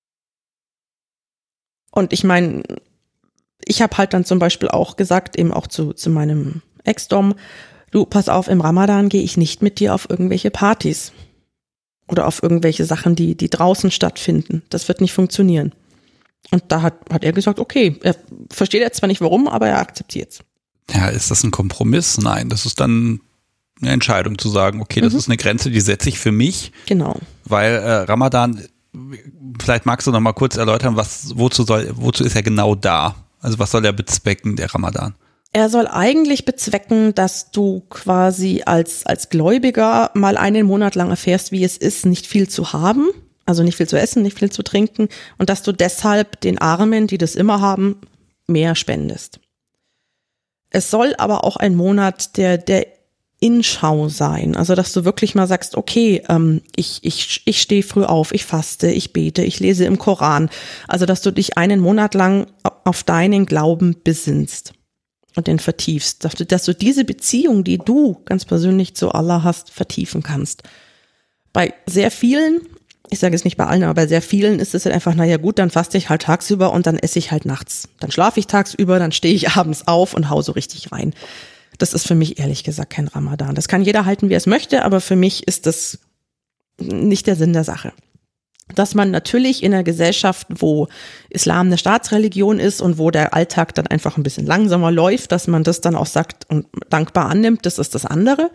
Und ich meine, ich habe halt dann zum Beispiel auch gesagt, eben auch zu meinem Ex-Dom, du, pass auf, im Ramadan gehe ich nicht mit dir auf irgendwelche Partys oder auf irgendwelche Sachen, die draußen stattfinden. Das wird nicht funktionieren. Und da hat er gesagt, okay, er versteht jetzt zwar nicht warum, aber er akzeptiert es. Ja, ist das ein Kompromiss? Nein, das ist dann eine Entscheidung zu sagen, okay, das ist eine Grenze, die setze ich für mich. Genau. Weil Ramadan, vielleicht magst du noch mal kurz erläutern, wozu ist er genau da? Also was soll er bezwecken, der Ramadan? Er soll eigentlich bezwecken, dass du quasi als Gläubiger mal einen Monat lang erfährst, wie es ist, nicht viel zu haben, also nicht viel zu essen, nicht viel zu trinken und dass du deshalb den Armen, die das immer haben, mehr spendest. Es soll aber auch ein Monat der In-Schau sein. Also, dass du wirklich mal sagst, okay, ich stehe früh auf, ich faste, ich bete, ich lese im Koran. Also, dass du dich einen Monat lang auf deinen Glauben besinnst und den vertiefst. Dass du diese Beziehung, die du ganz persönlich zu Allah hast, vertiefen kannst. Bei sehr vielen, ich sage es nicht bei allen, aber bei sehr vielen ist es halt einfach, naja gut, dann faste ich halt tagsüber und dann esse ich halt nachts. Dann schlafe ich tagsüber, dann stehe ich abends auf und hau so richtig rein. Das ist für mich ehrlich gesagt kein Ramadan. Das kann jeder halten, wie er es möchte, aber für mich ist das nicht der Sinn der Sache. Dass man natürlich in einer Gesellschaft, wo Islam eine Staatsreligion ist und wo der Alltag dann einfach ein bisschen langsamer läuft, dass man das dann auch sagt und dankbar annimmt, das ist das andere.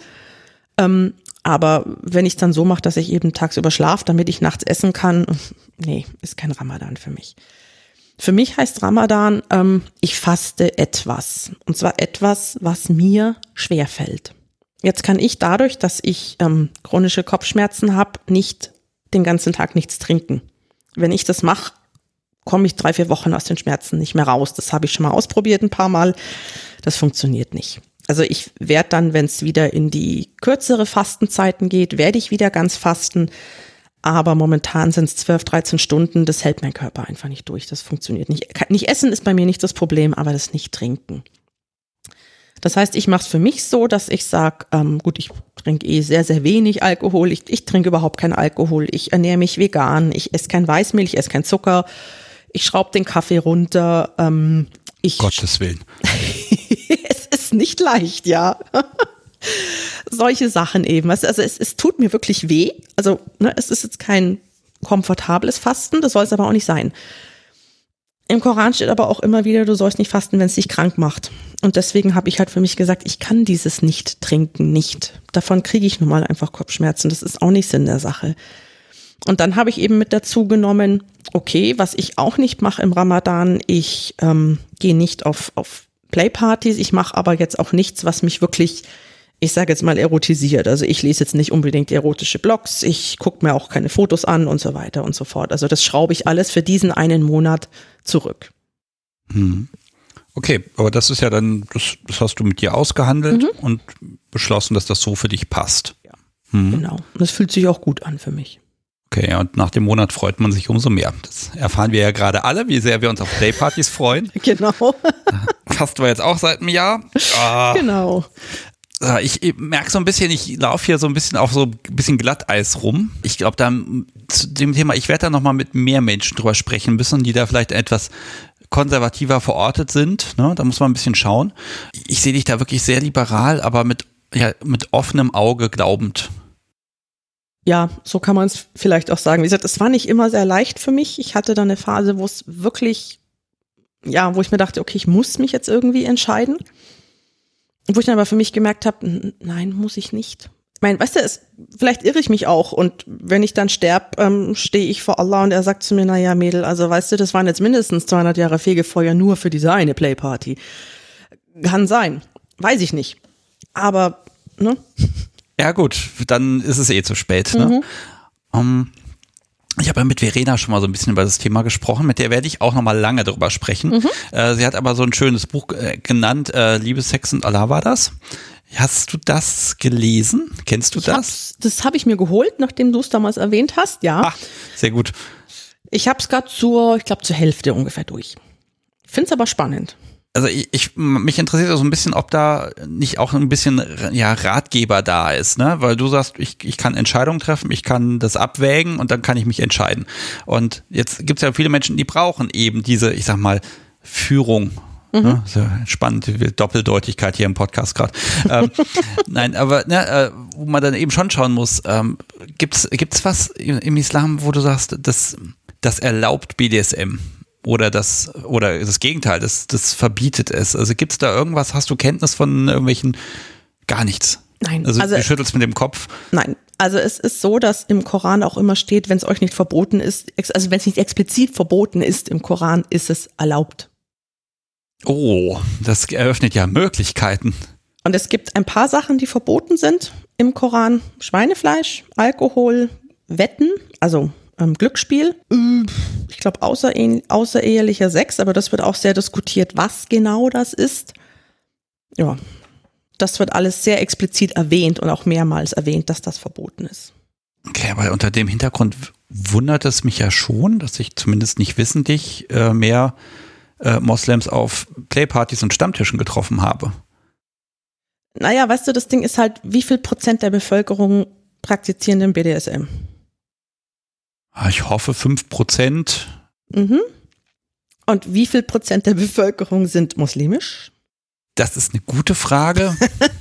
Aber wenn ich es dann so mache, dass ich eben tagsüber schlafe, damit ich nachts essen kann, nee, ist kein Ramadan für mich. Für mich heißt Ramadan, ich faste etwas. Und zwar etwas, was mir schwerfällt. Jetzt kann ich dadurch, dass ich chronische Kopfschmerzen habe, nicht den ganzen Tag nichts trinken. Wenn ich das mache, komme ich 3-4 Wochen aus den Schmerzen nicht mehr raus. Das habe ich schon mal ausprobiert ein paar Mal. Das funktioniert nicht. Also ich werde dann, wenn es wieder in die kürzere Fastenzeiten geht, werde ich wieder ganz fasten. Aber momentan sind es 12-13 Stunden, das hält mein Körper einfach nicht durch, das funktioniert nicht. Nicht essen ist bei mir nicht das Problem, aber das nicht trinken. Das heißt, ich mache es für mich so, dass ich sage, gut, ich trinke sehr, sehr wenig Alkohol, ich trinke überhaupt keinen Alkohol, ich ernähre mich vegan, ich esse kein Weißmehl, ich esse kein Zucker, ich schraube den Kaffee runter. Gottes Willen. Es ist nicht leicht, ja. Solche Sachen eben. Also es tut mir wirklich weh. Also es ist jetzt kein komfortables Fasten, das soll es aber auch nicht sein. Im Koran steht aber auch immer wieder, du sollst nicht fasten, wenn es dich krank macht. Und deswegen habe ich halt für mich gesagt, ich kann dieses Nicht-Trinken nicht. Davon kriege ich nun mal einfach Kopfschmerzen. Das ist auch nicht Sinn der Sache. Und dann habe ich eben mit dazu genommen, okay, was ich auch nicht mache im Ramadan, ich gehe nicht auf Playpartys, ich mache aber jetzt auch nichts, was mich wirklich, ich sage jetzt mal, erotisiert. Also ich lese jetzt nicht unbedingt erotische Blogs, ich gucke mir auch keine Fotos an und so weiter und so fort. Also das schraube ich alles für diesen einen Monat zurück. Okay, aber das ist ja dann, das hast du mit dir ausgehandelt und beschlossen, dass das so für dich passt. Ja, genau. Das fühlt sich auch gut an für mich. Okay, und nach dem Monat freut man sich umso mehr. Das erfahren wir ja gerade alle, wie sehr wir uns auf Playpartys freuen. Genau. Fasten wir jetzt auch seit einem Jahr. Genau. Ich merke so ein bisschen, ich laufe hier so ein bisschen auf so ein bisschen Glatteis rum. Ich glaube, zu dem Thema, ich werde da nochmal mit mehr Menschen drüber sprechen müssen, die da vielleicht etwas konservativer verortet sind. Ne? Da muss man ein bisschen schauen. Ich sehe dich da wirklich sehr liberal, aber mit offenem Auge glaubend. Ja, so kann man es vielleicht auch sagen. Wie gesagt, es war nicht immer sehr leicht für mich. Ich hatte da eine Phase, wo es wirklich, wo ich mir dachte, okay, ich muss mich jetzt irgendwie entscheiden. Wo ich dann aber für mich gemerkt habe, nein, muss ich nicht. Ich meine, weißt du, vielleicht irre ich mich auch und wenn ich dann sterbe, stehe ich vor Allah und er sagt zu mir, naja, Mädel, also weißt du, das waren jetzt mindestens 200 Jahre Fegefeuer nur für diese eine Playparty. Kann sein, weiß ich nicht. Aber, ne? Ja gut, dann ist es zu spät. Ne? Ich habe ja mit Verena schon mal so ein bisschen über das Thema gesprochen, mit der werde ich auch noch mal lange drüber sprechen. Sie hat aber so ein schönes Buch genannt, Liebe, Sex und Allah war das. Hast du das gelesen? Kennst du das? Das habe ich mir geholt, nachdem du es damals erwähnt hast, ja. Ach, sehr gut. Ich habe es gerade zur Hälfte ungefähr durch. Finde es aber spannend. Also mich interessiert so ein bisschen, ob da nicht auch ein bisschen Ratgeber da ist, ne? Weil du sagst, ich kann Entscheidungen treffen, ich kann das abwägen und dann kann ich mich entscheiden. Und jetzt gibt es ja viele Menschen, die brauchen eben diese, ich sag mal, Führung. Ne? So spannend, Doppeldeutigkeit hier im Podcast gerade. Nein, aber wo man dann eben schon schauen muss, gibt's was im Islam, wo du sagst, das erlaubt BDSM? Oder das Gegenteil, das verbietet es. Also gibt es da irgendwas, hast du Kenntnis von irgendwelchen, gar nichts? Nein. Also du schüttelst mit dem Kopf? Nein, also es ist so, dass im Koran auch immer steht, wenn es euch nicht verboten ist, also wenn es nicht explizit verboten ist im Koran, ist es erlaubt. Oh, das eröffnet ja Möglichkeiten. Und es gibt ein paar Sachen, die verboten sind im Koran. Schweinefleisch, Alkohol, Wetten, also Glücksspiel, ich glaube außerehelicher Sex, aber das wird auch sehr diskutiert, was genau das ist. Ja, Das wird alles sehr explizit erwähnt und auch mehrmals erwähnt, dass das verboten ist. Okay, aber unter dem Hintergrund wundert es mich ja schon, dass ich zumindest nicht wissentlich mehr Moslems auf Playpartys und Stammtischen getroffen habe. Naja, weißt du, das Ding ist halt, wie viel Prozent der Bevölkerung praktizieren den BDSM? Ich hoffe 5%. Mhm. Und wie viel Prozent der Bevölkerung sind muslimisch? Das ist eine gute Frage.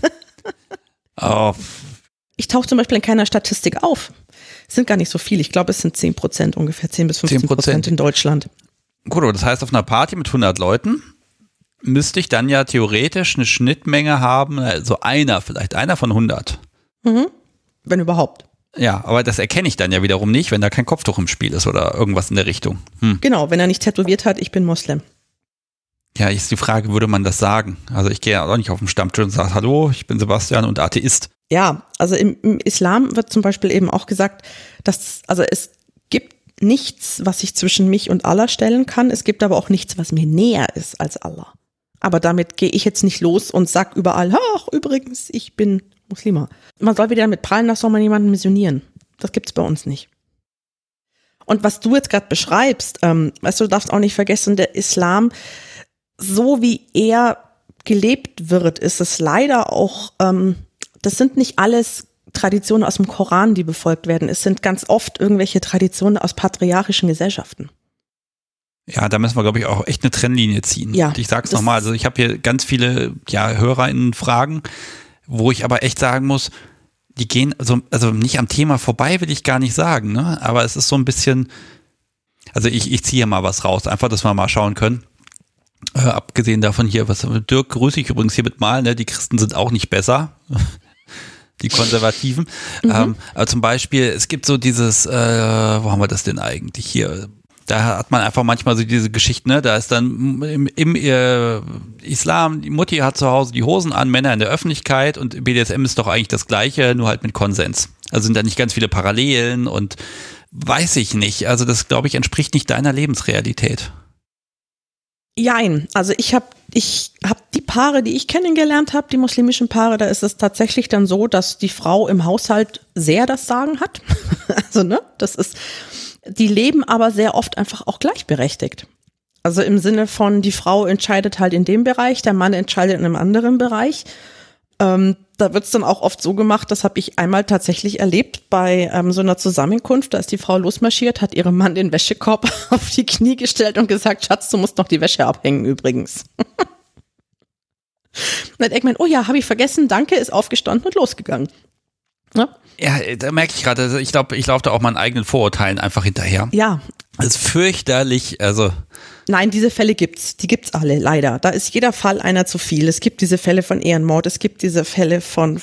Ich tauche zum Beispiel in keiner Statistik auf. Es sind gar nicht so viele. Ich glaube, es sind 10%, ungefähr 10 bis 15% in Deutschland. Gut, aber das heißt, auf einer Party mit 100 Leuten müsste ich dann ja theoretisch eine Schnittmenge haben, also vielleicht einer von 100. Mhm. Wenn überhaupt. Ja, aber das erkenne ich dann ja wiederum nicht, wenn da kein Kopftuch im Spiel ist oder irgendwas in der Richtung. Genau, wenn er nicht tätowiert hat, ich bin Moslem. Ja, ist die Frage, würde man das sagen? Also ich gehe ja auch nicht auf den Stammtisch und sage, hallo, ich bin Sebastian und Atheist. Ja, also im Islam wird zum Beispiel eben auch gesagt, dass, also es gibt nichts, was ich zwischen mich und Allah stellen kann. Es gibt aber auch nichts, was mir näher ist als Allah. Aber damit gehe ich jetzt nicht los und sag überall, ach, übrigens, ich bin Muslima. Man soll wieder damit prallen, dass soll man jemanden missionieren. Das gibt's bei uns nicht. Und was du jetzt gerade beschreibst, weißt du, darfst auch nicht vergessen, der Islam, so wie er gelebt wird, ist es leider auch, das sind nicht alles Traditionen aus dem Koran, die befolgt werden. Es sind ganz oft irgendwelche Traditionen aus patriarchischen Gesellschaften. Ja, da müssen wir, glaube ich, auch echt eine Trennlinie ziehen. Ja, und ich sag's nochmal, also ich habe hier ganz viele HörerInnen-Fragen, wo ich aber echt sagen muss, die gehen, also nicht am Thema vorbei, will ich gar nicht sagen, ne? Aber es ist so ein bisschen, also ich ziehe mal was raus, einfach, dass wir mal schauen können. Abgesehen davon hier, Dirk grüße ich übrigens hiermit mal, ne? Die Christen sind auch nicht besser. Die Konservativen. Aber zum Beispiel, es gibt so dieses, wo haben wir das denn eigentlich hier? Da hat man einfach manchmal so diese Geschichten, ne? Da ist dann im Islam, die Mutti hat zu Hause die Hosen an, Männer in der Öffentlichkeit und BDSM ist doch eigentlich das Gleiche, nur halt mit Konsens. Also sind da nicht ganz viele Parallelen und weiß ich nicht. Also das, glaube ich, entspricht nicht deiner Lebensrealität. Jein, also ich hab die Paare, die ich kennengelernt habe, die muslimischen Paare, da ist es tatsächlich dann so, dass die Frau im Haushalt sehr das Sagen hat. Also, ne, das ist, die leben aber sehr oft einfach auch gleichberechtigt. Also im Sinne von, die Frau entscheidet halt in dem Bereich, der Mann entscheidet in einem anderen Bereich. Da wird's dann auch oft so gemacht, das habe ich einmal tatsächlich erlebt bei so einer Zusammenkunft, da ist die Frau losmarschiert, hat ihrem Mann den Wäschekorb auf die Knie gestellt und gesagt, Schatz, du musst noch die Wäsche abhängen übrigens. Und dann denkt man, oh ja, habe ich vergessen, danke, ist aufgestanden und losgegangen. Ja, da merke ich gerade, also ich glaube, ich laufe da auch meinen eigenen Vorurteilen einfach hinterher. Ja. Das ist fürchterlich, also. Nein, diese Fälle gibt's. Die gibt's alle, leider. Da ist jeder Fall einer zu viel. Es gibt diese Fälle von Ehrenmord, es gibt diese Fälle von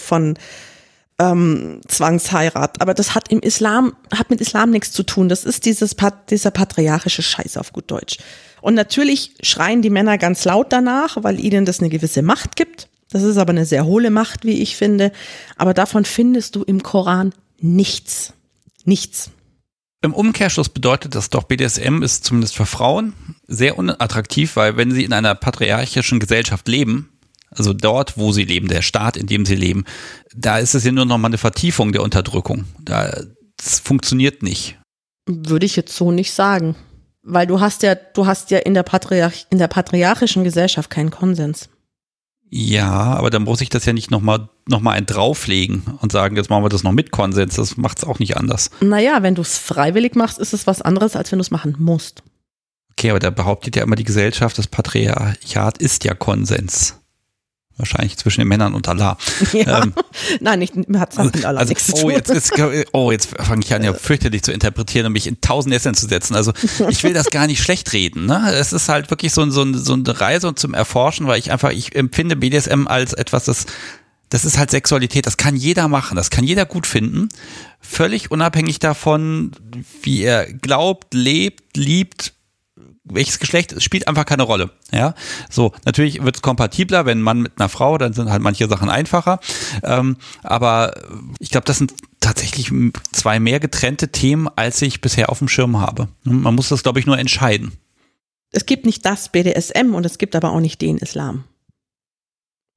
Zwangsheirat. Aber das hat mit Islam nichts zu tun. Das ist dieser patriarchische Scheiß auf gut Deutsch. Und natürlich schreien die Männer ganz laut danach, weil ihnen das eine gewisse Macht gibt. Das ist aber eine sehr hohle Macht, wie ich finde. Aber davon findest du im Koran nichts. Nichts. Im Umkehrschluss bedeutet das doch, BDSM ist zumindest für Frauen sehr unattraktiv, weil wenn sie in einer patriarchischen Gesellschaft leben, also dort, wo sie leben, der Staat, in dem sie leben, da ist es ja nur noch mal eine Vertiefung der Unterdrückung. Das funktioniert nicht. Würde ich jetzt so nicht sagen. Weil du hast ja in der patriarchischen Gesellschaft keinen Konsens. Ja, aber dann muss ich das ja nicht noch mal einen drauflegen und sagen, jetzt machen wir das noch mit Konsens. Das macht es auch nicht anders. Naja, wenn du es freiwillig machst, ist es was anderes, als wenn du es machen musst. Okay, aber da behauptet ja immer die Gesellschaft, das Patriarchat ist ja Konsens. Wahrscheinlich zwischen den Männern und Allah. Ja. Nein, hat es mit Allah nichts zu tun. Jetzt fange ich an, ja fürchterlich zu interpretieren und mich in 1000 Nesseln zu setzen. Also ich will das gar nicht schlecht reden. Ne? Es ist halt wirklich so eine Reise zum Erforschen, weil ich empfinde BDSM als etwas, das ist halt Sexualität. Das kann jeder machen, das kann jeder gut finden. Völlig unabhängig davon, wie er glaubt, lebt, liebt, welches Geschlecht, es spielt einfach keine Rolle. Ja, so, natürlich wird es kompatibler, wenn ein Mann mit einer Frau, dann sind halt manche Sachen einfacher. Aber ich glaube, das sind tatsächlich zwei mehr getrennte Themen, als ich bisher auf dem Schirm habe. Man muss das, glaube ich, nur entscheiden. Es gibt nicht das BDSM und es gibt aber auch nicht den Islam.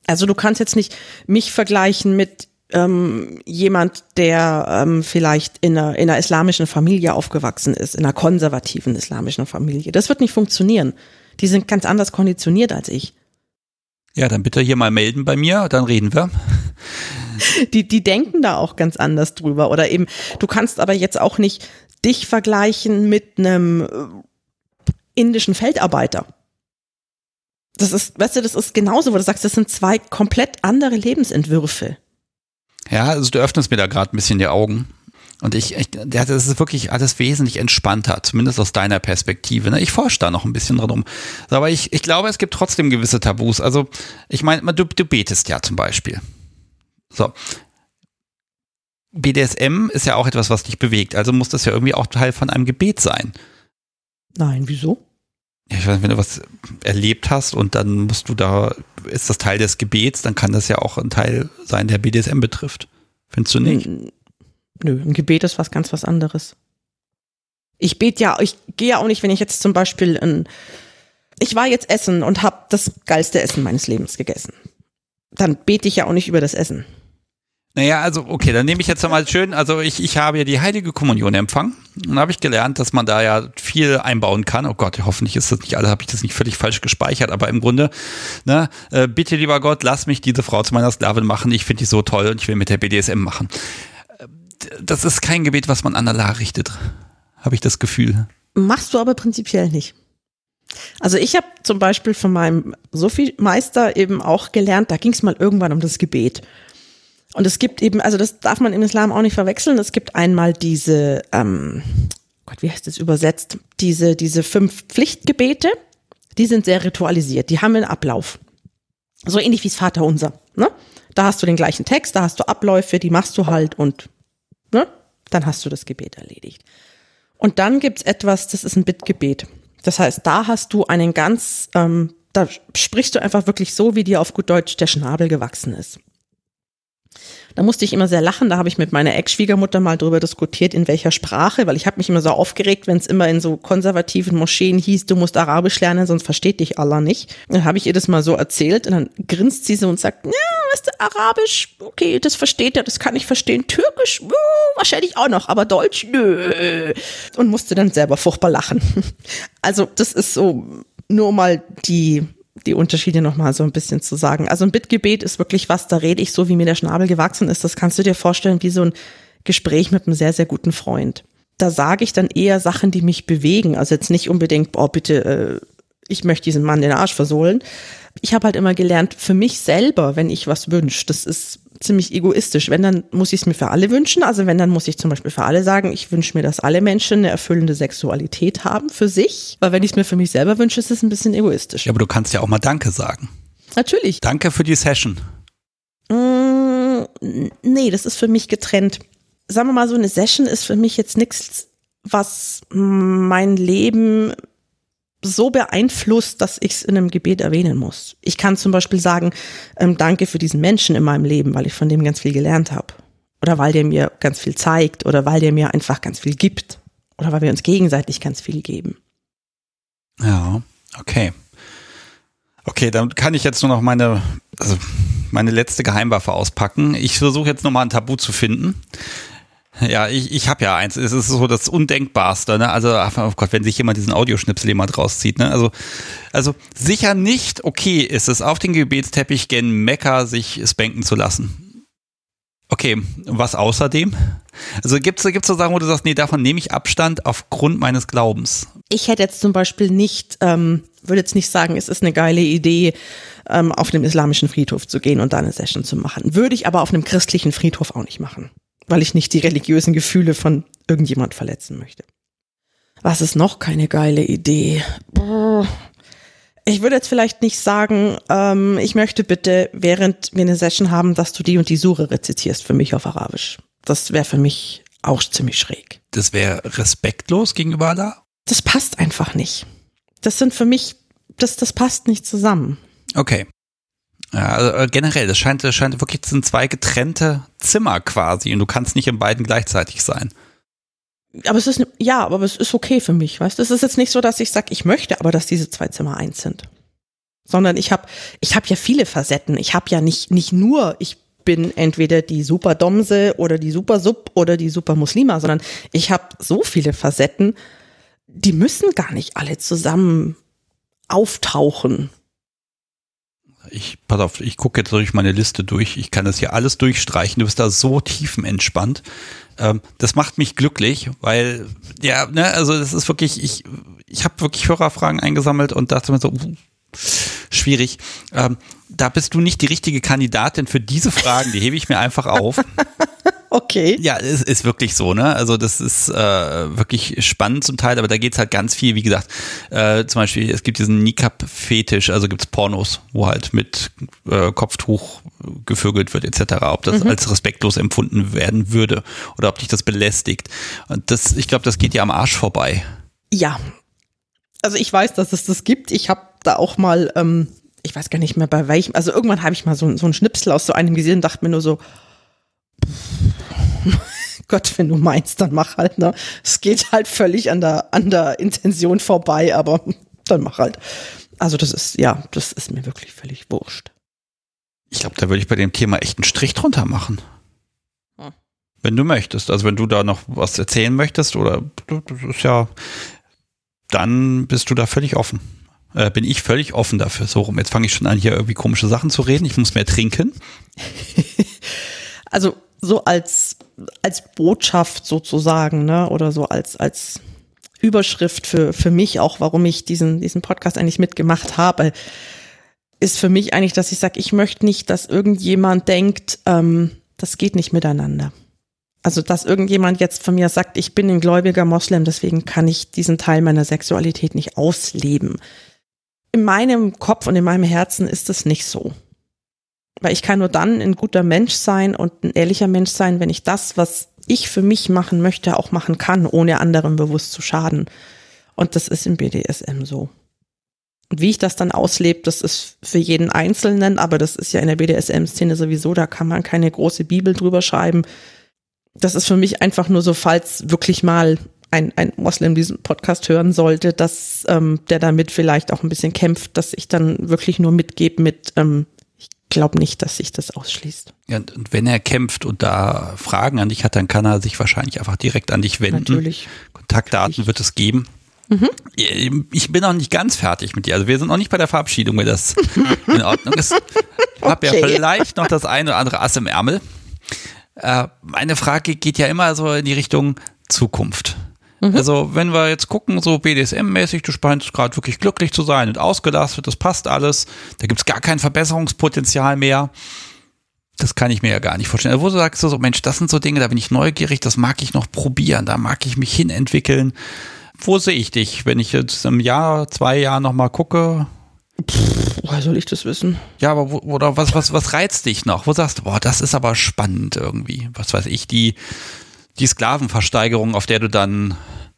Also du kannst jetzt nicht mich vergleichen mit jemand, der vielleicht in einer islamischen Familie aufgewachsen ist, in einer konservativen islamischen Familie. Das wird nicht funktionieren. Die sind ganz anders konditioniert als ich. Ja, dann bitte hier mal melden bei mir, dann reden wir. Die denken da auch ganz anders drüber. Oder eben, du kannst aber jetzt auch nicht dich vergleichen mit einem indischen Feldarbeiter. Das ist, weißt du, das ist genauso, wo du sagst, das sind zwei komplett andere Lebensentwürfe. Ja, also du öffnest mir da gerade ein bisschen die Augen. Und das ist wirklich alles wesentlich entspannter, zumindest aus deiner Perspektive. Ne? Ich forsche da noch ein bisschen dran rum. Aber ich glaube, es gibt trotzdem gewisse Tabus. Also, ich meine, du betest ja zum Beispiel. So. BDSM ist ja auch etwas, was dich bewegt. Also muss das ja irgendwie auch Teil von einem Gebet sein. Nein, wieso? Ja, ich weiß, wenn du was erlebt hast und dann ist das Teil des Gebets, dann kann das ja auch ein Teil sein, der BDSM betrifft. Findest du nicht? Nö, ein Gebet ist was anderes. Ich gehe ja auch nicht, wenn ich jetzt zum Beispiel ich war jetzt essen und habe das geilste Essen meines Lebens gegessen. Dann bete ich ja auch nicht über das Essen. Naja, also okay, dann nehme ich jetzt mal schön, also ich habe ja die Heilige Kommunion empfangen und habe ich gelernt, dass man da ja viel einbauen kann. Oh Gott, hoffentlich ist das nicht alles, habe ich das nicht völlig falsch gespeichert, aber im Grunde, ne, bitte lieber Gott, lass mich diese Frau zu meiner Sklavin machen, ich finde die so toll und ich will mit der BDSM machen. Das ist kein Gebet, was man an Allah richtet, habe ich das Gefühl. Machst du aber prinzipiell nicht. Also ich habe zum Beispiel von meinem Sophie-Meister eben auch gelernt, da ging es mal irgendwann um das Gebet. Und es gibt eben, also das darf man im Islam auch nicht verwechseln, es gibt einmal diese, Gott, wie heißt das übersetzt, diese 5 Pflichtgebete, die sind sehr ritualisiert, die haben einen Ablauf. So ähnlich wie das Vaterunser, ne? Da hast du den gleichen Text, da hast du Abläufe, die machst du halt und, ne? Dann hast du das Gebet erledigt. Und dann gibt's etwas, das ist ein Bittgebet. Das heißt, da hast du einen ganz, da sprichst du einfach wirklich so, wie dir auf gut Deutsch der Schnabel gewachsen ist. Da musste ich immer sehr lachen, da habe ich mit meiner Ex-Schwiegermutter mal drüber diskutiert, in welcher Sprache, weil ich habe mich immer so aufgeregt, wenn es immer in so konservativen Moscheen hieß, du musst Arabisch lernen, sonst versteht dich Allah nicht. Dann habe ich ihr das mal so erzählt und dann grinst sie so und sagt, ja, weißt du, Arabisch, okay, das versteht er, das kann ich verstehen, Türkisch, wahrscheinlich auch noch, aber Deutsch, nö. Und musste dann selber furchtbar lachen. Also das ist so nur mal die Unterschiede nochmal so ein bisschen zu sagen. Also ein Bittgebet ist wirklich was, da rede ich so, wie mir der Schnabel gewachsen ist. Das kannst du dir vorstellen wie so ein Gespräch mit einem sehr, sehr guten Freund. Da sage ich dann eher Sachen, die mich bewegen. Also jetzt nicht unbedingt, boah, bitte, ich möchte diesen Mann den Arsch versohlen. Ich habe halt immer gelernt, für mich selber, wenn ich was wünsche, das ist ziemlich egoistisch. Wenn, dann muss ich es mir für alle wünschen. Also wenn, dann muss ich zum Beispiel für alle sagen, ich wünsche mir, dass alle Menschen eine erfüllende Sexualität haben für sich. Weil wenn ich es mir für mich selber wünsche, ist es ein bisschen egoistisch. Ja, aber du kannst ja auch mal Danke sagen. Natürlich. Danke für die Session. Nee, das ist für mich getrennt. Sagen wir mal, so eine Session ist für mich jetzt nichts, was mein Leben so beeinflusst, dass ich es in einem Gebet erwähnen muss. Ich kann zum Beispiel sagen, danke für diesen Menschen in meinem Leben, weil ich von dem ganz viel gelernt habe. Oder weil der mir ganz viel zeigt. Oder weil der mir einfach ganz viel gibt. Oder weil wir uns gegenseitig ganz viel geben. Ja, okay. Okay, dann kann ich jetzt nur noch meine letzte Geheimwaffe auspacken. Ich versuche jetzt nochmal ein Tabu zu finden. Ja, ich habe ja eins. Es ist so das Undenkbarste, ne? Also, oh Gott, wenn sich jemand diesen Audioschnipsel jemand rauszieht, ne? Also sicher nicht okay ist es, auf den Gebetsteppich gen Mekka sich spanken zu lassen. Okay, was außerdem? Also gibt's so Sachen, wo du sagst, nee, davon nehme ich Abstand aufgrund meines Glaubens. Ich hätte jetzt zum Beispiel würde jetzt nicht sagen, es ist eine geile Idee, auf einem islamischen Friedhof zu gehen und da eine Session zu machen. Würde ich aber auf einem christlichen Friedhof auch nicht machen. Weil ich nicht die religiösen Gefühle von irgendjemand verletzen möchte. Was ist noch keine geile Idee? Ich würde jetzt vielleicht nicht sagen, ich möchte bitte, während wir eine Session haben, dass du die und die Sure rezitierst für mich auf Arabisch. Das wäre für mich auch ziemlich schräg. Das wäre respektlos gegenüber Allah? Das passt einfach nicht. Das sind für mich, das passt nicht zusammen. Okay. Ja, also generell, das scheint wirklich, das sind 2 getrennte Zimmer quasi und du kannst nicht in beiden gleichzeitig sein. Aber es ist okay für mich, weißt du? Es ist jetzt nicht so, dass ich sage, ich möchte aber, dass diese 2 Zimmer eins sind. Sondern ich hab ja viele Facetten. Ich habe ja nicht nur, ich bin entweder die Super-Domse oder die Super-Sub oder die Super-Muslima, sondern ich habe so viele Facetten, die müssen gar nicht alle zusammen auftauchen. Pass auf, ich gucke jetzt durch meine Liste durch. Ich kann das hier alles durchstreichen. Du bist da so tiefenentspannt. Das macht mich glücklich, weil, ja, ne, also das ist wirklich, ich habe wirklich Hörerfragen eingesammelt und dachte mir so, schwierig. Da bist du nicht die richtige Kandidatin für diese Fragen, die hebe ich mir einfach auf. Okay. Ja, es ist wirklich so, ne? Also das ist wirklich spannend zum Teil, aber da geht's halt ganz viel, wie gesagt, zum Beispiel, es gibt diesen Niqab-Fetisch, also gibt's Pornos, wo halt mit Kopftuch gevögelt wird etc., ob das als respektlos empfunden werden würde oder ob dich das belästigt. Und ich glaube, das geht ja am Arsch vorbei. Ja, also ich weiß, dass es das gibt. Ich habe da auch mal, ich weiß gar nicht mehr bei welchem, also irgendwann habe ich mal so einen Schnipsel aus so einem gesehen und dachte mir nur so, Gott, wenn du meinst, dann mach halt, ne? Es geht halt völlig an der Intention vorbei, aber dann mach halt. Also das ist mir wirklich völlig wurscht. Ich glaube, da würde ich bei dem Thema echt einen Strich drunter machen. Wenn du möchtest. Also wenn du da noch was erzählen möchtest oder das ist ja, dann bist du da völlig offen. Bin ich völlig offen dafür. So rum. Jetzt fange ich schon an, hier irgendwie komische Sachen zu reden. Ich muss mehr trinken. Also so als Botschaft sozusagen, ne? Oder so als Überschrift für mich auch, warum ich diesen Podcast eigentlich mitgemacht habe, ist für mich eigentlich, dass ich sage, ich möchte nicht, dass irgendjemand denkt, das geht nicht miteinander. Also, dass irgendjemand jetzt von mir sagt, ich bin ein gläubiger Moslem, deswegen kann ich diesen Teil meiner Sexualität nicht ausleben. In meinem Kopf und in meinem Herzen ist es nicht so. Weil ich kann nur dann ein guter Mensch sein und ein ehrlicher Mensch sein, wenn ich das, was ich für mich machen möchte, auch machen kann, ohne anderen bewusst zu schaden. Und das ist im BDSM so. Und wie ich das dann auslebe, das ist für jeden Einzelnen, aber das ist ja in der BDSM-Szene sowieso, da kann man keine große Bibel drüber schreiben. Das ist für mich einfach nur so, falls wirklich mal ein Moslem diesen Podcast hören sollte, dass der damit vielleicht auch ein bisschen kämpft, dass ich dann wirklich nur mitgebe mit, ich glaube nicht, dass sich das ausschließt. Ja, und wenn er kämpft und da Fragen an dich hat, dann kann er sich wahrscheinlich einfach direkt an dich wenden. Natürlich. Kontaktdaten wird es geben. Ich bin noch nicht ganz fertig mit dir. Also wir sind noch nicht bei der Verabschiedung, wenn das in Ordnung ist. Ich habe ja vielleicht noch das eine oder andere Ass im Ärmel. Meine Frage geht ja immer so in die Richtung Zukunft. Also wenn wir jetzt gucken, so BDSM-mäßig, du scheinst gerade wirklich glücklich zu sein und ausgelastet, das passt alles, da gibt's gar kein Verbesserungspotenzial mehr. Das kann ich mir ja gar nicht vorstellen. Also wo du sagst so, Mensch, das sind so Dinge, da bin ich neugierig, das mag ich noch probieren, da mag ich mich hinentwickeln. Wo sehe ich dich, wenn ich jetzt im Jahr, 2 Jahren nochmal gucke? Woher soll ich das wissen? Ja, aber oder was reizt dich noch? Wo sagst du, boah, das ist aber spannend irgendwie. Was weiß ich, die Sklavenversteigerung, auf der du dann...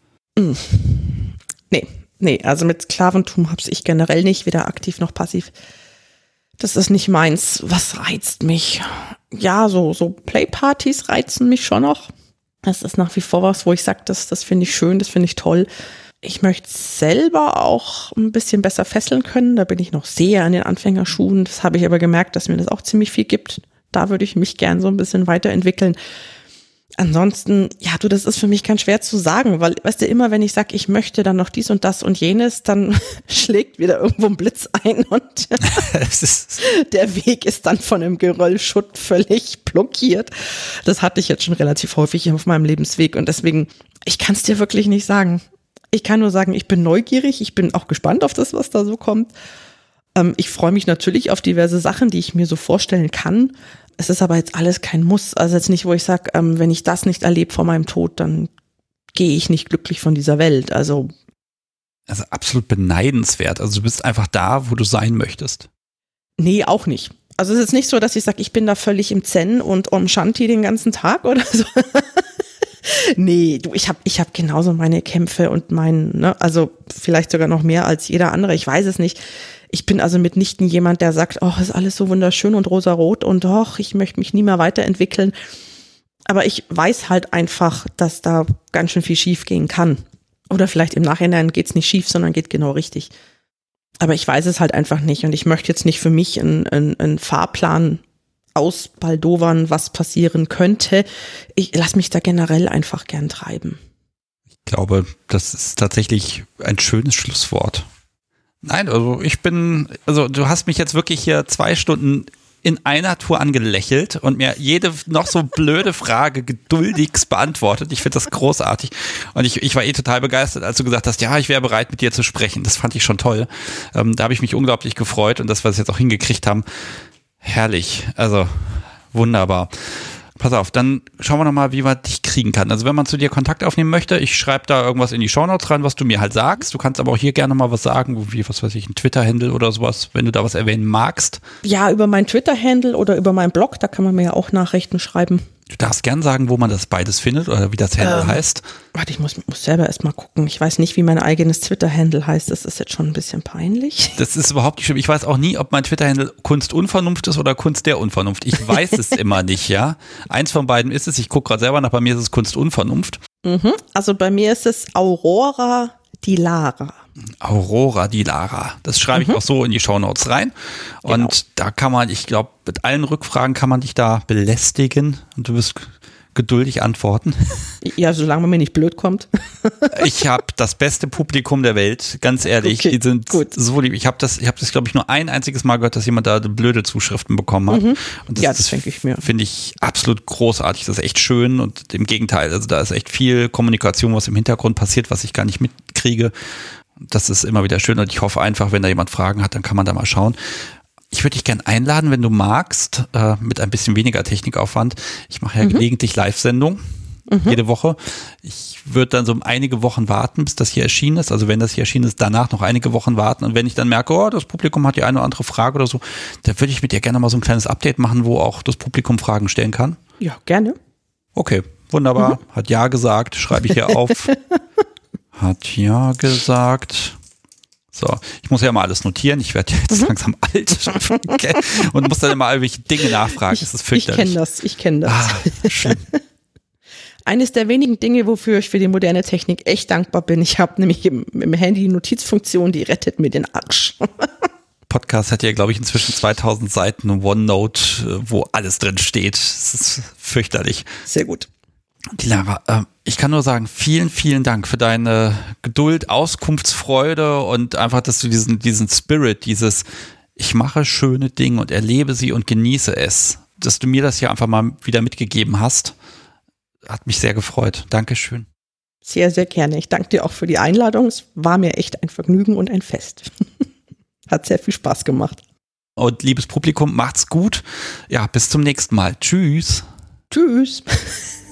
Nee, also mit Sklaventum hab's ich generell nicht, weder aktiv noch passiv. Das ist nicht meins. Was reizt mich? Ja, so Playpartys reizen mich schon noch. Das ist nach wie vor was, wo ich sage, das finde ich schön, das finde ich toll. Ich möchte selber auch ein bisschen besser fesseln können. Da bin ich noch sehr an den Anfängerschuhen. Das habe ich aber gemerkt, dass mir das auch ziemlich viel gibt. Da würde ich mich gern so ein bisschen weiterentwickeln. Ansonsten, ja, das ist für mich ganz schwer zu sagen, weil, weißt du, immer wenn ich sage, ich möchte dann noch dies und das und jenes, dann schlägt wieder irgendwo ein Blitz ein und der Weg ist dann von einem Geröllschutt völlig blockiert. Das hatte ich jetzt schon relativ häufig auf meinem Lebensweg und deswegen, ich kann es dir wirklich nicht sagen. Ich kann nur sagen, ich bin neugierig, ich bin auch gespannt auf das, was da so kommt. Ich freue mich natürlich auf diverse Sachen, die ich mir so vorstellen kann. Es ist aber jetzt alles kein Muss. Also jetzt nicht, wo ich sage, wenn ich das nicht erlebe vor meinem Tod, dann gehe ich nicht glücklich von dieser Welt. Also absolut beneidenswert. Also du bist einfach da, wo du sein möchtest. Nee, auch nicht. Also es ist nicht so, dass ich sage, ich bin da völlig im Zen und Om Shanti den ganzen Tag oder so. Nee, ich hab genauso meine Kämpfe und also vielleicht sogar noch mehr als jeder andere. Ich weiß es nicht. Ich bin also mitnichten jemand, der sagt, oh, ist alles so wunderschön und rosarot und doch, ich möchte mich nie mehr weiterentwickeln. Aber ich weiß halt einfach, dass da ganz schön viel schief gehen kann. Oder vielleicht im Nachhinein geht's nicht schief, sondern geht genau richtig. Aber ich weiß es halt einfach nicht und ich möchte jetzt nicht für mich einen Fahrplan ausbaldowern, was passieren könnte. Ich lasse mich da generell einfach gern treiben. Ich glaube, das ist tatsächlich ein schönes Schlusswort. Nein, also du hast mich jetzt wirklich hier 2 Stunden in einer Tour angelächelt und mir jede noch so blöde Frage geduldigst beantwortet. Ich finde das großartig. Und ich war total begeistert, als du gesagt hast, ja, ich wäre bereit, mit dir zu sprechen. Das fand ich schon toll. Da habe ich mich unglaublich gefreut und dass wir es jetzt auch hingekriegt haben. Herrlich. Also wunderbar. Pass auf, dann schauen wir nochmal, wie man dich kriegen kann. Also wenn man zu dir Kontakt aufnehmen möchte, ich schreibe da irgendwas in die Shownotes rein, was du mir halt sagst. Du kannst aber auch hier gerne mal was sagen, wie, was weiß ich, ein Twitter-Handle oder sowas, wenn du da was erwähnen magst. Ja, über mein Twitter-Handle oder über meinen Blog, da kann man mir ja auch Nachrichten schreiben. Du darfst gern sagen, wo man das beides findet oder wie das Handle heißt. Warte, ich muss selber erst mal gucken. Ich weiß nicht, wie mein eigenes Twitter-Handle heißt. Das ist jetzt schon ein bisschen peinlich. Das ist überhaupt nicht schlimm. Ich weiß auch nie, ob mein Twitter-Handle Kunst Unvernunft ist oder Kunst der Unvernunft. Ich weiß es immer nicht, ja. Eins von beiden ist es. Ich gucke gerade selber nach. Bei mir ist es Kunst Unvernunft. Also bei mir ist es Aurora die Lara. Aurora die Lara. Das schreibe ich auch so in die Shownotes rein. Und da kann man, ich glaube, mit allen Rückfragen kann man dich da belästigen und du wirst geduldig antworten. Ja, solange man mir nicht blöd kommt. Ich habe das beste Publikum der Welt, ganz ehrlich. Okay, die sind gut. so lieb. Ich habe das, glaube ich, nur ein einziges Mal gehört, dass jemand da blöde Zuschriften bekommen hat. Und das denke ich mir. Finde ich absolut großartig. Das ist echt schön und im Gegenteil, also da ist echt viel Kommunikation, was im Hintergrund passiert, was ich gar nicht mitkriege. Das ist immer wieder schön und ich hoffe einfach, wenn da jemand Fragen hat, dann kann man da mal schauen. Ich würde dich gerne einladen, wenn du magst, mit ein bisschen weniger Technikaufwand. Ich mache ja gelegentlich Live-Sendungen, jede Woche. Ich würde dann so einige Wochen warten, bis das hier erschienen ist. Also wenn das hier erschienen ist, danach noch einige Wochen warten. Und wenn ich dann merke, oh, das Publikum hat die eine oder andere Frage oder so, dann würde ich mit dir gerne mal so ein kleines Update machen, wo auch das Publikum Fragen stellen kann. Ja, gerne. Okay, wunderbar. Hat ja gesagt, schreibe ich hier auf. Hat ja gesagt. So, ich muss ja mal alles notieren. Ich werde jetzt langsam alt und muss dann immer irgendwelche Dinge nachfragen. Das ist fürchterlich. Ich kenne das. Schlimm. Eines der wenigen Dinge, wofür ich für die moderne Technik echt dankbar bin. Ich habe nämlich im Handy die Notizfunktion, die rettet mir den Arsch. Podcast hat ja, glaube ich, inzwischen 2000 Seiten und OneNote, wo alles drin steht. Das ist fürchterlich. Sehr gut. Die Lara, ich kann nur sagen, vielen, vielen Dank für deine Geduld, Auskunftsfreude und einfach, dass du diesen Spirit, dieses ich mache schöne Dinge und erlebe sie und genieße es, dass du mir das hier einfach mal wieder mitgegeben hast, hat mich sehr gefreut. Dankeschön. Sehr, sehr gerne. Ich danke dir auch für die Einladung. Es war mir echt ein Vergnügen und ein Fest. Hat sehr viel Spaß gemacht. Und liebes Publikum, macht's gut. Ja, bis zum nächsten Mal. Tschüss. Tschüss.